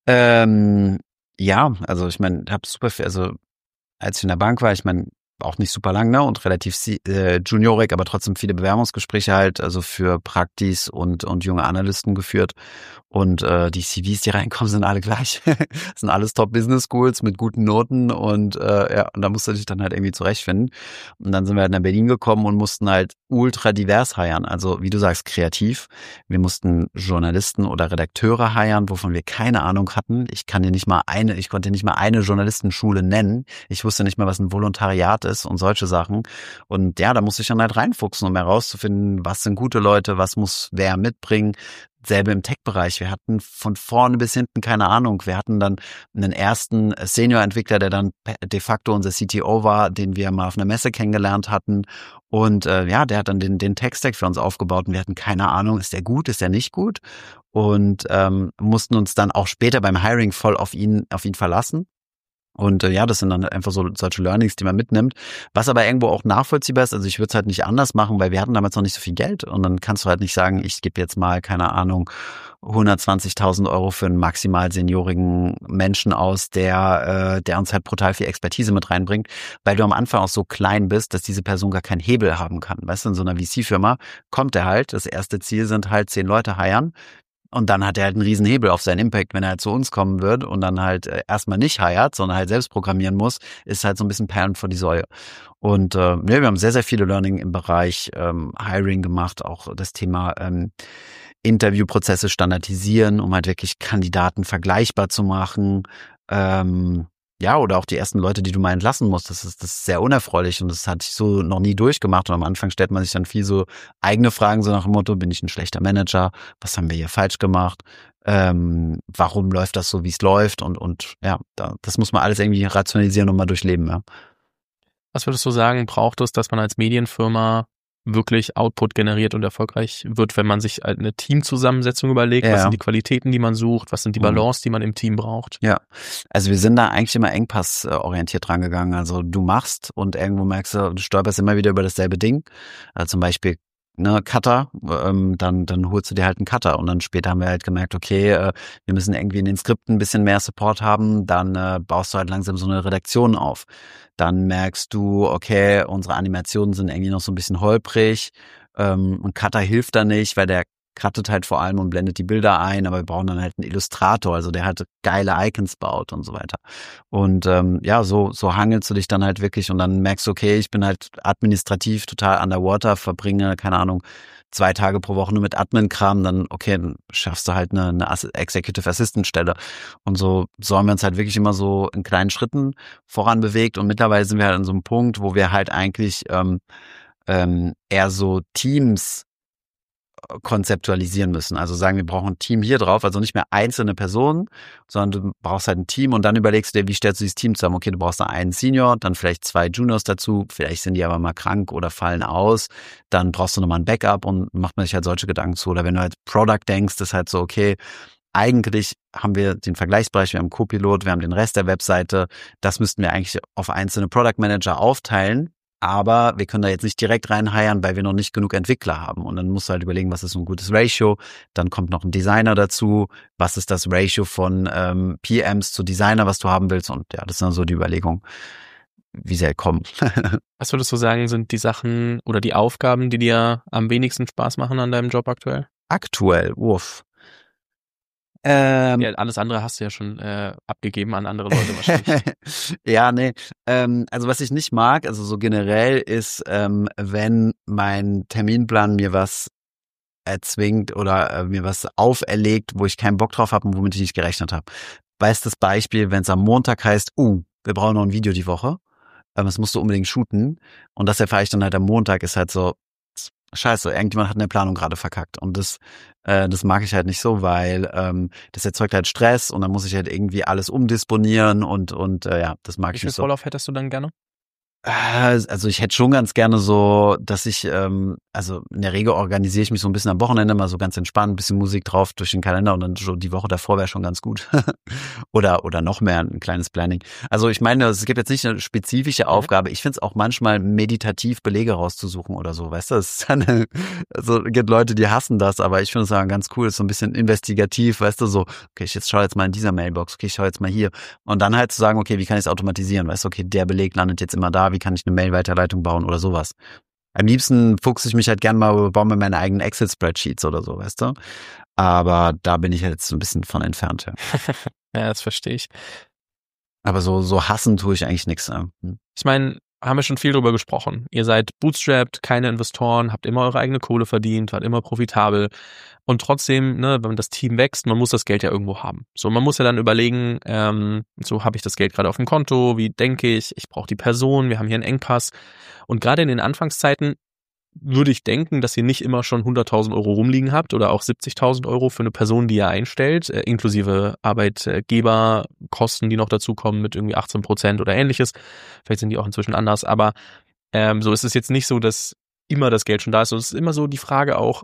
Ja, also ich meine, habe super viel, also als ich in der Bank war, ich meine, auch nicht super lang, ne, und relativ juniorig, aber trotzdem viele Bewerbungsgespräche halt, also für Praktis und junge Analysten geführt. Und die CVs, die reinkommen, sind alle gleich. Sind alles Top-Business-Schools mit guten Noten und und da musst du dich dann halt irgendwie zurechtfinden. Und dann sind wir halt nach Berlin gekommen und mussten halt ultra divers hiren. Also wie du sagst, kreativ. Wir mussten Journalisten oder Redakteure hiren, wovon wir keine Ahnung hatten. Ich konnte nicht mal eine Journalistenschule nennen. Ich wusste nicht mal, was ein Volontariat ist und solche Sachen. Und ja, da musste ich dann halt reinfuchsen, um herauszufinden, was sind gute Leute, was muss wer mitbringen. Selbe im Tech-Bereich. Wir hatten von vorne bis hinten keine Ahnung. Wir hatten dann einen ersten Senior-Entwickler, der dann de facto unser CTO war, den wir mal auf einer Messe kennengelernt hatten. Und der hat dann den Tech-Stack für uns aufgebaut und wir hatten keine Ahnung, ist der gut, ist der nicht gut? Und mussten uns dann auch später beim Hiring voll auf ihn verlassen. Und das sind dann einfach so solche Learnings, die man mitnimmt. Was aber irgendwo auch nachvollziehbar ist, also ich würde es halt nicht anders machen, weil wir hatten damals noch nicht so viel Geld. Und dann kannst du halt nicht sagen, ich gebe jetzt mal, keine Ahnung, 120.000 Euro für einen maximal seniorigen Menschen aus, der uns halt brutal viel Expertise mit reinbringt, weil du am Anfang auch so klein bist, dass diese Person gar keinen Hebel haben kann. Weißt du, in so einer VC-Firma kommt er halt, das erste Ziel sind halt 10 Leute hiren. Und dann hat er halt einen riesen Hebel auf seinen Impact, wenn er halt zu uns kommen wird und dann halt erstmal nicht hired, sondern halt selbst programmieren muss, ist halt so ein bisschen Perlen vor die Säue. Und wir haben sehr, sehr viele Learning im Bereich Hiring gemacht, auch das Thema Interviewprozesse standardisieren, um halt wirklich Kandidaten vergleichbar zu machen. Oder auch die ersten Leute, die du mal entlassen musst, das ist sehr unerfreulich und das hatte ich so noch nie durchgemacht. Und am Anfang stellt man sich dann viel so eigene Fragen, so nach dem Motto, bin ich ein schlechter Manager? Was haben wir hier falsch gemacht? Warum läuft das so, wie es läuft? Und das muss man alles irgendwie rationalisieren und mal durchleben. Ja. Was würdest du sagen, braucht es, dass man als Medienfirma wirklich Output generiert und erfolgreich wird, wenn man sich eine Teamzusammensetzung überlegt, was sind die Qualitäten, die man sucht, was sind die Balance, die man im Team braucht? Ja, also wir sind da eigentlich immer engpassorientiert rangegangen. Also du machst und irgendwo merkst du stolperst immer wieder über dasselbe Ding. Also zum Beispiel Cutter, dann holst du dir halt einen Cutter und dann später haben wir halt gemerkt, okay, wir müssen irgendwie in den Skripten ein bisschen mehr Support haben, dann baust du halt langsam so eine Redaktion auf. Dann merkst du, okay, unsere Animationen sind irgendwie noch so ein bisschen holprig, und Cutter hilft da nicht, weil der cuttet halt vor allem und blendet die Bilder ein, aber wir brauchen dann halt einen Illustrator, also der halt geile Icons baut und so weiter. Und so hangelst du dich dann halt wirklich und dann merkst du, okay, ich bin halt administrativ total underwater, verbringe, keine Ahnung, 2 Tage pro Woche nur mit Admin-Kram, dann schaffst du halt eine Executive Assistant-Stelle. Und so haben wir uns halt wirklich immer so in kleinen Schritten voran bewegt und mittlerweile sind wir halt an so einem Punkt, wo wir halt eigentlich eher so Teams konzeptualisieren müssen. Also sagen, wir brauchen ein Team hier drauf, also nicht mehr einzelne Personen, sondern du brauchst halt ein Team und dann überlegst du dir, wie stellst du dieses Team zusammen? Okay, du brauchst da einen Senior, dann vielleicht 2 Juniors dazu, vielleicht sind die aber mal krank oder fallen aus, dann brauchst du nochmal ein Backup und macht man sich halt solche Gedanken zu. Oder wenn du halt Product denkst, ist halt so, okay, eigentlich haben wir den Vergleichsbereich, wir haben Copilot, wir haben den Rest der Webseite. Das müssten wir eigentlich auf einzelne Product Manager aufteilen. Aber wir können da jetzt nicht direkt reinheiern, weil wir noch nicht genug Entwickler haben. Und dann musst du halt überlegen, was ist so ein gutes Ratio. Dann kommt noch ein Designer dazu. Was ist das Ratio von PMs zu Designer, was du haben willst? Und ja, das ist dann so die Überlegung, wie sie halt kommen. Was würdest du sagen, sind die Sachen oder die Aufgaben, die dir am wenigsten Spaß machen an deinem Job aktuell? Aktuell, uff. Ja, alles andere hast du ja schon abgegeben an andere Leute wahrscheinlich. Ja, nee. Also was ich nicht mag, also so generell ist, wenn mein Terminplan mir was erzwingt oder mir was auferlegt, wo ich keinen Bock drauf habe und womit ich nicht gerechnet habe. Bestes Beispiel, wenn es am Montag heißt, wir brauchen noch ein Video die Woche, das musst du unbedingt shooten und das erfahre ich dann halt am Montag, ist halt so, scheiße, irgendjemand hat eine Planung gerade verkackt und das mag ich halt nicht so, weil das erzeugt halt Stress und dann muss ich halt irgendwie alles umdisponieren und ja, das mag ich nicht so. Wie viel Vorlauf hättest du dann gerne? Also ich hätte schon ganz gerne so, dass ich, also in der Regel organisiere ich mich so ein bisschen am Wochenende, mal so ganz entspannt, ein bisschen Musik drauf durch den Kalender und dann schon die Woche davor wäre schon ganz gut. oder noch mehr ein kleines Planning. Also ich meine, es gibt jetzt nicht eine spezifische Aufgabe. Ich finde es auch manchmal meditativ, Belege rauszusuchen oder so, weißt du? Es ist dann, also gibt Leute, die hassen das, aber ich finde es dann ganz cool, ist so ein bisschen investigativ, weißt du, so, okay, ich schaue jetzt mal in dieser Mailbox, okay, ich schaue jetzt mal hier. Und dann halt zu sagen, okay, wie kann ich es automatisieren? Weißt du, okay, der Beleg landet jetzt immer da, wie kann ich eine Mail-Weiterleitung bauen oder sowas. Am liebsten fuchse ich mich halt gern mal, baue mir meine eigenen Excel-Spreadsheets oder so, weißt du? Aber da bin ich jetzt so ein bisschen von entfernt. Ja, ja, das verstehe ich. Aber so hassen tue ich eigentlich nichts. Ich meine, haben wir schon viel drüber gesprochen. Ihr seid bootstrapped, keine Investoren, habt immer eure eigene Kohle verdient, wart immer profitabel. Und trotzdem, ne, wenn das Team wächst, man muss das Geld ja irgendwo haben. So, man muss ja dann überlegen, so habe ich das Geld gerade auf dem Konto, wie denke ich brauche die Person, wir haben hier einen Engpass. Und gerade in den Anfangszeiten würde ich denken, dass ihr nicht immer schon 100.000 Euro rumliegen habt oder auch 70.000 Euro für eine Person, die ihr einstellt, inklusive Arbeitgeberkosten, die noch dazukommen mit irgendwie 18% oder ähnliches. Vielleicht sind die auch inzwischen anders, aber so ist es jetzt nicht so, dass immer das Geld schon da ist. Und es ist immer so die Frage auch,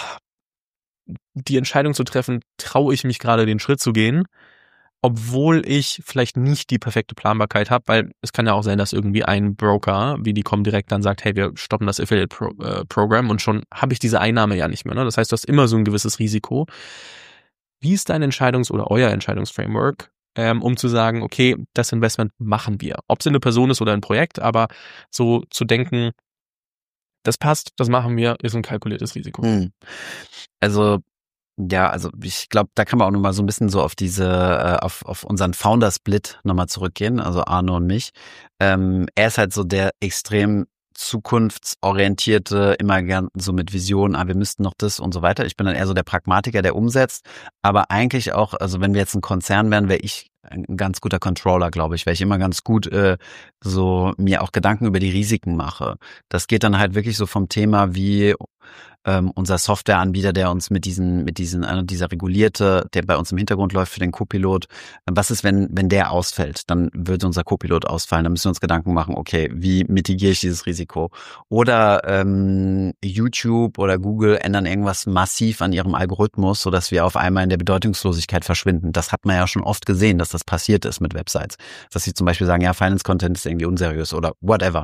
die Entscheidung zu treffen, traue ich mich gerade den Schritt zu gehen, obwohl ich vielleicht nicht die perfekte Planbarkeit habe, weil es kann ja auch sein, dass irgendwie ein Broker wie die Comdirect dann sagt, hey, wir stoppen das Affiliate-Programm und schon habe ich diese Einnahme ja nicht mehr. Ne? Das heißt, du hast immer so ein gewisses Risiko. Wie ist dein oder euer Entscheidungsframework, um zu sagen, okay, das Investment machen wir. Ob es eine Person ist oder ein Projekt, aber so zu denken, das passt, das machen wir, ist ein kalkuliertes Risiko. Also ich glaube, da kann man auch nochmal so ein bisschen so auf auf unseren Founder-Split nochmal zurückgehen, also Arno und mich. Er ist halt so der extrem zukunftsorientierte, immer gern so mit Visionen, wir müssten noch das und so weiter. Ich bin dann eher so der Pragmatiker, der umsetzt, aber eigentlich auch, also wenn wir jetzt ein Konzern wären, wäre ich ein ganz guter Controller, glaube ich, weil ich immer ganz gut so mir auch Gedanken über die Risiken mache. Das geht dann halt wirklich so vom Thema wie unser Softwareanbieter, der uns mit dieser regulierte, der bei uns im Hintergrund läuft für den Copilot. Was ist, wenn der ausfällt? Dann würde unser Copilot ausfallen. Dann müssen wir uns Gedanken machen, okay, wie mitigiere ich dieses Risiko? Oder YouTube oder Google ändern irgendwas massiv an ihrem Algorithmus, sodass wir auf einmal in der Bedeutungslosigkeit verschwinden. Das hat man ja schon oft gesehen, dass das passiert ist mit Websites. Dass sie zum Beispiel sagen, ja, Finance-Content ist irgendwie unseriös oder whatever.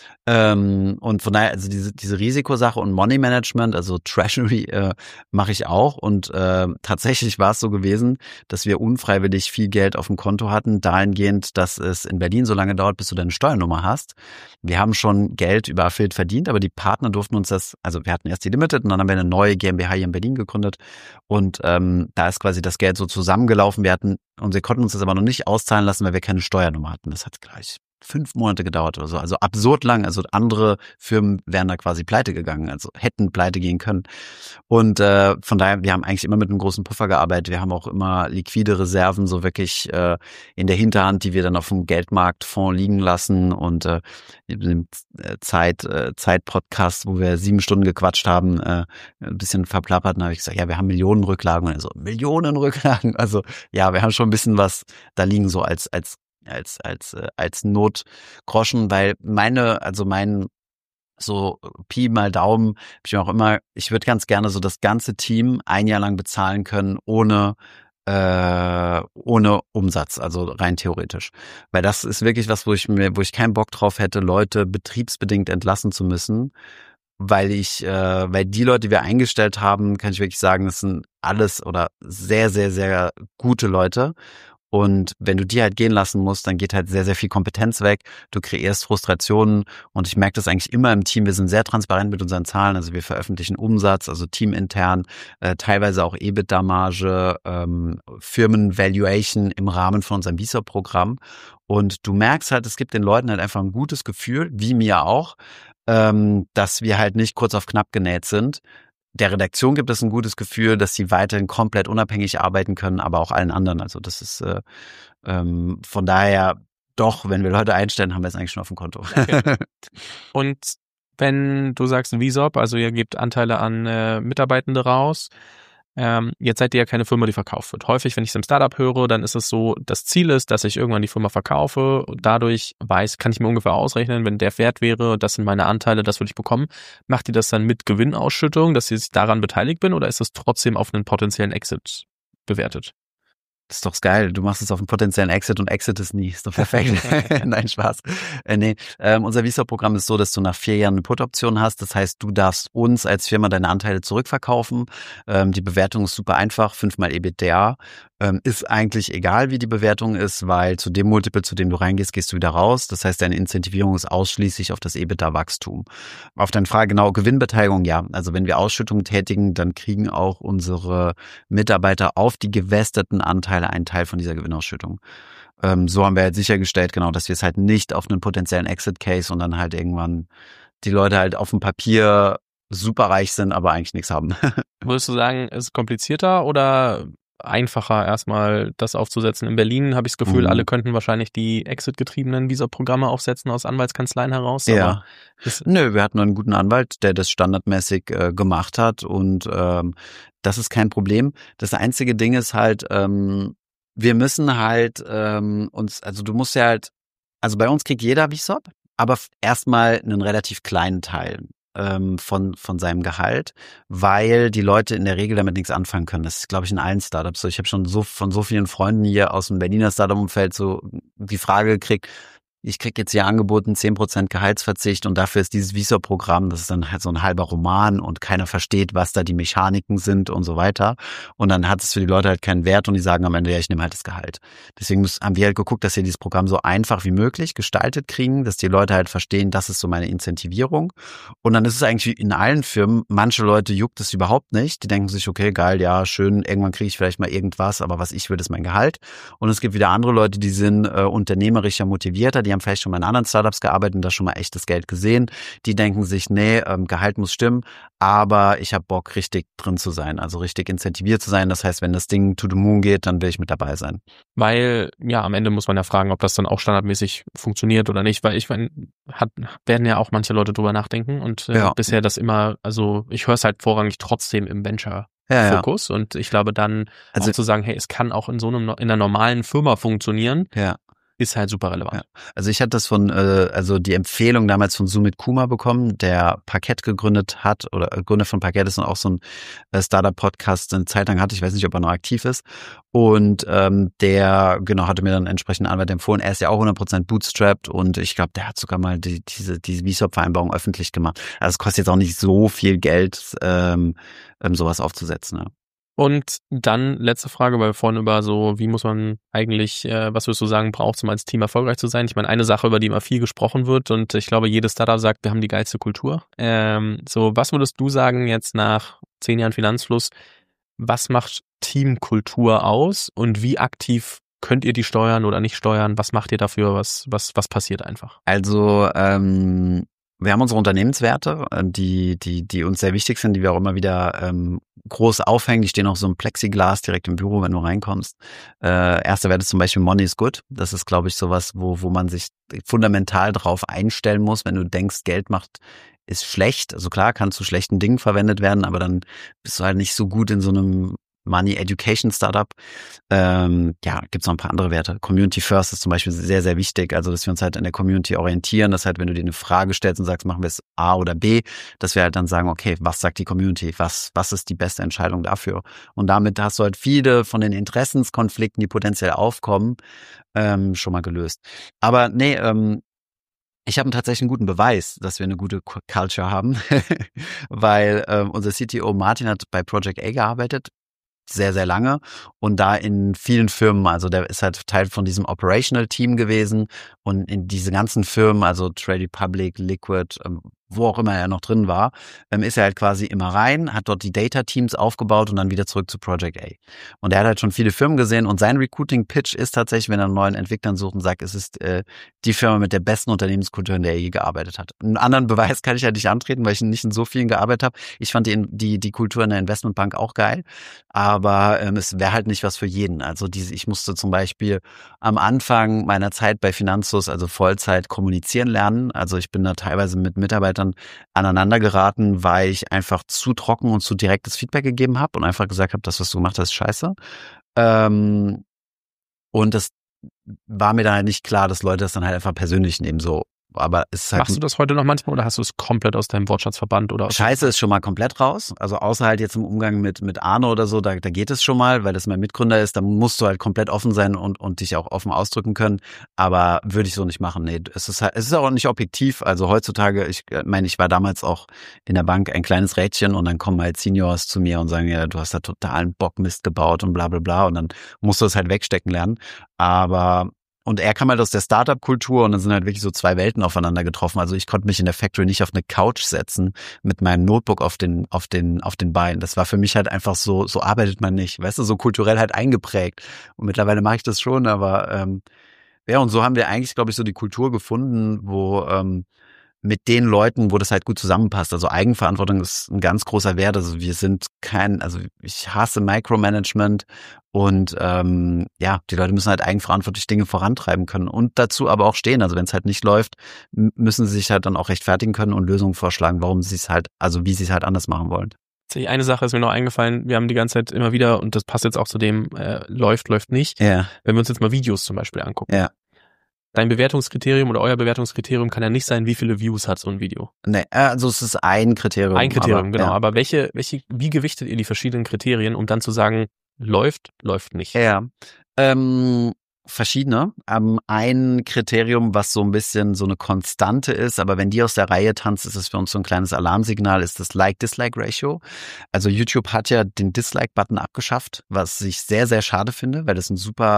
Und von daher, also diese Risikosache und Money Management, also Treasury, mache ich auch. Und tatsächlich war es so gewesen, dass wir unfreiwillig viel Geld auf dem Konto hatten, dahingehend, dass es in Berlin so lange dauert, bis du deine Steuernummer hast. Wir haben schon Geld über Affiliate verdient, aber die Partner durften uns also wir hatten erst die Limited und dann haben wir eine neue GmbH hier in Berlin gegründet. Und da ist quasi das Geld so zusammengelaufen. Und wir konnten uns das aber noch nicht auszahlen lassen, weil wir keine Steuernummer hatten. Das hat gleich 5 Monate gedauert oder so, also absurd lang. Also andere Firmen wären da quasi pleite gegangen, also hätten pleite gehen können. Und von daher, wir haben eigentlich immer mit einem großen Puffer gearbeitet. Wir haben auch immer liquide Reserven so wirklich in der Hinterhand, die wir dann auf dem Geldmarktfonds liegen lassen. Und in dem Zeit-Podcast, wo wir 7 Stunden gequatscht haben, ein bisschen verplappert, dann habe ich gesagt, ja, wir haben Millionen Rücklagen. Und also Millionen Rücklagen. Also ja, wir haben schon ein bisschen was da liegen, so als Notgroschen, weil mein so Pi mal Daumen, ich würde ganz gerne so das ganze Team ein Jahr lang bezahlen können, ohne ohne Umsatz, also rein theoretisch. Weil das ist wirklich was, wo ich keinen Bock drauf hätte, Leute betriebsbedingt entlassen zu müssen, weil die Leute, die wir eingestellt haben, kann ich wirklich sagen, das sind alles oder sehr, sehr, sehr gute Leute. Und wenn du die halt gehen lassen musst, dann geht halt sehr, sehr viel Kompetenz weg. Du kreierst Frustrationen und ich merke das eigentlich immer im Team. Wir sind sehr transparent mit unseren Zahlen. Also wir veröffentlichen Umsatz, also teamintern, teilweise auch EBITDA-Marge, Firmen-Valuation im Rahmen von unserem VISOP-Programm. Und du merkst halt, es gibt den Leuten halt einfach ein gutes Gefühl, wie mir auch, dass wir halt nicht kurz auf knapp genäht sind. Der Redaktion gibt es ein gutes Gefühl, dass sie weiterhin komplett unabhängig arbeiten können, aber auch allen anderen. Also das ist von daher doch, wenn wir Leute einstellen, haben wir es eigentlich schon auf dem Konto. Okay. Und wenn du sagst VISOP, also ihr gebt Anteile an Mitarbeitende raus, jetzt seid ihr ja keine Firma, die verkauft wird. Häufig, wenn ich es im Startup höre, dann ist es so, das Ziel ist, dass ich irgendwann die Firma verkaufe und dadurch kann ich mir ungefähr ausrechnen, wenn der Wert wäre, das sind meine Anteile, das würde ich bekommen. Macht ihr das dann mit Gewinnausschüttung, dass ich daran beteiligt bin oder ist es trotzdem auf einen potenziellen Exit bewertet? Das ist doch geil. Du machst es auf einen potenziellen Exit und Exit ist nie. Ist doch perfekt. Nein, Spaß. Unser VISOP-Programm ist so, dass du nach 4 Jahren eine Put-Option hast. Das heißt, du darfst uns als Firma deine Anteile zurückverkaufen. Die Bewertung ist super einfach. 5x EBITDA. Ist eigentlich egal, wie die Bewertung ist, weil zu dem Multiple, zu dem du reingehst, gehst du wieder raus. Das heißt, deine Incentivierung ist ausschließlich auf das EBITDA-Wachstum. Auf deine Frage genau, Gewinnbeteiligung, ja. Also wenn wir Ausschüttungen tätigen, dann kriegen auch unsere Mitarbeiter auf die gewesteten Anteile einen Teil von dieser Gewinnausschüttung. So haben wir halt sichergestellt, genau, dass wir es halt nicht auf einen potenziellen Exit-Case und dann halt irgendwann die Leute halt auf dem Papier super reich sind, aber eigentlich nichts haben. Würdest du sagen, ist es komplizierter oder einfacher, erstmal das aufzusetzen? In Berlin habe ich das Gefühl, alle könnten wahrscheinlich die Exit-getriebenen Visa-Programme aufsetzen aus Anwaltskanzleien heraus. Ja. Nö, wir hatten einen guten Anwalt, der das standardmäßig gemacht hat und das ist kein Problem. Das einzige Ding ist halt, wir müssen halt du musst ja halt, also bei uns kriegt jeder VISOP, aber erstmal einen relativ kleinen Teil von seinem Gehalt, weil die Leute in der Regel damit nichts anfangen können. Das ist, glaube ich, in allen Startups so. Ich habe schon von so vielen Freunden hier aus dem Berliner Startup-Umfeld so die Frage gekriegt, ich krieg jetzt hier angeboten 10% Gehaltsverzicht und dafür ist dieses VISOP-Programm, das ist dann halt so ein halber Roman und keiner versteht, was da die Mechaniken sind und so weiter. Und dann hat es für die Leute halt keinen Wert und die sagen am Ende, ja, ich nehme halt das Gehalt. Deswegen haben wir halt geguckt, dass wir dieses Programm so einfach wie möglich gestaltet kriegen, dass die Leute halt verstehen, das ist so meine Incentivierung. Und dann ist es eigentlich wie in allen Firmen, manche Leute juckt es überhaupt nicht. Die denken sich, okay, geil, ja, schön, irgendwann kriege ich vielleicht mal irgendwas, aber was ich will, ist mein Gehalt. Und es gibt wieder andere Leute, die sind unternehmerischer motivierter, die haben vielleicht schon mal in anderen Startups gearbeitet und da schon mal echtes Geld gesehen. Die denken sich, nee, Gehalt muss stimmen, aber ich habe Bock, richtig drin zu sein, also richtig incentiviert zu sein. Das heißt, wenn das Ding to the moon geht, dann will ich mit dabei sein. Weil, ja, am Ende muss man ja fragen, ob das dann auch standardmäßig funktioniert oder nicht, weil ich meine, werden ja auch manche Leute drüber nachdenken und bisher das immer, also ich höre es halt vorrangig trotzdem im Venture-Fokus und ich glaube dann auch zu sagen, hey, es kann auch in einer normalen Firma funktionieren. Ja. Ist halt super relevant. Ja. Also ich hatte das die Empfehlung damals von Sumit Kumar bekommen, der Parkett gegründet hat oder Gründer von Parkett ist und auch so ein Startup-Podcast eine Zeit lang hatte. Ich weiß nicht, ob er noch aktiv ist. Und der, genau, hatte mir dann entsprechend einen Anwalt empfohlen. Er ist ja auch 100% bootstrapped und ich glaube, der hat sogar mal diese VISOP-Vereinbarung öffentlich gemacht. Also es kostet jetzt auch nicht so viel Geld, sowas aufzusetzen. Ne? Und dann letzte Frage, weil wir vorhin über so, wie muss man eigentlich, was würdest du sagen, braucht es, um als Team erfolgreich zu sein? Ich meine, eine Sache, über die immer viel gesprochen wird und ich glaube, jedes Startup sagt, wir haben die geilste Kultur. Was würdest du sagen jetzt nach 10 Jahren Finanzfluss, was macht Teamkultur aus und wie aktiv könnt ihr die steuern oder nicht steuern? Was macht ihr dafür? Was passiert einfach? Also, wir haben unsere Unternehmenswerte, die uns sehr wichtig sind, die wir auch immer wieder groß aufhängen. Die stehen auch so im Plexiglas direkt im Büro, wenn du reinkommst. Erster Wert ist zum Beispiel Money is good. Das ist, glaube ich, sowas, wo man sich fundamental drauf einstellen muss, wenn du denkst, Geld ist schlecht. Also klar, kann zu schlechten Dingen verwendet werden, aber dann bist du halt nicht so gut in so einem Money Education Startup. Gibt's noch ein paar andere Werte. Community First ist zum Beispiel sehr, sehr wichtig. Also, dass wir uns halt in der Community orientieren. Das halt, wenn du dir eine Frage stellst und sagst, machen wir es A oder B, dass wir halt dann sagen, okay, was sagt die Community? Was ist die beste Entscheidung dafür? Und damit hast du halt viele von den Interessenskonflikten, die potenziell aufkommen, schon mal gelöst. Aber nee, ich habe tatsächlich einen guten Beweis, dass wir eine gute Culture haben, weil unser CTO Martin hat bei Project A gearbeitet, sehr, sehr lange und da in vielen Firmen, also der ist halt Teil von diesem Operational Team gewesen und in diese ganzen Firmen, also Trade Republic, Liquid, wo auch immer er noch drin war, ist er halt quasi immer rein, hat dort die Data-Teams aufgebaut und dann wieder zurück zu Project A. Und er hat halt schon viele Firmen gesehen und sein Recruiting-Pitch ist tatsächlich, wenn er einen neuen Entwicklern sucht und sagt, es ist die Firma mit der besten Unternehmenskultur, in der er je gearbeitet hat. Einen anderen Beweis kann ich halt nicht antreten, weil ich nicht in so vielen gearbeitet habe. Ich fand die Kultur in der Investmentbank auch geil, aber es wäre halt nicht was für jeden. Also ich musste zum Beispiel am Anfang meiner Zeit bei Finanzus, also Vollzeit, kommunizieren lernen. Also ich bin da teilweise mit Mitarbeitern aneinander geraten, weil ich einfach zu trocken und zu direktes Feedback gegeben habe und einfach gesagt habe, das, was du gemacht hast, ist scheiße. Und das war mir dann halt nicht klar, dass Leute das dann halt einfach persönlich nehmen, so. Aber es ist halt. Machst du das heute noch manchmal oder hast du es komplett aus deinem Wortschatz verbannt? Oder Scheiße ist schon mal komplett raus. Also außer halt jetzt im Umgang mit Arno oder so, da geht es schon mal, weil das mein Mitgründer ist. Da musst du halt komplett offen sein und dich auch offen ausdrücken können. Aber würde ich so nicht machen. Nee, es ist auch nicht objektiv. Also heutzutage, ich meine, ich war damals auch in der Bank ein kleines Rädchen und dann kommen halt Seniors zu mir und sagen, ja, du hast da totalen Bockmist gebaut und bla bla bla. Und dann musst du es halt wegstecken lernen. Und er kam halt aus der Startup-Kultur und dann sind halt wirklich so zwei Welten aufeinander getroffen. Also ich konnte mich in der Factory nicht auf eine Couch setzen mit meinem Notebook auf den Beinen. Das war für mich halt einfach so arbeitet man nicht. Weißt du, so kulturell halt eingeprägt. Und mittlerweile mache ich das schon, aber und so haben wir eigentlich, glaube ich, so die Kultur gefunden, wo mit den Leuten, wo das halt gut zusammenpasst. Also Eigenverantwortung ist ein ganz großer Wert. Also ich hasse Micromanagement und die Leute müssen halt eigenverantwortlich Dinge vorantreiben können und dazu aber auch stehen. Also wenn es halt nicht läuft, müssen sie sich halt dann auch rechtfertigen können und Lösungen vorschlagen, wie sie es halt anders machen wollen. Eine Sache ist mir noch eingefallen, wir haben die ganze Zeit immer wieder, und das passt jetzt auch zu dem, läuft nicht. Ja. Wenn wir uns jetzt mal Videos zum Beispiel angucken. Ja. Dein Bewertungskriterium oder euer Bewertungskriterium kann ja nicht sein, wie viele Views hat so ein Video. Nee, also es ist ein Kriterium. Ein Kriterium, genau. Ja. Aber wie gewichtet ihr die verschiedenen Kriterien, um dann zu sagen, läuft nicht? Ja, verschiedene. Ein Kriterium, was so ein bisschen so eine Konstante ist, aber wenn die aus der Reihe tanzt, ist es für uns so ein kleines Alarmsignal, ist das Like-Dislike-Ratio. Also YouTube hat ja den Dislike-Button abgeschafft, was ich sehr, sehr schade finde, weil das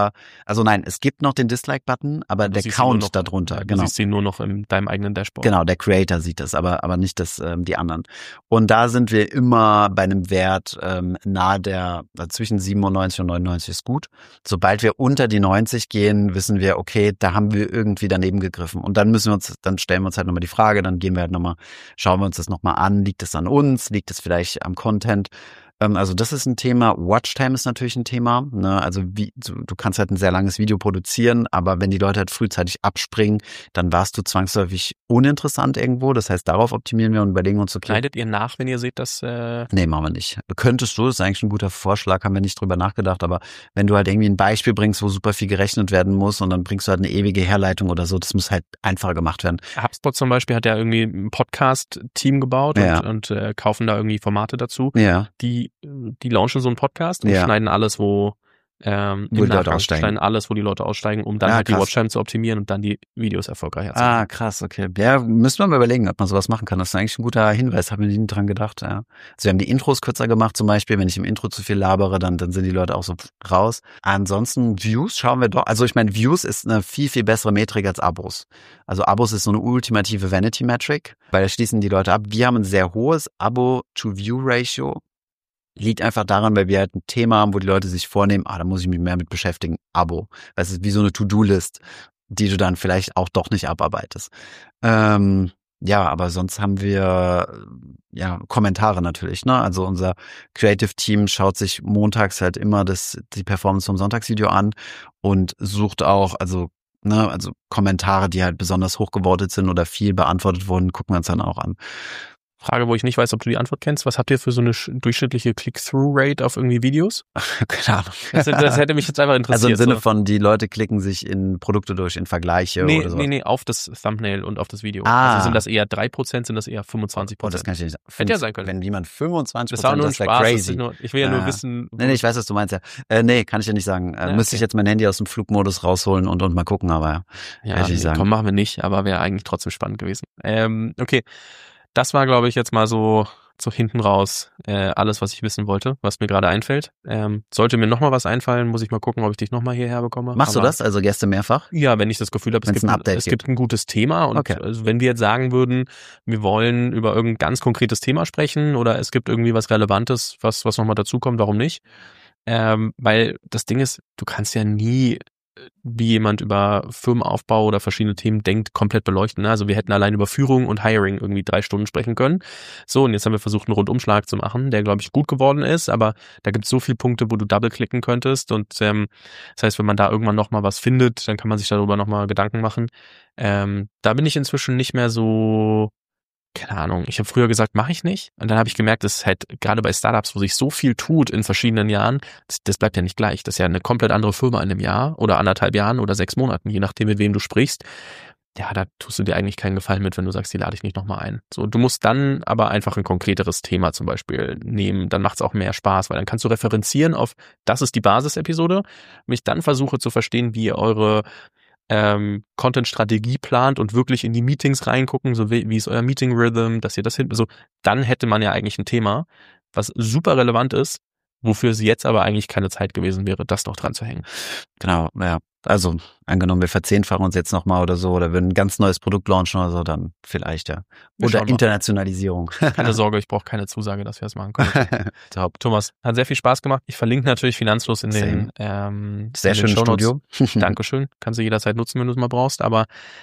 es gibt noch den Dislike-Button, aber der Count darunter. Du siehst ihn nur noch in deinem eigenen Dashboard. Genau, der Creator sieht das, aber nicht die anderen. Und da sind wir immer bei einem Wert zwischen 97 und 99 ist gut. Sobald wir unter die 90 gehen, wissen wir, okay, da haben wir irgendwie daneben gegriffen. Und dann stellen wir uns halt nochmal die Frage, dann schauen wir uns das nochmal an, liegt es an uns, liegt es vielleicht am Content? Also das ist ein Thema. Watchtime ist natürlich ein Thema. Ne? Also du kannst halt ein sehr langes Video produzieren, aber wenn die Leute halt frühzeitig abspringen, dann warst du zwangsläufig uninteressant irgendwo. Das heißt, darauf optimieren wir und überlegen uns, okay. Schneidet ihr nach, wenn ihr seht, dass... Nee, machen wir nicht. Könntest du, ist eigentlich ein guter Vorschlag, haben wir nicht drüber nachgedacht, aber wenn du halt irgendwie ein Beispiel bringst, wo super viel gerechnet werden muss und dann bringst du halt eine ewige Herleitung oder so, das muss halt einfacher gemacht werden. HubSpot zum Beispiel hat ja irgendwie ein Podcast-Team gebaut und kaufen da irgendwie Formate dazu. Ja. Die launchen so einen Podcast und schneiden alles, wo die Leute aussteigen, um dann halt die Watchtime zu optimieren und dann die Videos erfolgreicher zu machen. Krass, okay. Ja, müssen wir mal überlegen, ob man sowas machen kann. Das ist eigentlich ein guter Hinweis, haben wir nie dran gedacht. Ja. Also wir haben die Intros kürzer gemacht zum Beispiel. Wenn ich im Intro zu viel labere, dann sind die Leute auch so raus. Ansonsten Views schauen wir doch. Also ich meine, Views ist eine viel, viel bessere Metrik als Abos. Also Abos ist so eine ultimative Vanity-Metric, weil da schließen die Leute ab. Wir haben ein sehr hohes Abo-to-View-Ratio. Liegt einfach daran, weil wir halt ein Thema haben, wo die Leute sich vornehmen, da muss ich mich mehr mit beschäftigen. Abo. Das ist wie so eine To-Do-List, die du dann vielleicht auch doch nicht abarbeitest. Aber sonst haben wir Kommentare natürlich, ne? Also unser Creative Team schaut sich montags halt immer die Performance vom Sonntagsvideo an und sucht auch, also Kommentare, die halt besonders hochgevotet sind oder viel beantwortet wurden, gucken wir uns dann auch an. Frage, wo ich nicht weiß, ob du die Antwort kennst. Was habt ihr für so eine durchschnittliche Click-Through-Rate auf irgendwie Videos? Keine Ahnung. Das hätte mich jetzt einfach interessiert. Also im Sinne von, die Leute klicken sich in Produkte durch, in Vergleiche oder so. Nee, auf das Thumbnail und auf das Video. Ah. Also sind das eher 3%, sind das eher 25%? Oh, das kann ich nicht sagen. Hätte ja sein können. Wenn jemand 25%, das war nur ein das wäre Spaß. crazy. Ich will ja nur wissen. Nee, ich weiß, was du meinst, ja. Nee, kann ich ja nicht sagen. Müsste ich jetzt mein Handy aus dem Flugmodus rausholen und mal gucken, aber kann ich nicht sagen. Komm, machen wir nicht, aber wäre eigentlich trotzdem spannend gewesen. Okay. Das war, glaube ich, jetzt mal so hinten raus alles, was ich wissen wollte, was mir gerade einfällt. Sollte mir nochmal was einfallen, muss ich mal gucken, ob ich dich nochmal hierher bekomme. Machst du das, also Gäste mehrfach? Ja, wenn ich das Gefühl habe, es gibt ein gutes Thema und okay. Also wenn wir jetzt sagen würden, wir wollen über irgendein ganz konkretes Thema sprechen oder es gibt irgendwie was Relevantes, was nochmal dazukommt, warum nicht? Weil das Ding ist, du kannst ja nie, wie jemand über Firmenaufbau oder verschiedene Themen denkt, komplett beleuchten. Also wir hätten allein über Führung und Hiring irgendwie 3 Stunden sprechen können. So, und jetzt haben wir versucht, einen Rundumschlag zu machen, der, glaube ich, gut geworden ist, aber da gibt es so viele Punkte, wo du double-klicken könntest und das heißt, wenn man da irgendwann nochmal was findet, dann kann man sich darüber nochmal Gedanken machen. Da bin ich inzwischen nicht mehr so, keine Ahnung, ich habe früher gesagt, mache ich nicht. Und dann habe ich gemerkt, dass halt gerade bei Startups, wo sich so viel tut in verschiedenen Jahren, das bleibt ja nicht gleich. Das ist ja eine komplett andere Firma in einem Jahr oder 1,5 Jahren oder 6 Monaten, je nachdem, mit wem du sprichst. Ja, da tust du dir eigentlich keinen Gefallen mit, wenn du sagst, die lade ich nicht nochmal ein. So, du musst dann aber einfach ein konkreteres Thema zum Beispiel nehmen. Dann macht es auch mehr Spaß, weil dann kannst du referenzieren auf, das ist die Basisepisode. Wenn ich dann versuche zu verstehen, wie ihr eure Content-Strategie plant und wirklich in die Meetings reingucken, so wie ist euer Meeting-Rhythm, dass ihr das so, dann hätte man ja eigentlich ein Thema, was super relevant ist, wofür es jetzt aber eigentlich keine Zeit gewesen wäre, das noch dran zu hängen. Genau, ja. Also angenommen, wir verzehnfachen uns jetzt nochmal oder so oder würden ein ganz neues Produkt launchen oder so, dann vielleicht, ja. Oder Internationalisierung. Keine Sorge, ich brauche keine Zusage, dass wir das machen können. Top. Thomas, hat sehr viel Spaß gemacht. Ich verlinke natürlich Finanzfluss in den sehr schönes Studio. Dankeschön. Kannst du jederzeit nutzen, wenn du es mal brauchst. Aber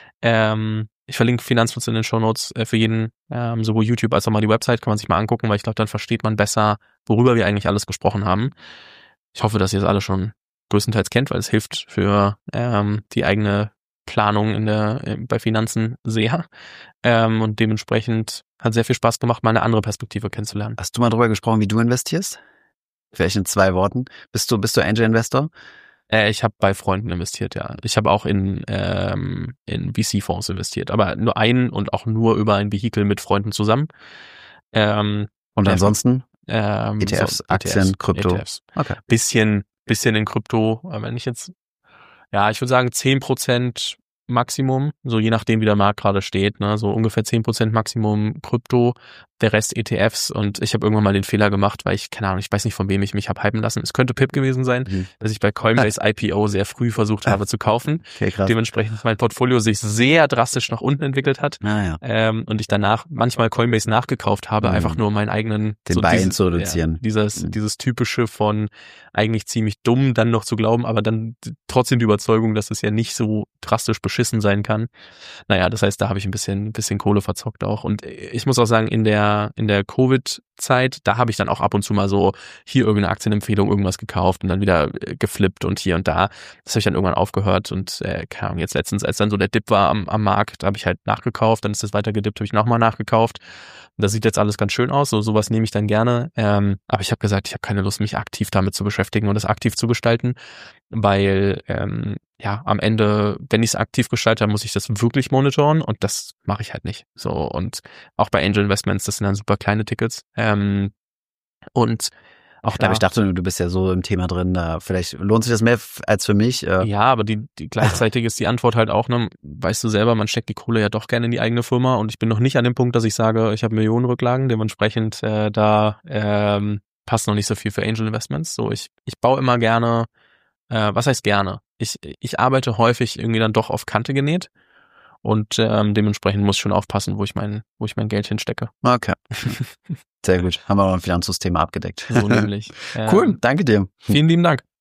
ich verlinke Finanzfluss in den Shownotes für jeden, sowohl YouTube als auch mal die Website, kann man sich mal angucken, weil ich glaube, dann versteht man besser, worüber wir eigentlich alles gesprochen haben. Ich hoffe, dass ihr es alle schon größtenteils kennt, weil es hilft für die eigene Planung bei Finanzen sehr. Und dementsprechend hat sehr viel Spaß gemacht, mal eine andere Perspektive kennenzulernen. Hast du mal drüber gesprochen, wie du investierst? Vielleicht in 2 Worten. Bist du Angel Investor? Ich habe bei Freunden investiert, ja. Ich habe auch in VC-Fonds investiert, aber nur und auch nur über ein Vehikel mit Freunden zusammen. Und ansonsten? ETFs, Aktien, Krypto? ETFs. Okay. Bisschen in Krypto, wenn ich jetzt, ich würde sagen 10% Maximum, so je nachdem, wie der Markt gerade steht, ne, so ungefähr 10% Maximum Krypto, der Rest ETFs und ich habe irgendwann mal den Fehler gemacht, weil ich, keine Ahnung, ich weiß nicht, von wem ich mich habe hypen lassen. Es könnte Pip gewesen sein, dass ich bei Coinbase IPO sehr früh versucht habe zu kaufen. Okay, krass. Dementsprechend mein Portfolio sich sehr drastisch nach unten entwickelt hat. Und ich danach manchmal Coinbase nachgekauft habe, einfach nur um meinen eigenen den Buy-in zu reduzieren. Dieses typische von eigentlich ziemlich dumm dann noch zu glauben, aber dann trotzdem die Überzeugung, dass es ja nicht so drastisch beschissen sein kann. Das heißt, da habe ich ein bisschen Kohle verzockt auch. Und ich muss auch sagen, in der Covid-Zeit, da habe ich dann auch ab und zu mal so hier irgendeine Aktienempfehlung, irgendwas gekauft und dann wieder geflippt und hier und da. Das habe ich dann irgendwann aufgehört und keine Ahnung, jetzt letztens, als dann so der Dip war am Markt, da habe ich halt nachgekauft, dann ist das weiter gedippt, habe ich nochmal nachgekauft. Und das sieht jetzt alles ganz schön aus, sowas nehme ich dann gerne. Aber ich habe gesagt, ich habe keine Lust, mich aktiv damit zu beschäftigen und das aktiv zu gestalten, weil am Ende, wenn ich es aktiv gestalte, dann muss ich das wirklich monitoren und das mache ich halt nicht. So, und auch bei Angel Investments, das sind dann super kleine Tickets. Und auch da. Aber ich dachte, du bist ja so im Thema drin, vielleicht lohnt sich das mehr als für mich. Ja, aber die gleichzeitig ist die Antwort halt auch, ne, weißt du selber, man steckt die Kohle ja doch gerne in die eigene Firma und ich bin noch nicht an dem Punkt, dass ich sage, ich habe Millionenrücklagen, dementsprechend passt noch nicht so viel für Angel Investments. So, ich baue immer gerne, was heißt gerne? Ich arbeite häufig irgendwie dann doch auf Kante genäht und dementsprechend muss ich schon aufpassen, wo ich mein Geld hinstecke. Okay. Sehr gut. Haben wir mal ein Finanzsystem abgedeckt. So nämlich. Cool, danke dir. Vielen lieben Dank.